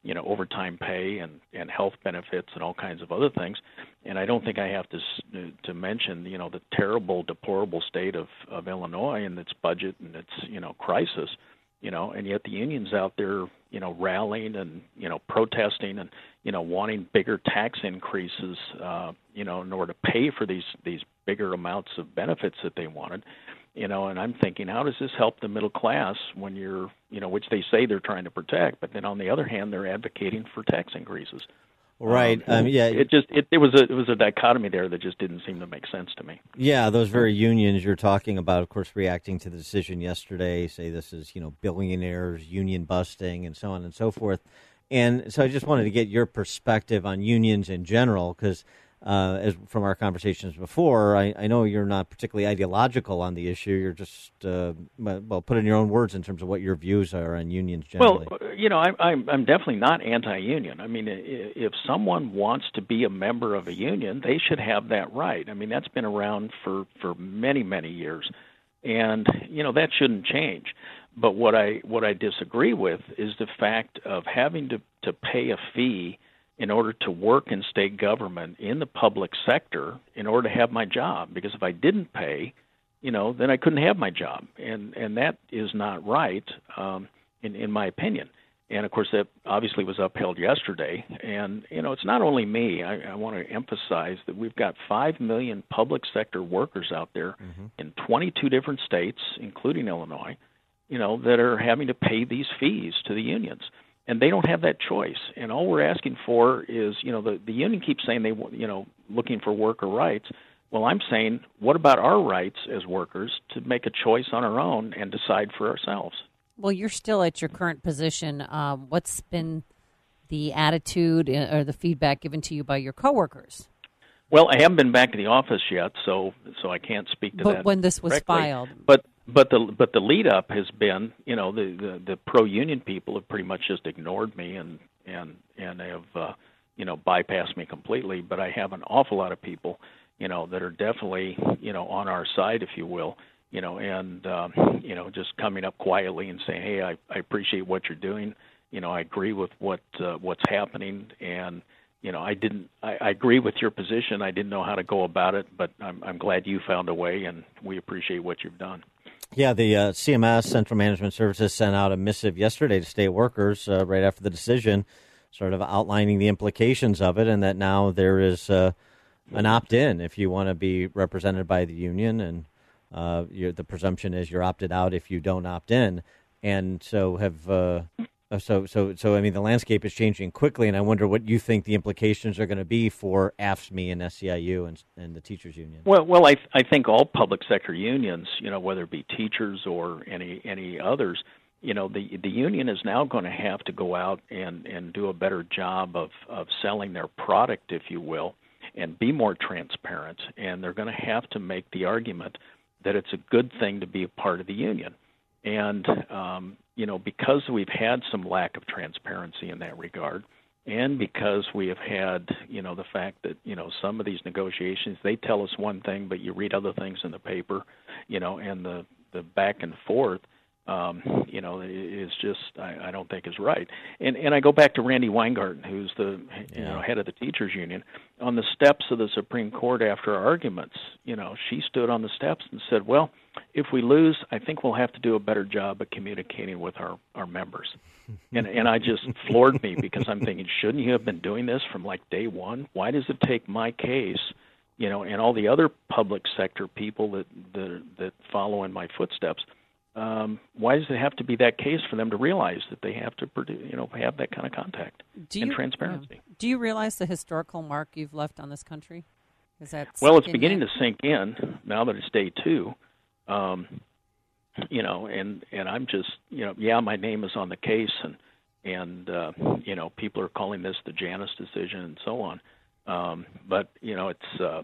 you know, overtime pay and, and health benefits and all kinds of other things. And I don't think I have to to mention, you know, the terrible, deplorable state of, of Illinois and its budget and its, you know, crisis, you know, and yet the union's out there, you know, rallying and, you know, protesting and, you know, wanting bigger tax increases, uh, you know, in order to pay for these, these bigger amounts of benefits that they wanted. You know, and I'm thinking, how does this help the middle class when you're, you know, which they say they're trying to protect, but then on the other hand, they're advocating for tax increases. Right. Um, um, yeah. It just it, it was a it was a dichotomy there that just didn't seem to make sense to me. Yeah, those very unions you're talking about, of course, reacting to the decision yesterday, say this is, you know, billionaires, union busting, and so on and so forth. And so I just wanted to get your perspective on unions in general, because Uh, as from our conversations before, I, I know you're not particularly ideological on the issue. You're just, uh, well, put in your own words in terms of what your views are on unions generally. Well, you know, I, I'm, I'm definitely not anti-union. I mean, if someone wants to be a member of a union, they should have that right. I mean, that's been around for, for many, many years. And, you know, that shouldn't change. But what I what I disagree with is the fact of having to, to pay a fee in order to work in state government in the public sector in order to have my job. Because if I didn't pay, you know, then I couldn't have my job. And and that is not right, um, in, in my opinion. And, of course, that obviously was upheld yesterday. And, you know, it's not only me. I, I want to emphasize that we've got five million public sector workers out there mm-hmm. in twenty-two different states, including Illinois, you know, that are having to pay these fees to the unions. And they don't have that choice. And all we're asking for is, you know, the, the union keeps saying they, you know, looking for worker rights. Well, I'm saying, what about our rights as workers to make a choice on our own and decide for ourselves? Well, you're still at your current position. Um, what's been the attitude or the feedback given to you by your coworkers? Well, I haven't been back to the office yet, so so I can't speak to but that. But when this was directly. filed, but. But the but the lead up has been, you know, the, the, the pro union people have pretty much just ignored me and and and have uh, you know bypassed me completely. But I have an awful lot of people, you know, that are definitely, you know, on our side, if you will, you know, and um, you know, just coming up quietly and saying, hey, I, I appreciate what you're doing. You know, I agree with what uh, what's happening, and you know, I didn't. I, I agree with your position. I didn't know how to go about it, but I'm I'm glad you found a way, and we appreciate what you've done. Yeah, the uh, C M S, Central Management Services, sent out a missive yesterday to state workers uh, right after the decision, sort of outlining the implications of it, and that now there is uh, an opt-in if you want to be represented by the union, and uh, you're, the presumption is you're opted out if you don't opt in. And so have uh, so so so I mean the landscape is changing quickly, and I wonder what you think the implications are going to be for A F S C M E and S E I U and, and the teachers union. Well, well, I I think all public sector unions, you know, whether it be teachers or any any others, you know, the the union is now going to have to go out and, and do a better job of, of selling their product, if you will, and be more transparent. And they're going to have to make the argument that it's a good thing to be a part of the union. And um, you know, because we've had some lack of transparency in that regard, and because we have had, you know, the fact that, you know, some of these negotiations, they tell us one thing, but you read other things in the paper, you know, and the, the back and forth, um, you know, is just, I, I don't think is right. And and I go back to Randy Weingarten, who's the, you know, head of the teachers union. On the steps of the Supreme Court after our arguments, you know, she stood on the steps and said, well, if we lose, I think we'll have to do a better job of communicating with our, our members. And and I just floored me because I'm thinking, shouldn't you have been doing this from like day one? Why does it take my case, you know, and all the other public sector people that that, that follow in my footsteps? Um, why does it have to be that case for them to realize that they have to, you know, have that kind of contact do and you, transparency? Yeah. Do you realize the historical mark you've left on this country? Is that well, it's beginning yet? to sink in now that it's day two. Um, you know, and, and I'm just, you know, yeah, my name is on the case, and, and uh, you know, people are calling this the Janus decision and so on. Um, but, you know, it's, uh,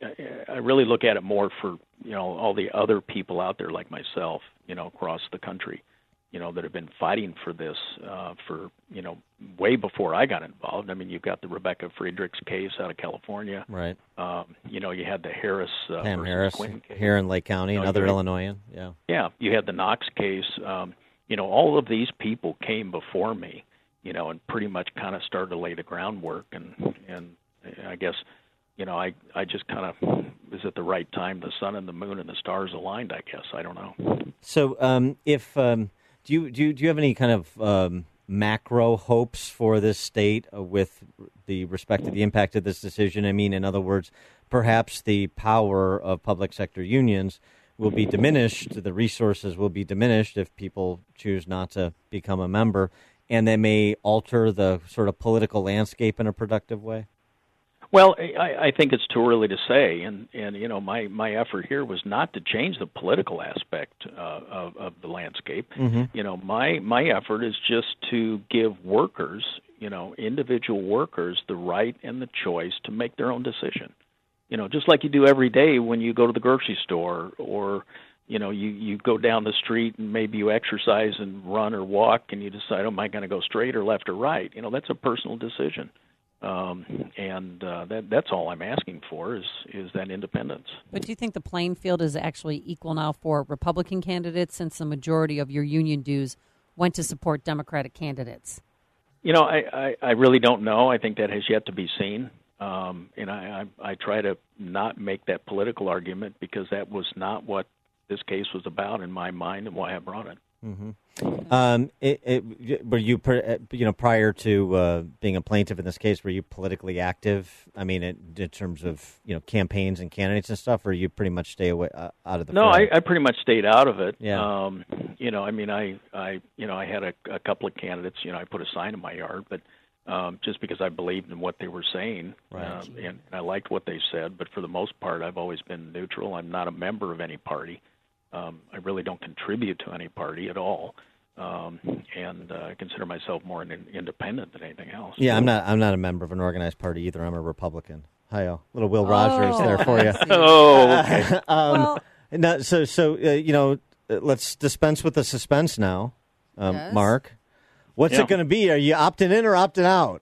I really look at it more for, you know, all the other people out there like myself, you know, across the country, you know, that have been fighting for this uh, for, you know, way before I got involved. I mean, you've got the Rebecca Friedrichs case out of California. Right. Um, you know, you had the Harris. Uh, Pam Harris Quinn case. Here in Lake County, you know, another Illinoisan. Yeah. Yeah. You had the Knox case. Um, you know, all of these people came before me, you know, and pretty much kind of started to lay the groundwork. And and I guess, you know, I I just kind of was at the right time. The sun and the moon and the stars aligned. I guess I don't know. So, um, if um, do you do you, do you have any kind of um, macro hopes for this state uh, with the respect to the impact of this decision? I mean, in other words, perhaps the power of public sector unions will be diminished, the resources will be diminished if people choose not to become a member, and they may alter the sort of political landscape in a productive way? Well, I, I think it's too early to say, and, and you know, my, my effort here was not to change the political aspect uh, of, of the landscape. Mm-hmm. You know, my my effort is just to give workers, you know, individual workers, the right and the choice to make their own decision. You know, just like you do every day when you go to the grocery store, or you know, you, you go down the street and maybe you exercise and run or walk, and you decide, oh, am I going to go straight or left or right? You know, that's a personal decision. Um, and uh, that that's all I'm asking for is is that independence. But do you think the playing field is actually equal now for Republican candidates, since the majority of your union dues went to support Democratic candidates? You know, I, I, I really don't know. I think that has yet to be seen. Um, and I, I, I try to not make that political argument, because that was not what this case was about in my mind and why I brought it. Mm-hmm. Um, it, it, were you, you know, prior to uh, being a plaintiff in this case, were you politically active? I mean, in, in terms of, you know, campaigns and candidates and stuff, or you pretty much stay away uh, out of the? No, I, I pretty much stayed out of it. Yeah. Um, you know, I mean, I, I, you know, I had a, a couple of candidates. You know, I put a sign in my yard, but um, just because I believed in what they were saying, right. uh, and, and I liked what they said. But for the most part, I've always been neutral. I'm not a member of any party. Um, I really don't contribute to any party at all, um, and uh, I consider myself more an independent than anything else. Yeah, I'm not. I'm not a member of an organized party either. I'm a Republican. Hi-oh, little Will Rogers oh, there for you. Oh, okay. um, well, no, so so uh, you know, let's dispense with the suspense now, um, yes. Mark. What's yeah. it going to be? Are you opting in or opting out?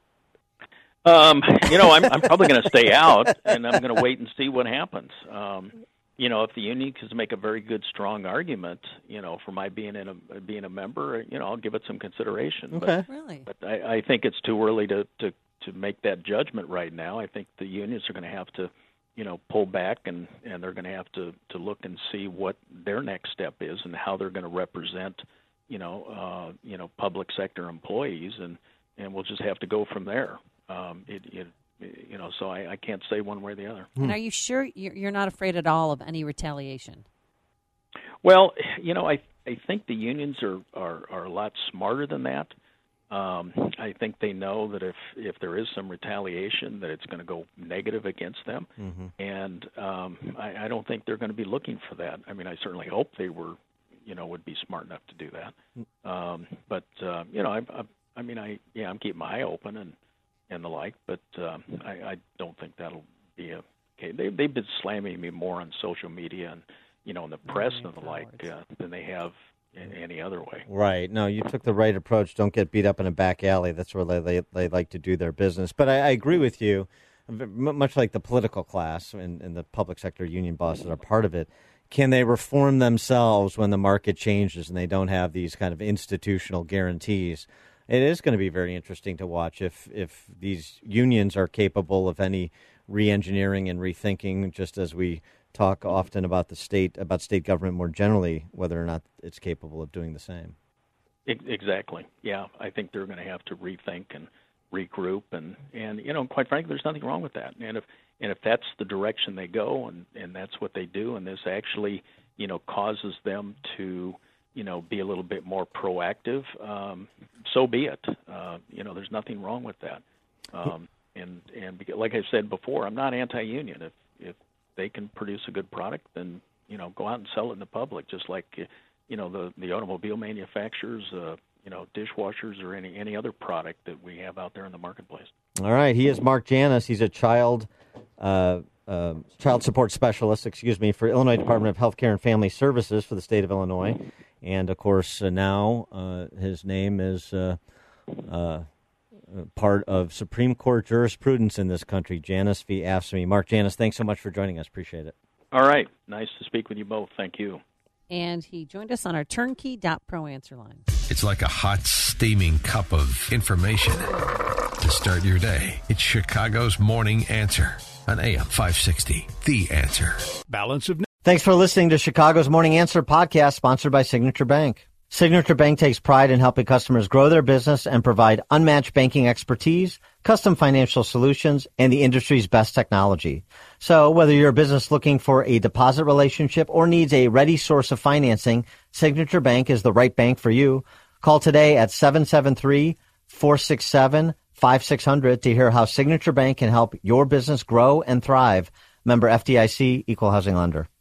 Um, you know, I'm, I'm probably going to stay out, and I'm going to wait and see what happens. Um, You know, if the union can make a very good, strong argument, you know, for my being in a being a member, you know, I'll give it some consideration. Okay. But, really? But I, I think it's too early to, to, to make that judgment right now. I think the unions are going to have to, you know, pull back, and, and they're going to have to, to look and see what their next step is and how they're going to represent, you know, uh, you know, public sector employees, and, and we'll just have to go from there. Um, it, it You know, so I, I can't say one way or the other. And are you sure you're not afraid at all of any retaliation? Well, you know, I I think the unions are, are, are a lot smarter than that. Um, I think they know that if, if there is some retaliation, that it's going to go negative against them. Mm-hmm. And um, I, I don't think they're going to be looking for that. I mean, I certainly hope they were, you know, would be smart enough to do that. Um, but, uh, you know, I, I, I mean, I yeah, I'm keeping my eye open and, and the like, but um, I, I don't think that'll be a okay. They, they've been slamming me more on social media and, you know, in the press and the like uh, than they have in any other way. Right. No, you took the right approach. Don't get beat up in a back alley. That's where they, they, they like to do their business. But I, I agree with you, much like the political class and, and the public sector union bosses are part of it. Can they reform themselves when the market changes and they don't have these kind of institutional guarantees? It is going to be very interesting to watch if, if these unions are capable of any re-engineering and rethinking, just as we talk often about the state, about state government more generally, whether or not it's capable of doing the same. Exactly. Yeah, I think they're going to have to rethink and regroup, and, and you know, quite frankly, there's nothing wrong with that. And if and if that's the direction they go, and, and that's what they do, and this actually, you know, causes them to, you know, be a little bit more proactive, um, so be it. Uh, you know, there's nothing wrong with that. Um, and and because, like I said before, I'm not anti-union. If if they can produce a good product, then, you know, go out and sell it in the public, just like, you know, the the automobile manufacturers, uh, you know, dishwashers, or any any other product that we have out there in the marketplace. All right, he is Mark Janus. He's a child uh, uh, child support specialist, excuse me, for Illinois Department of Health Care and Family Services for the state of Illinois. And, of course, uh, now uh, his name is uh, uh, part of Supreme Court jurisprudence in this country, Janus v. AFSCME. Mark Janus, thanks so much for joining us. Appreciate it. All right. Nice to speak with you both. Thank you. And he joined us on our turnkey dot pro answer line. It's like a hot, steaming cup of information to start your day. It's Chicago's Morning Answer on A M five sixty. The Answer. Balance of... Thanks for listening to Chicago's Morning Answer podcast, sponsored by Signature Bank. Signature Bank takes pride in helping customers grow their business and provide unmatched banking expertise, custom financial solutions, and the industry's best technology. So whether you're a business looking for a deposit relationship or needs a ready source of financing, Signature Bank is the right bank for you. Call today at seven seven three, four six seven, five six zero zero to hear how Signature Bank can help your business grow and thrive. Member F D I C, Equal Housing Lender.